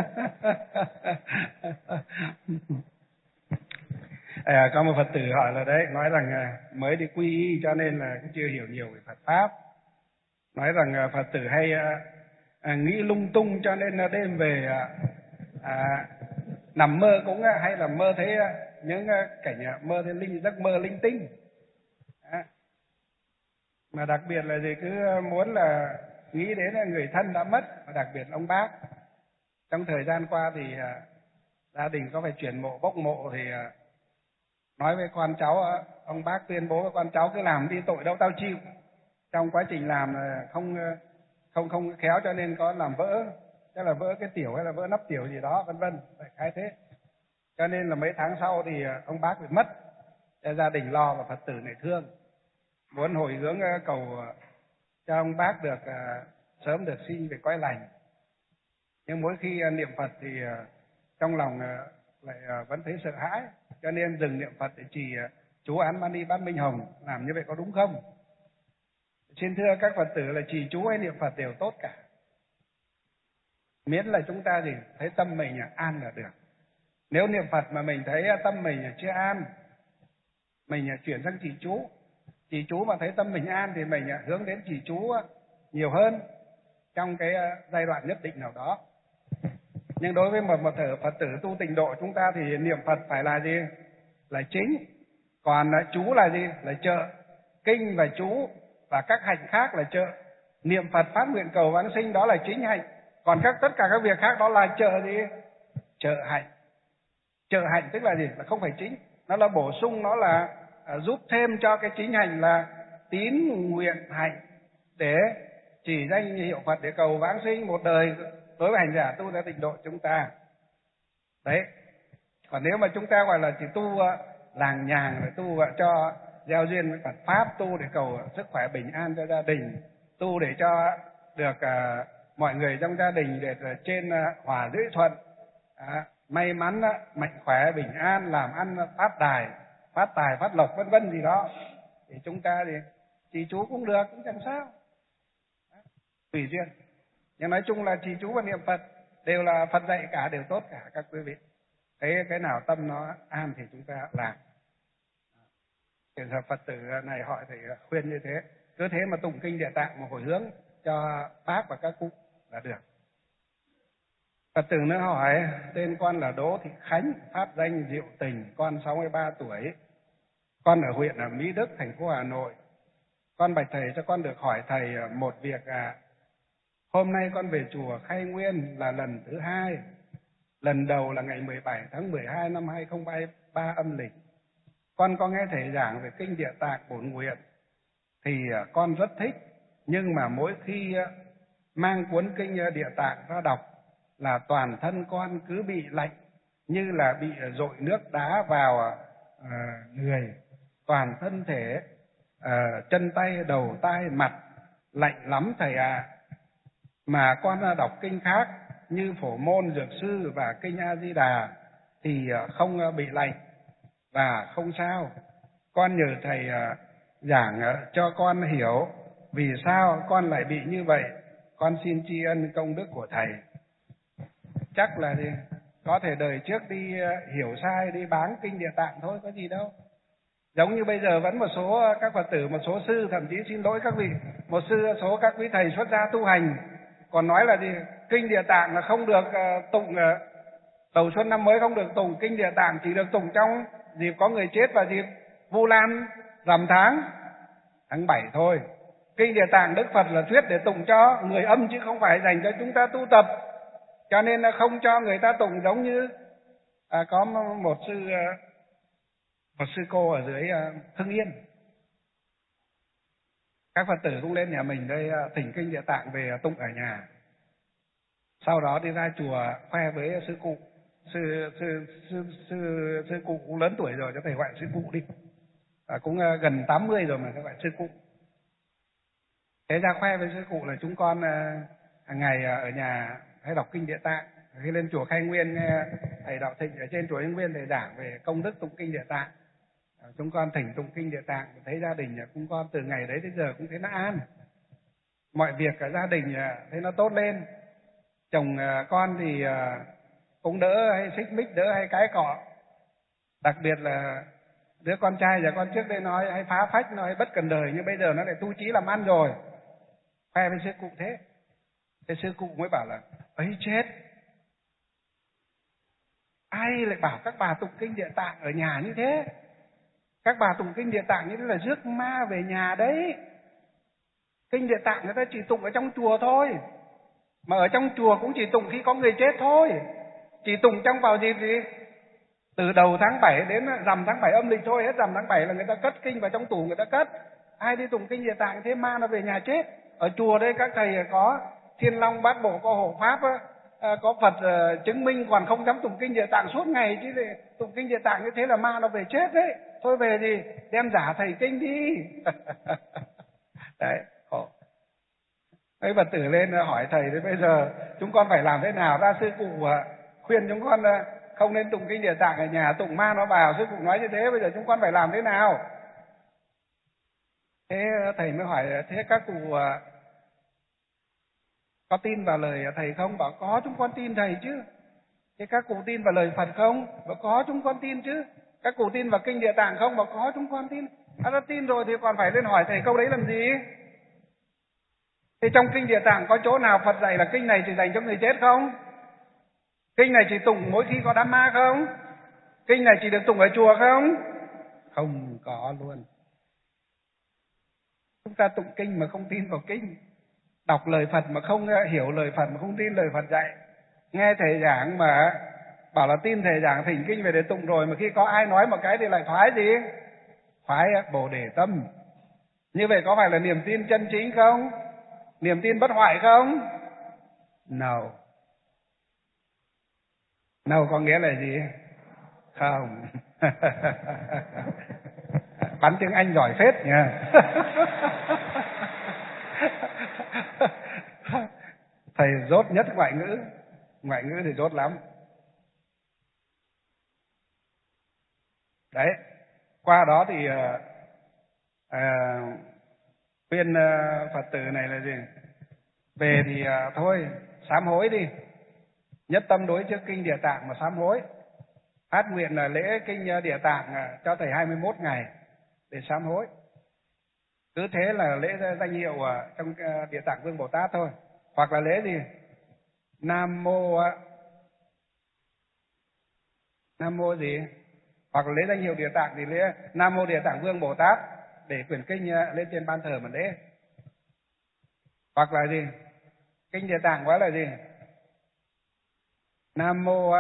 Speaker 1: Có một Phật tử hỏi là đấy, nói rằng mới đi quy y cho nên là cũng chưa hiểu nhiều về Phật pháp. Nói rằng Phật tử hay nghĩ lung tung cho nên đêm về nằm mơ cũng hay là mơ thấy những cảnh mơ thấy giấc mơ linh tinh. Mà đặc biệt là gì, cứ muốn là nghĩ đến người thân đã mất, và đặc biệt là ông bác. Trong thời gian qua thì gia đình có phải chuyển mộ bốc mộ thì nói với con cháu, ông bác tuyên bố với con cháu cứ làm đi, tội đâu tao chịu. Trong quá trình làm không khéo cho nên có làm vỡ, tức là vỡ cái tiểu hay là vỡ nắp tiểu gì đó, vân vân, đại khái thế. Cho nên là mấy tháng sau thì ông bác bị mất, gia đình lo và Phật tử này thương, muốn hồi hướng cầu cho ông bác được sớm được sinh về cõi lành. Nhưng mỗi khi niệm Phật thì trong lòng lại vẫn thấy sợ hãi, cho nên dừng niệm Phật để trì chú Án Mani Bát Minh Hồng. Làm như vậy có đúng không? Xin thưa các Phật tử là trì chú hay niệm Phật đều tốt cả, miễn là chúng ta thấy tâm mình an là được. Nếu niệm Phật mà mình thấy tâm mình chưa an, mình chuyển sang trì chú. Trì chú mà thấy tâm mình an thì mình hướng đến trì chú nhiều hơn trong cái giai đoạn nhất định nào đó. Nhưng đối với một Phật tử tu tịnh độ chúng ta thì niệm Phật phải là gì? Là chính. Còn chú là gì? Là trợ. Kinh và chú và các hạnh khác là trợ. Niệm Phật phát nguyện cầu vãng sinh đó là chính hạnh. Còn tất cả các việc khác đó là trợ gì? Trợ hạnh. Trợ hạnh tức là gì? Là không phải chính. Nó là bổ sung, nó là giúp thêm cho cái chính hành là tín nguyện hạnh, để chỉ danh hiệu Phật để cầu vãng sinh một đời đối với hành giả tu theo tịnh độ chúng ta. Đấy. Còn nếu mà chúng ta gọi là chỉ tu làng nhàng, để tu cho gieo duyên với Phật pháp, tu để cầu sức khỏe bình an cho gia đình, tu để cho được mọi người trong gia đình để trên hòa dữ thuận, may mắn, mạnh khỏe, bình an, làm ăn phát tài, phát lộc vân vân gì đó, thì chúng ta thì trì chú cũng được, cũng chẳng sao, tùy duyên. Nhưng nói chung là trì chú và niệm Phật đều là Phật dạy cả, đều tốt cả các quý vị. Cái nào tâm nó an thì chúng ta làm. Trường hợp Phật tử này hỏi thầy khuyên như thế, cứ thế mà tụng kinh Địa Tạng mà hồi hướng cho bác và các cụ là được. Phật tử nữa hỏi, tên con là Đỗ Thị Khánh, pháp danh Diệu Tình, con 63 tuổi, con ở huyện Mỹ Đức, thành phố Hà Nội. Con bạch thầy cho con được hỏi thầy một việc Hôm nay con về chùa Khai Nguyên là lần thứ 2. Lần đầu là ngày 17 tháng 12 năm 2023 âm lịch. Con có nghe thầy giảng về kinh Địa Tạng Bổn Nguyện thì con rất thích, nhưng mà mỗi khi mang cuốn kinh Địa Tạng ra đọc là toàn thân con cứ bị lạnh, như là bị dội nước đá vào người, toàn thân thể, chân tay, đầu tai, mặt lạnh lắm thầy ạ. Mà con đọc kinh khác như Phổ Môn, Dược Sư và kinh A Di Đà thì không bị lạnh và không sao. Con nhờ thầy giảng cho con hiểu vì sao con lại bị như vậy. Con xin tri ân công đức của thầy. Chắc là có thể đời trước đi hiểu sai, đi bán kinh Địa Tạng thôi, có gì đâu. Giống như bây giờ vẫn một số các Phật tử, một số sư, thậm chí xin lỗi các vị, một số các quý thầy xuất gia tu hành còn nói là kinh Địa Tạng là không được tụng, đầu xuân năm mới không được tụng kinh Địa Tạng, chỉ được tụng trong dịp có người chết và dịp Vu Lan rằm tháng 7 thôi. Kinh Địa Tạng Đức Phật là thuyết để tụng cho người âm chứ không phải dành cho chúng ta tu tập, cho nên là không cho người ta tụng. Giống như có một sư cô ở dưới Hưng Yên, các Phật tử cũng lên nhà mình đây thỉnh kinh Địa Tạng về tụng ở nhà, sau đó đi ra chùa khoe với sư cụ. Sư cụ cũng lớn tuổi rồi, cho thầy gọi sư cụ đi, cũng gần 80 rồi mà thầy gọi sư cụ. Thế ra khoe với sư cụ là chúng con hàng ngày ở nhà hay đọc kinh Địa Tạng. Khi lên chùa Khai Nguyên nghe thầy Đạo Thịnh ở trên chùa Khai Nguyên thầy giảng về công đức tụng kinh Địa Tạng, chúng con thỉnh tụng kinh Địa Tạng, thấy gia đình chúng con từ ngày đấy đến giờ cũng thấy nó an, mọi việc cả gia đình thấy nó tốt lên. Chồng con thì cũng đỡ hay xích mích, đỡ hay cái cọ. Đặc biệt là đứa con trai nhà con trước đây nói hay phá phách, nói bất cần đời, nhưng bây giờ nó lại tu chí làm ăn rồi. Khoe với sư cụ thế. Thế sư cụ mới bảo là ấy chết, ai lại bảo các bà tụng kinh Địa Tạng ở nhà như thế? Các bà tụng kinh Địa Tạng như thế là rước ma về nhà đấy. Kinh Địa Tạng người ta chỉ tụng ở trong chùa thôi, mà ở trong chùa cũng chỉ tụng khi có người chết thôi. Chỉ tụng trong vào dịp gì? Từ đầu tháng 7 đến rằm tháng 7 âm lịch thôi. Hết rằm tháng 7 là người ta cất kinh vào trong tủ người ta cất. Ai đi tụng kinh Địa Tạng thế ma nó về nhà chết. Ở chùa đây các thầy có Thiên Long Bát Bộ, có hộ pháp, có Phật chứng minh, còn không dám tụng kinh Địa Tạng suốt ngày. Chứ tụng kinh Địa Tạng như thế là ma nó về chết đấy. Thôi về thì đem giả thầy kinh đi. Đấy, khổ. Mấy Phật tử lên hỏi thầy, thế bây giờ chúng con phải làm thế nào? Ra sư cụ khuyên chúng con không nên tụng kinh Địa Tạng ở nhà, tụng ma nó vào. Sư cụ nói như thế, bây giờ chúng con phải làm thế nào? Thế thầy mới hỏi, thế các cụ có tin vào lời thầy không? Bảo có, chúng con tin thầy chứ. Thế các cụ tin vào lời Phật không? Bảo có, chúng con tin chứ. Các cụ tin vào kinh Địa Tạng không? Bảo có, chúng con tin. Đã tin rồi thì còn phải lên hỏi thầy câu đấy làm gì? Thì trong kinh Địa Tạng có chỗ nào Phật dạy là kinh này chỉ dành cho người chết không? Kinh này chỉ tụng mỗi khi có đám ma không? Kinh này chỉ được tụng ở chùa không? Không có luôn. Chúng ta tụng kinh mà không tin vào kinh, đọc lời Phật mà không hiểu lời Phật, mà không tin lời Phật dạy, nghe thầy giảng mà bảo là tin thầy giảng thỉnh kinh về để tụng rồi, mà khi có ai nói một cái thì lại thoái gì? Thoái Bồ Đề tâm. Như vậy có phải là niềm tin chân chính không? Niềm tin bất hoại không? No. No có nghĩa là gì? Không. Bắn tiếng Anh giỏi phết nha. Thầy dốt nhất ngoại ngữ. Ngoại ngữ thì dốt lắm. Đấy. Qua đó thì khuyên Phật tử này là gì? Về thì thôi, sám hối đi. Nhất tâm đối trước kinh Địa Tạng mà sám hối. Hát nguyện là lễ kinh Địa Tạng cho thầy 21 ngày để sám hối. Cứ thế là lễ danh hiệu trong Địa Tạng Vương Bồ Tát thôi. Hoặc là lễ gì? Nam mô gì? Hoặc là lễ danh hiệu Địa Tạng thì lễ Nam mô Địa Tạng Vương Bồ Tát để quyển kinh lên trên ban thờ mà lễ. Hoặc là gì? Kinh Địa Tạng gọi là gì? Nam mô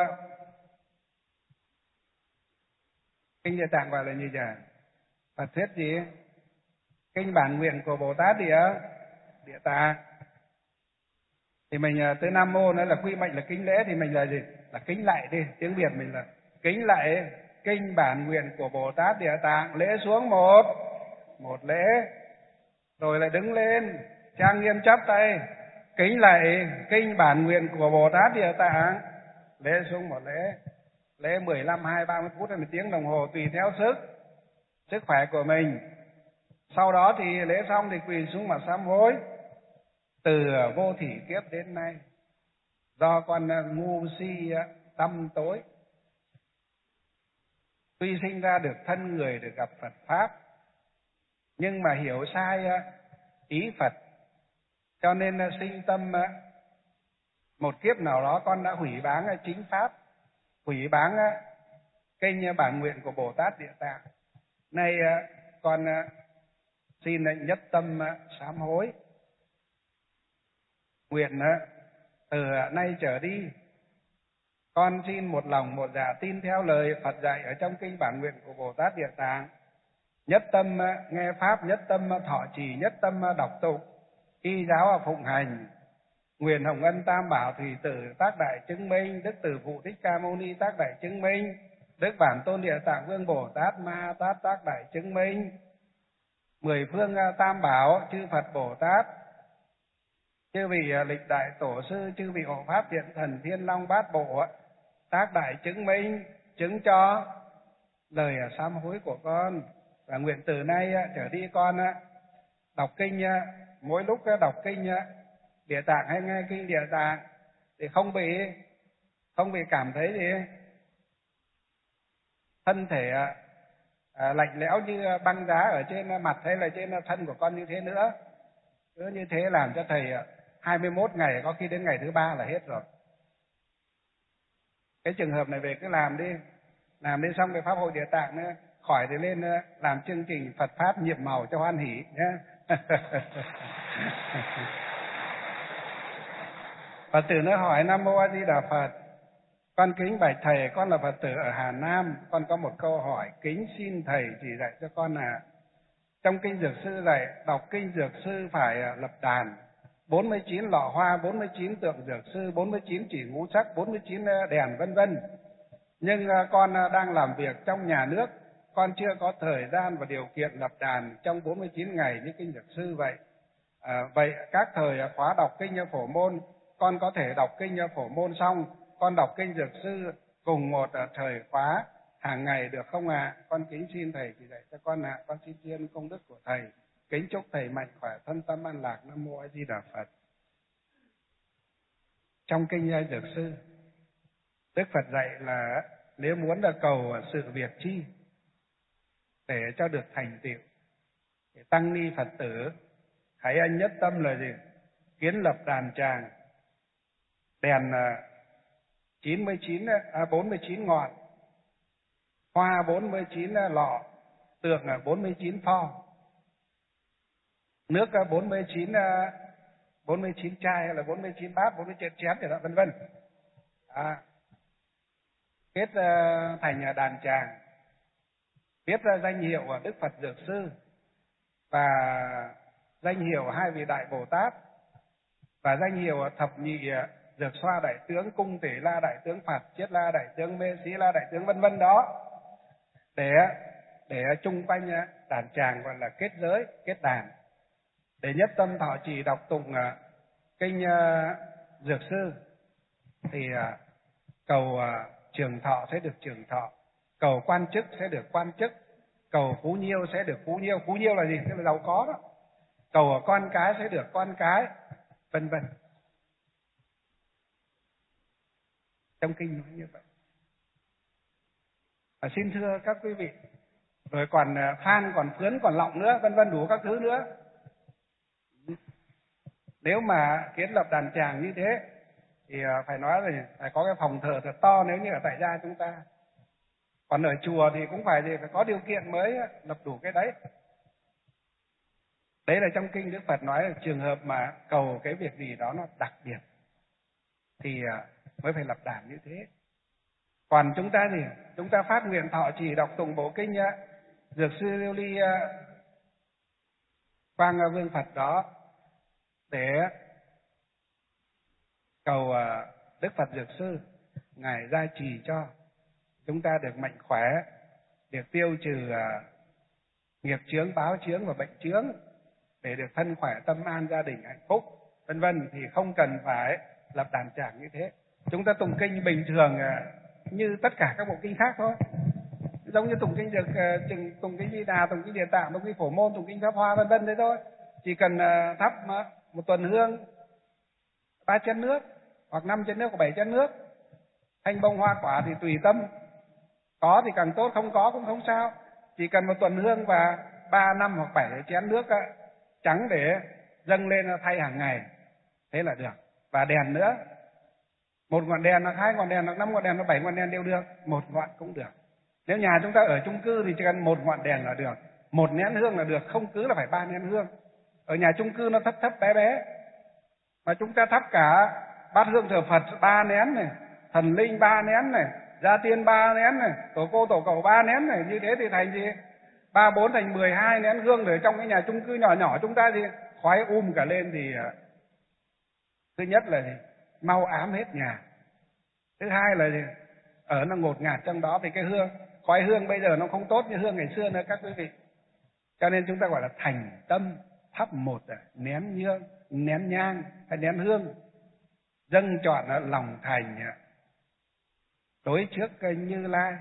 Speaker 1: kinh Địa Tạng gọi là gì nhỉ? Phật thuyết gì? Kinh bản nguyện của Bồ Tát Địa Tạng. Thì mình tới Nam Mô nữa là quy mệnh là kính lễ, thì mình là gì? Là kính lạy đi, tiếng Việt mình là kính lạy kinh bản nguyện của Bồ Tát Địa Tạng, lễ xuống một lễ, rồi lại đứng lên trang nghiêm chắp tay kính lạy kinh bản nguyện của Bồ Tát Địa Tạng, lễ xuống một lễ, lễ 15, 20, 30 phút hay một tiếng đồng hồ tùy theo sức khỏe của mình. Sau đó thì lễ xong thì quỳ xuống mà sám hối. Từ vô thỉ kiếp đến nay, do con ngu si tâm tối, tuy sinh ra được thân người được gặp Phật Pháp, nhưng mà hiểu sai ý Phật, cho nên sinh tâm một kiếp nào đó con đã hủy báng chính Pháp, hủy báng kinh bản nguyện của Bồ Tát Địa Tạng. Nay con xin nhất tâm sám hối, nguyện từ nay trở đi con xin một lòng một dạ tin theo lời Phật dạy ở trong kinh bản nguyện của Bồ Tát Địa Tạng, nhất tâm nghe pháp, nhất tâm thọ trì, nhất tâm đọc tụng, y giáo phụng hành. Nguyện Hồng Ân Tam Bảo Thủy Tử tác đại chứng minh, Đức Từ Phụ Thích Ca Mâu Ni tác đại chứng minh, Đức Bản Tôn Địa Tạng Vương Bồ Tát Ma Ha Tát tác đại chứng minh, 10 phương Tam Bảo, chư Phật Bồ Tát, chư vị lịch đại tổ sư, chư vị hộ pháp thiện thần Thiên Long Bát Bộ tác đại chứng minh, chứng cho lời sám hối của con. Và nguyện từ nay trở đi con đọc kinh, mỗi lúc đọc kinh Địa Tạng hay nghe kinh Địa Tạng thì không bị cảm thấy gì thân thể lạnh lẽo như băng giá ở trên mặt hay là trên thân của con như thế nữa. Cứ như thế làm cho thầy 21 ngày, có khi đến ngày thứ 3 là hết rồi. Cái trường hợp này về cứ làm đi xong cái pháp hội Địa Tạng nữa, khỏi thì lên làm chương trình Phật Pháp nhiệm màu cho hoan hỷ nhé. Phật tử nó hỏi: Nam Mô A Di Đà Phật, con kính bạch thầy, con là Phật tử ở Hà Nam, con có một câu hỏi kính xin thầy chỉ dạy cho con là trong kinh Dược Sư dạy đọc kinh Dược Sư phải lập đàn 49 lọ hoa, 49 tượng Dược Sư, 49 chỉ ngũ sắc, 49 đèn vân vân. Nhưng con đang làm việc trong nhà nước, con chưa có thời gian và điều kiện lập đàn trong 49 ngày như kinh Dược Sư vậy. Vậy các thời khóa đọc kinh Phổ Môn, con có thể đọc kinh Phổ Môn xong con đọc kinh Dược Sư cùng một thời khóa hàng ngày được không ạ? Con kính xin thầy chỉ dạy cho con ạ. Con xin tri ân công đức của thầy, kính chúc thầy mạnh khỏe, thân tâm an lạc. Nam Mô A Di Đà Phật. Trong kinh Dược Sư, Đức Phật dạy là nếu muốn là cầu sự việc chi để cho được thành tựu, thì tăng ni Phật tử hãy anh nhất tâm là gì? Kiến lập đàn tràng, đèn 49 ngọn, hoa 49 lọ, tượng 49 pho, nước 49 chai hay là 49 bát, 49 chén thì đó, vân vân. Kết thành đàn tràng, viết ra danh hiệu Đức Phật Dược Sư và danh hiệu hai vị Đại Bồ Tát và danh hiệu thập nhị Dược Xoa Đại Tướng, Cung Tỷ La Đại Tướng, Phạt Chiết La Đại Tướng, Mê Sĩ La Đại Tướng, vân vân đó, để chung quanh đàn tràng gọi là kết giới, kết đàn, để nhất tâm thọ trì đọc tụng kinh Dược Sư, thì cầu trường thọ sẽ được trường thọ, cầu quan chức sẽ được quan chức, cầu phú nhiêu sẽ được phú nhiêu. Phú nhiêu là gì? Tức là giàu có đó. Cầu con cái sẽ được con cái, vân vân. Trong kinh nói như vậy. Xin thưa các quý vị, rồi còn than, còn phướn, còn lọng nữa, vân vân, đủ các thứ nữa. Nếu mà kiến lập đàn tràng như thế thì phải nói là phải có cái phòng thờ thật to nếu như ở tại gia chúng ta. Còn ở chùa thì cũng phải có điều kiện mới lập đủ cái đấy. Đấy là trong kinh Đức Phật nói là trường hợp mà cầu cái việc gì đó nó đặc biệt thì mới phải lập đàn như thế. Còn chúng ta thì chúng ta phát nguyện thọ trì đọc tụng bộ kinh Dược Sư Lưu Ly Quang Vương Phật đó để cầu Đức Phật Dược Sư ngài gia trì cho chúng ta được mạnh khỏe, được tiêu trừ nghiệp chướng, báo chướng và bệnh chướng, để được thân khỏe, tâm an, gia đình hạnh phúc, vân vân, thì không cần phải lập đàn tràng như thế. Chúng ta tụng kinh bình thường như tất cả các bộ kinh khác thôi, giống như tụng kinh tụng kinh Di Đà, tụng kinh Địa Tạng, tụng kinh Phổ Môn, tụng kinh Pháp Hoa, vân vân thế thôi. Chỉ cần thắp một tuần hương 3 chén nước hoặc 5 chén nước hoặc 7 chén nước, thanh bông hoa quả thì tùy tâm, có thì càng tốt, không có cũng không sao. Chỉ cần một tuần hương và 3, 5 hoặc 7 chén nước trắng để dâng lên thay hàng ngày, thế là được. Và đèn nữa, 1 ngọn đèn hoặc 2 ngọn đèn hoặc 5 ngọn đèn hoặc 7 ngọn đèn đều được, 1 ngọn cũng được. Nếu nhà chúng ta ở chung cư thì chỉ cần 1 ngọn đèn là được, 1 nén hương là được, không cứ là phải 3 nén hương. Ở nhà chung cư nó thấp thấp bé bé, mà chúng ta thắp cả bát hương thờ Phật 3 nén này, thần linh 3 nén này, gia tiên 3 nén này, tổ cô tổ cậu 3 nén này, như thế thì thành gì? 3, 4 thành 12 nén hương. Để trong cái nhà chung cư nhỏ nhỏ chúng ta thì khói cả lên thì thứ nhất là gì? Mau ám hết nhà. Thứ hai là gì? Ở nó ngột ngạt trong đó, thì cái khói hương bây giờ nó không tốt như hương ngày xưa nữa các quý vị. Cho nên chúng ta gọi là thành tâm thắp một nén nhang hay nén hương, dâng trọn lòng thành đối trước Như Lai.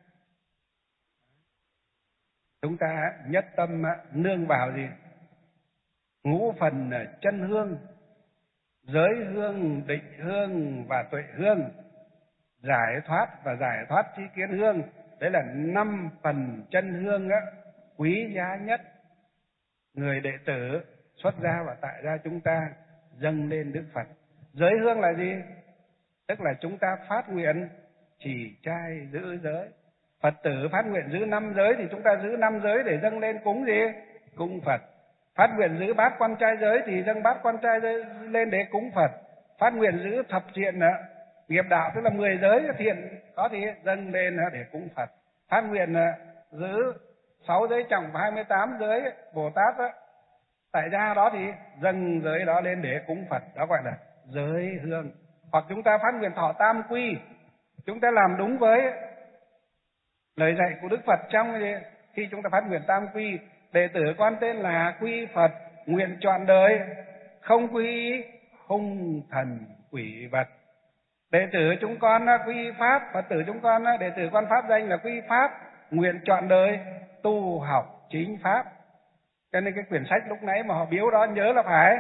Speaker 1: Chúng ta nhất tâm nương vào gì? Ngũ phần chân hương, giới hương, định hương và tuệ hương, giải thoát và giải thoát tri kiến hương. Đấy là 5 phần chân hương quý giá nhất. Người đệ tử xuất gia và tại gia chúng ta dâng lên Đức Phật. Giới hương là gì? Tức là chúng ta phát nguyện trì trai giữ giới. Phật tử phát nguyện giữ 5 giới thì chúng ta giữ 5 giới để dâng lên cúng gì? Cúng Phật. Phát nguyện giữ bát quan trai giới thì dâng bát quan trai giới lên để cúng Phật. Phát nguyện giữ thập thiện nghiệp đạo, tức là 10 giới thiện có thì dâng lên để cúng Phật. Phát nguyện giữ 6 giới trọng và 28 giới Bồ Tát tại gia đó thì dâng giới đó lên để cúng Phật. Đó gọi là giới hương. Hoặc chúng ta phát nguyện thọ tam quy, chúng ta làm đúng với lời dạy của Đức Phật trong khi chúng ta phát nguyện tam quy: đệ tử con tên là quy Phật, nguyện trọn đời không quy hung thần quỷ vật. Đệ tử chúng con quy pháp, Phật tử chúng con, đệ tử con pháp danh là quy pháp, nguyện trọn đời tu học chính pháp. Cho nên cái quyển sách lúc nãy mà họ biếu đó nhớ là phải,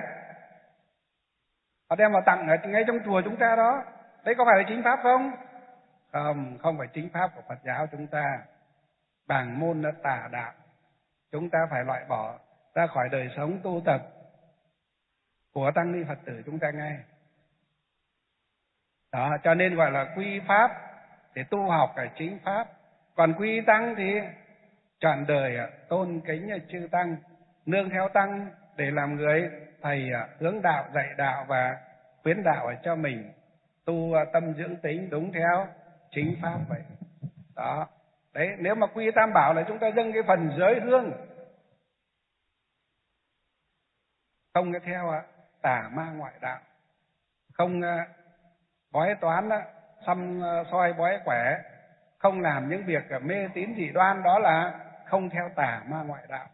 Speaker 1: họ đem vào tặng ở ngay trong chùa chúng ta đó. Đấy có phải là chính pháp không? Không phải chính pháp của Phật giáo chúng ta. Bàng môn là tà đạo, chúng ta phải loại bỏ ra khỏi đời sống tu tập của tăng ni Phật tử chúng ta ngay. Đó, cho nên gọi là quy pháp để tu học cái chính pháp. Còn quy tăng thì trọn đời tôn kính chư tăng, nương theo tăng để làm người thầy hướng đạo, dạy đạo và khuyến đạo cho mình tu tâm dưỡng tính đúng theo chính pháp vậy. Đó. Đấy, nếu mà quy tam bảo là chúng ta dâng cái phần giới hương, không theo tà ma ngoại đạo, không bói toán xăm soi bói quẻ, không làm những việc mê tín dị đoan, đó là không theo tà ma ngoại đạo.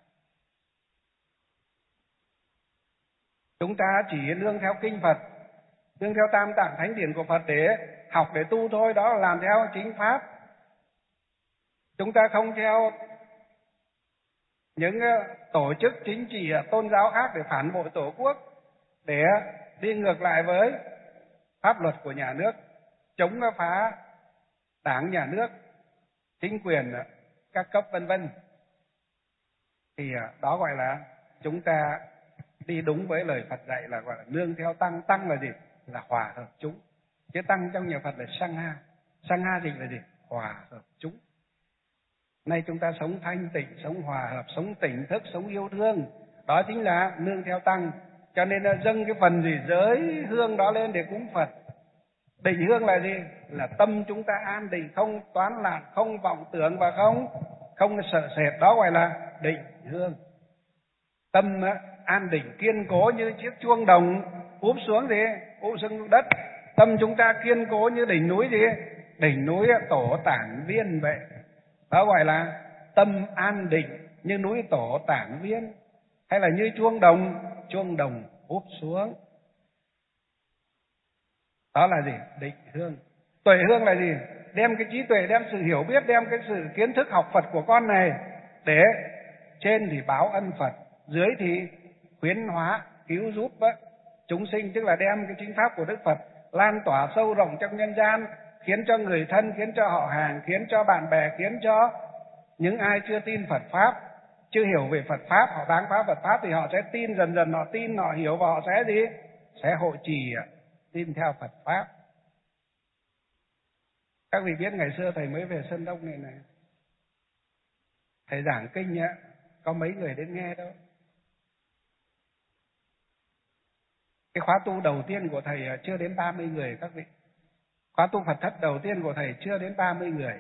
Speaker 1: Chúng ta chỉ nương theo kinh Phật, nương theo tam tạng thánh điển của Phật để học để tu thôi, đó là làm theo chính pháp. Chúng ta không theo những tổ chức chính trị tôn giáo khác để phản bội Tổ quốc, để đi ngược lại với pháp luật của nhà nước, chống phá đảng, nhà nước, chính quyền các cấp vân vân. Thì đó gọi là chúng ta đi đúng với lời Phật dạy, là gọi là nương theo tăng. Tăng là gì? Là hòa hợp chúng. Chứ tăng trong nhà Phật là Sangha. Sangha dịch là gì? Hòa hợp chúng. Nay chúng ta sống thanh tịnh, sống hòa hợp, sống tỉnh thức, sống yêu thương, đó chính là nương theo tăng. Cho nên là dâng cái phần gì giới hương đó lên để cúng Phật. Định hương là gì? Là tâm chúng ta an định, không toán loạn, không vọng tưởng và không sợ sệt, đó gọi là định hương. Tâm an định kiên cố như chiếc chuông đồng úp xuống gì? Úp xuống đất. Tâm chúng ta kiên cố như đỉnh núi gì? Đỉnh núi Tổ Tản Viên vậy. Đó gọi là tâm an định như núi Tổ Tản Viên. Hay là như chuông đồng úp xuống. Đó là gì? Định hương. Tuệ hương là gì? Đem cái trí tuệ, đem sự hiểu biết, đem cái sự kiến thức học Phật của con này, để trên thì báo ân Phật, dưới thì khuyến hóa, cứu giúp chúng sinh, tức là đem cái chính pháp của Đức Phật lan tỏa sâu rộng trong nhân gian, khiến cho người thân, khiến cho họ hàng, khiến cho bạn bè, khiến cho những ai chưa tin Phật Pháp, chưa hiểu về Phật Pháp, họ báng phá Phật Pháp thì họ sẽ tin, dần dần họ tin, họ hiểu và họ sẽ gì? Sẽ hộ trì tin theo Phật Pháp. Các vị biết ngày xưa thầy mới về Sơn Đông này, thầy giảng kinh có mấy người đến nghe đâu. Cái khóa tu đầu tiên của thầy chưa đến 30 người các vị. Khóa tu Phật thất đầu tiên của thầy chưa đến 30 người.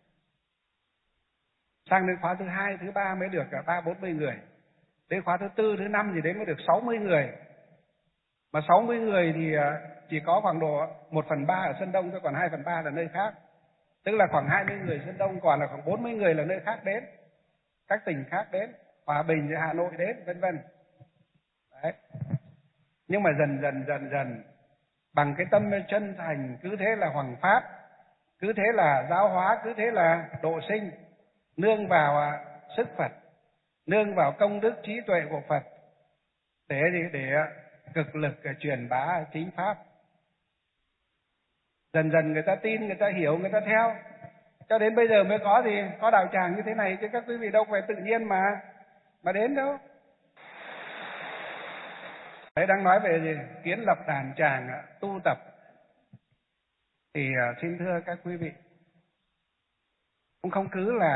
Speaker 1: Sang đến khóa thứ 2, thứ 3 mới được 30-40 người. Đến khóa thứ 4, thứ 5 gì đấy mới được 60 người. Mà 60 người thì chỉ có khoảng độ 1/3 ở Sơn Đông thôi, còn 2/3 là nơi khác. Tức là khoảng 20 người Sơn Đông, còn là khoảng 40 người là nơi khác đến. Các tỉnh khác đến, Hòa Bình, Hà Nội đến, vân vân. Đấy. Nhưng mà dần bằng cái tâm chân thành, cứ thế là hoằng pháp, cứ thế là giáo hóa, cứ thế là độ sinh, nương vào sức Phật, nương vào công đức trí tuệ của Phật, để cực lực truyền bá chính pháp. Dần người ta tin, người ta hiểu, người ta theo, cho đến bây giờ mới có gì? Có đạo tràng như thế này, chứ các quý vị đâu phải tự nhiên mà đến đâu. Đấy, đang nói về gì? Kiến lập đàn tràng, tu tập. Thì xin thưa các quý vị, cũng không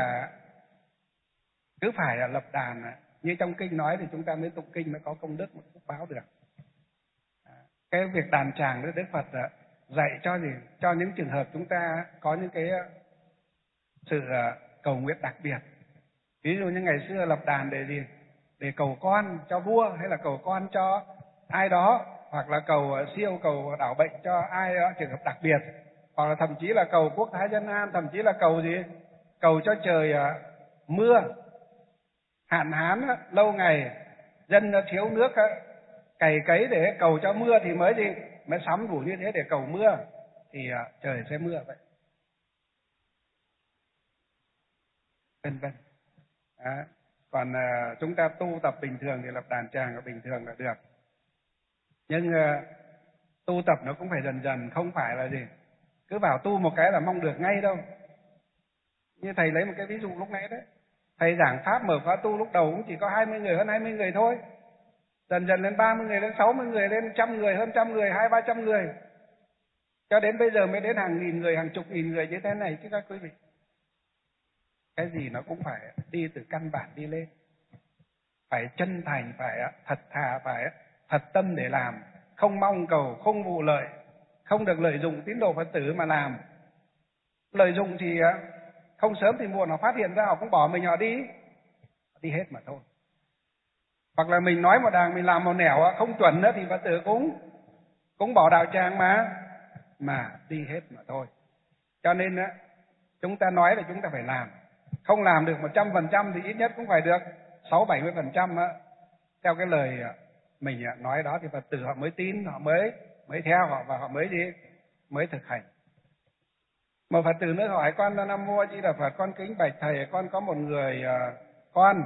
Speaker 1: cứ phải lập đàn như trong kinh nói thì chúng ta mới tụng kinh, mới có công đức, mới phúc báo được. Cái việc đàn tràng đó Đức Phật dạy cho gì? Cho những trường hợp chúng ta có những cái sự cầu nguyện đặc biệt. Ví dụ như ngày xưa lập đàn để gì? Để cầu con cho vua, hay là cầu con cho ai đó, hoặc là cầu siêu, cầu đảo bệnh cho ai đó, trường hợp đặc biệt, hoặc là thậm chí là cầu quốc thái dân an, thậm chí là cầu gì? Cầu cho trời mưa, hạn hán lâu ngày, dân thiếu nước cày cấy để cầu cho mưa thì mới gì? Mới sắm đủ như thế để cầu mưa thì trời sẽ mưa vậy. Vân vân. Còn chúng ta tu tập bình thường thì lập đàn tràng là bình thường là được. Nhưng tu tập nó cũng phải dần, không phải là gì? Cứ bảo tu một cái là mong được ngay đâu. Như thầy lấy một cái ví dụ lúc nãy đấy. Thầy giảng Pháp mở khóa tu lúc đầu cũng chỉ có 20 người, hơn 20 người thôi. Dần lên 30 người, lên 60 người, lên 100 người, hơn 100 người, 200-300 người. Cho đến bây giờ mới đến hàng nghìn người, hàng chục nghìn người như thế này chứ các quý vị. Cái gì nó cũng phải đi từ căn bản đi lên. Phải chân thành, phải thật thà, phải thật tâm để làm. Không mong cầu, không vụ lợi. Không được lợi dụng tín đồ Phật tử mà làm. Lợi dụng thì không sớm thì muộn họ phát hiện ra, họ cũng bỏ mình, họ đi hết mà thôi. Hoặc là mình nói một đàng, mình làm một nẻo không chuẩn nữa thì Phật tử cũng bỏ đạo tràng mà đi hết mà thôi. Cho nên chúng ta nói là chúng ta phải làm. Không làm được 100% thì ít nhất cũng phải được 60-70% theo cái lời mình nói đó thì Phật tử họ mới tin, họ mới theo họ, và họ mới thực hành. Một Phật tử nữa hỏi con: Nam Mô A Di Đà Phật, con kính bạch thầy, con có một người con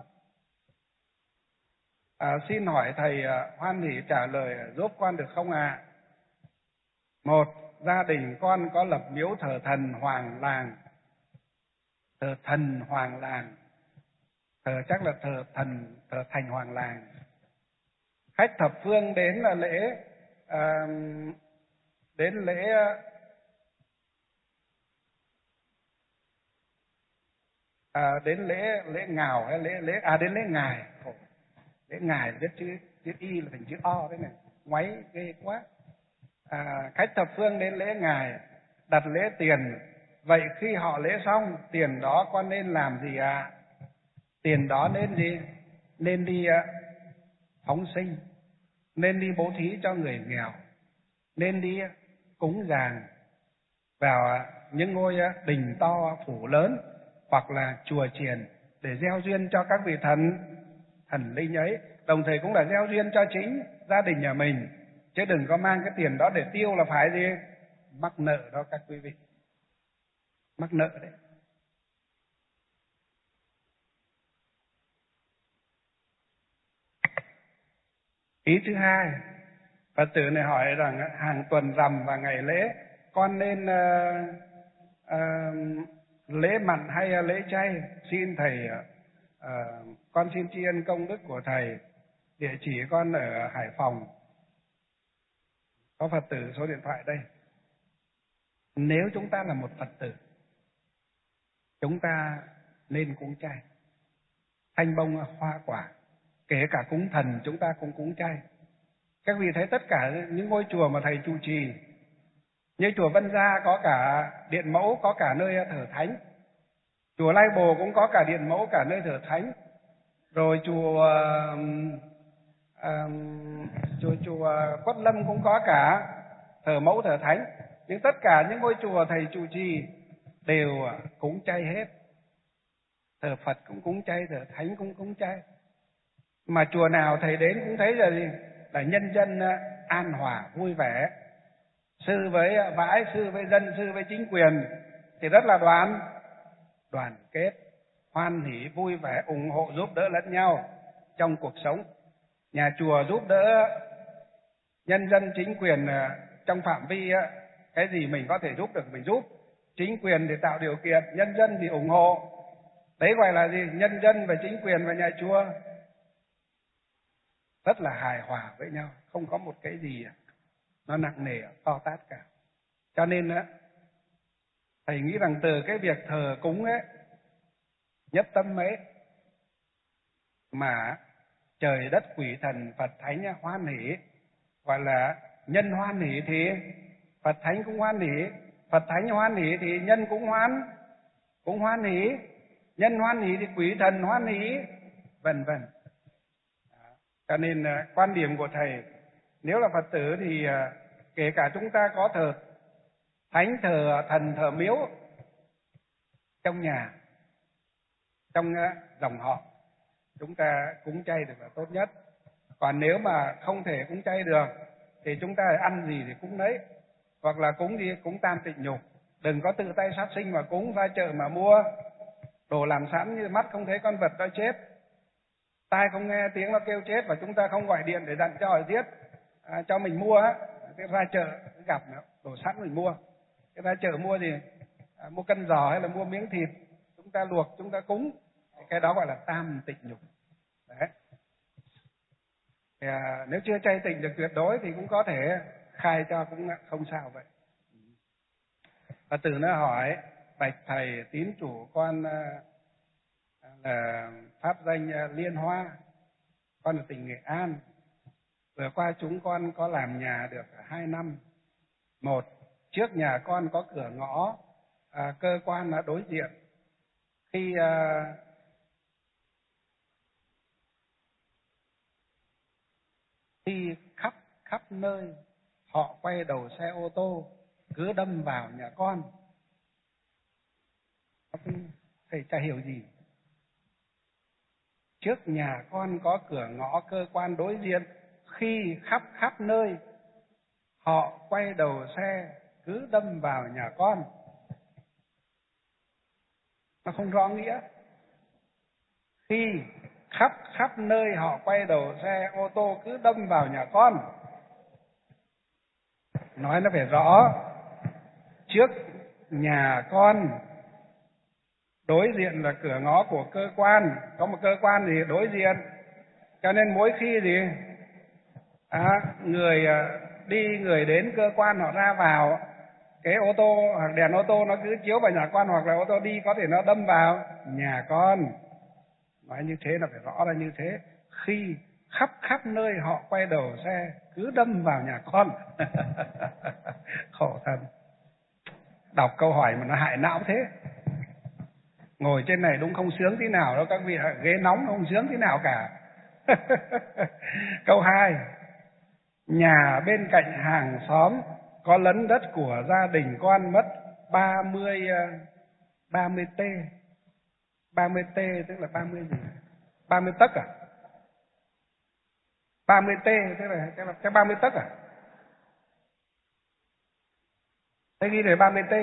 Speaker 1: xin hỏi thầy hoan hỉ trả lời giúp con được không ạ? Một, gia đình con có lập miếu thờ thần hoàng làng. Thờ thần hoàng làng, chắc là thờ thành hoàng làng. Khách thập phương đến là lễ đến lễ ngào hay đến lễ ngài. Lễ ngài viết chữ y là thành chữ o đấy này, ngoáy ghê quá. Khách thập phương đến lễ ngài, đặt lễ tiền. Vậy khi họ lễ xong, tiền đó con nên làm gì ạ? Tiền đó nên gì? Nên đi phóng sinh, nên đi bố thí cho người nghèo, nên đi cúng dường vào những ngôi đình to phủ lớn hoặc là chùa chiền để gieo duyên cho các vị thần linh ấy, đồng thời cũng là gieo duyên cho chính gia đình nhà mình, chứ đừng có mang cái tiền đó để tiêu là phải gì mắc nợ đó các quý vị, mắc nợ đấy. Ý thứ hai, Phật tử này hỏi rằng hàng tuần rằm và ngày lễ con nên lễ mặn hay lễ chay? Xin thầy, con xin tri ân công đức của thầy. Địa chỉ con ở Hải Phòng. Có Phật tử số điện thoại đây. Nếu chúng ta là một Phật tử, chúng ta nên cúng chay, thanh bông hoa quả, kể cả cúng thần chúng ta cũng cúng chay. Các vị thấy tất cả những ngôi chùa mà thầy trụ trì, như chùa Vân Gia có cả điện mẫu, có cả nơi thờ thánh. Chùa Lai Bồ cũng có cả điện mẫu, cả nơi thờ thánh. Rồi chùa Quất Lâm cũng có cả thờ mẫu thờ thánh. Nhưng tất cả những ngôi chùa thầy trụ trì đều cúng chay hết. Thờ Phật cũng cúng chay, thờ thánh cũng cúng chay. Mà chùa nào thầy đến cũng thấy là gì? Là nhân dân an hòa, vui vẻ. Sư với vãi, sư với dân, sư với chính quyền thì rất là đoàn kết, hoan hỷ, vui vẻ, ủng hộ, giúp đỡ lẫn nhau trong cuộc sống. Nhà chùa giúp đỡ nhân dân, chính quyền trong phạm vi cái gì mình có thể giúp được mình giúp. Chính quyền thì tạo điều kiện, nhân dân thì ủng hộ. Đấy gọi là gì? Nhân dân và chính quyền và nhà chùa rất là hài hòa với nhau, không có một cái gì nó nặng nề to tát cả. Cho nên thầy nghĩ rằng từ cái việc thờ cúng ấy, nhất tâm ấy, mà trời đất quỷ thần Phật thánh hoan hỷ, gọi là nhân hoan hỷ thì Phật thánh cũng hoan hỷ, Phật thánh hoan hỷ thì nhân cũng hoan hỷ, nhân hoan hỷ thì quỷ thần hoan hỷ, vân vân. Cho nên quan điểm của thầy, nếu là Phật tử thì kể cả chúng ta có thờ thánh, thờ thần, thờ miếu trong nhà, trong dòng họ, chúng ta cúng chay được là tốt nhất. Còn nếu mà không thể cúng chay được thì chúng ta ăn gì thì cúng đấy, hoặc là cúng gì cúng tam tịnh nhục. Đừng có tự tay sát sinh mà cúng, ra chợ mà mua đồ làm sẵn, như mắt không thấy con vật đó chết, tai không nghe tiếng nó kêu chết, và chúng ta không gọi điện để dặn cho họ giết cho mình mua á. Cái ra chợ gặp đồ sẵn mình mua, cái ra chợ mua gì mua cân giò hay là mua miếng thịt, chúng ta luộc chúng ta cúng, cái đó gọi là tam tịnh nhục. Đấy. Nếu chưa chay tịnh được tuyệt đối thì cũng có thể khai cho, cũng không sao vậy. Phật tử nó hỏi: bạch thầy, tín chủ con là pháp danh Liên Hoa, con ở tỉnh Nghệ An. Vừa qua chúng con có làm nhà được 2 năm. Một, trước nhà con có cửa ngõ cơ quan ở đối diện. Khi khắp nơi họ quay đầu xe ô tô cứ đâm vào nhà con. Thầy chả hiểu gì. Trước nhà con có cửa ngõ cơ quan đối diện, khi khắp nơi họ quay đầu xe cứ đâm vào nhà con. Nó không rõ nghĩa. Khi khắp nơi họ quay đầu xe ô tô cứ đâm vào nhà con. Nói nó phải rõ. Trước nhà con đối diện là cửa ngõ của cơ quan, có một cơ quan gì đối diện, cho nên mỗi khi gì người đi người đến cơ quan họ ra vào, cái ô tô hoặc đèn ô tô nó cứ chiếu vào nhà con, hoặc là ô tô đi có thể nó đâm vào nhà con. Nói như thế là phải rõ là như thế. Khi khắp nơi họ quay đầu xe cứ đâm vào nhà con. Khổ thân. Đọc câu hỏi mà nó hại não thế. Ngồi trên này đúng không sướng tí nào đâu các vị, ghế nóng không sướng tí nào cả. Câu 2. Nhà bên cạnh hàng xóm có lấn đất của gia đình con mất 30 T. 30 T tức là 30 gì? 30 tấc à? 30 T tức là cái 30 tấc à? Thế ghi để 30 T.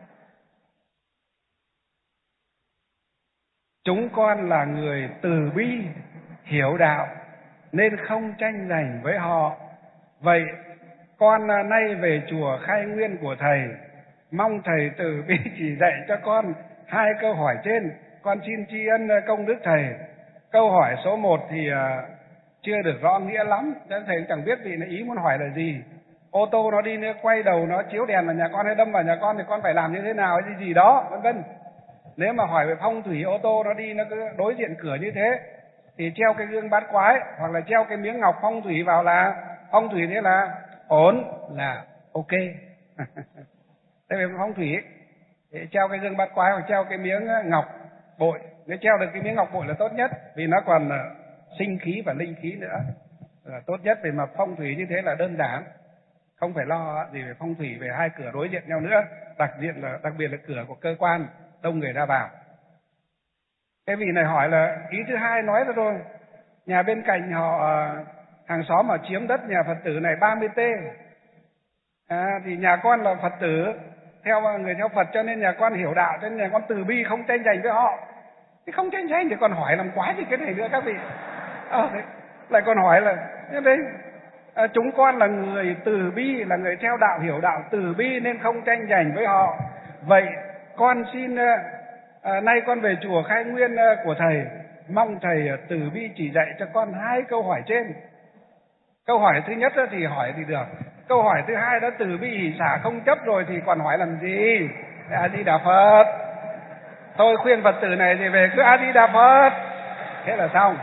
Speaker 1: Chúng con là người từ bi, hiểu đạo nên không tranh giành với họ. Vậy con nay về chùa Khai Nguyên của thầy, mong thầy từ bi chỉ dạy cho con hai câu hỏi trên. Con xin tri ân công đức thầy. Câu hỏi số 1 thì chưa được rõ nghĩa lắm, nên thầy chẳng biết vị ý muốn hỏi là gì. Ô tô nó đi, nó quay đầu, nó chiếu đèn vào nhà con hay đâm vào nhà con thì con phải làm như thế nào, hay gì đó, vân vân. Nếu mà hỏi về phong thủy ô tô nó đi, nó cứ đối diện cửa như thế thì treo cái gương bát quái hoặc là treo cái miếng ngọc phong thủy vào là phong thủy, thế là ổn, là ok. Thế về phong thủy ấy, thì treo cái gương bát quái hoặc treo cái miếng ngọc bội, nếu treo được cái miếng ngọc bội là tốt nhất, vì nó còn sinh khí và linh khí nữa, là tốt nhất. Về mặt phong thủy như thế là đơn giản, không phải lo gì về phong thủy về hai cửa đối diện nhau nữa, đặc biệt là cửa của cơ quan đông người ra vào. Cái vị này hỏi là ý thứ hai nói ra rồi, nhà bên cạnh họ hàng xóm mà chiếm đất nhà Phật tử này 30 T, thì nhà con là Phật tử theo người theo Phật, cho nên nhà con hiểu đạo, cho nên nhà con từ bi không tranh giành với họ. Thì không tranh giành thì còn hỏi làm quái gì cái này nữa các vị. Lại còn hỏi là như đấy, chúng con là người từ bi, là người theo đạo, hiểu đạo, từ bi nên không tranh giành với họ. Vậy con xin nay con về chùa Khai Nguyên của thầy, mong thầy từ bi chỉ dạy cho con hai câu hỏi trên. Câu hỏi thứ nhất thì hỏi thì được, câu hỏi thứ hai đã từ bi hỷ xả không chấp rồi thì còn hỏi làm gì? A Di Đà Phật. Tôi khuyên Phật tử này thì về cứ A Di Đà Phật, thế là xong.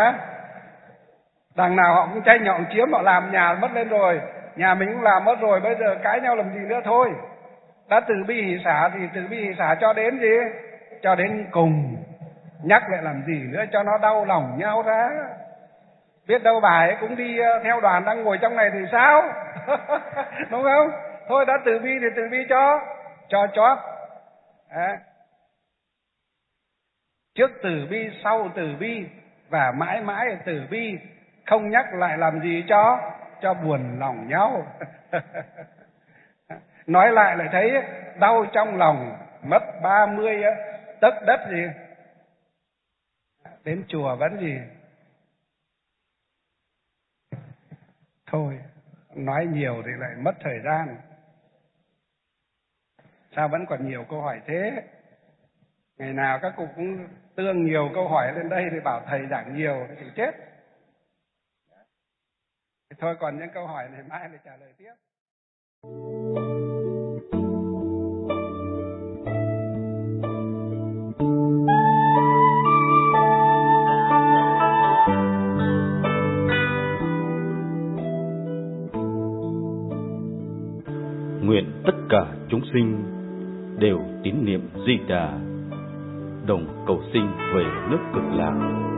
Speaker 1: Đằng nào họ cũng tranh, họ cũng chiếm, họ làm nhà mất lên rồi, nhà mình cũng làm mất rồi, bây giờ cãi nhau làm gì nữa thôi. Đã từ bi hỷ xả thì từ bi hỷ xả cho đến gì? Cho đến cùng, nhắc lại làm gì nữa cho nó đau lòng nhau ra. Biết đâu bà ấy cũng đi theo đoàn đang ngồi trong này thì sao? Đúng không? Thôi đã từ bi thì từ bi cho chót. Trước từ bi, sau từ bi và mãi mãi từ bi, không nhắc lại làm gì cho buồn lòng nhau. Nói lại thấy đau trong lòng, mất 30 tấc đất gì. Đến chùa vẫn gì. Thôi, nói nhiều thì lại mất thời gian. Sao vẫn còn nhiều câu hỏi thế? Ngày nào các cụ cũng tương nhiều câu hỏi lên đây thì bảo thầy giảng nhiều thì chết. Thôi còn những câu hỏi này mai lại trả lời tiếp.
Speaker 2: Nguyện tất cả chúng sinh đều tín niệm Di Đà, đồng cầu sinh về nước Cực Lạc.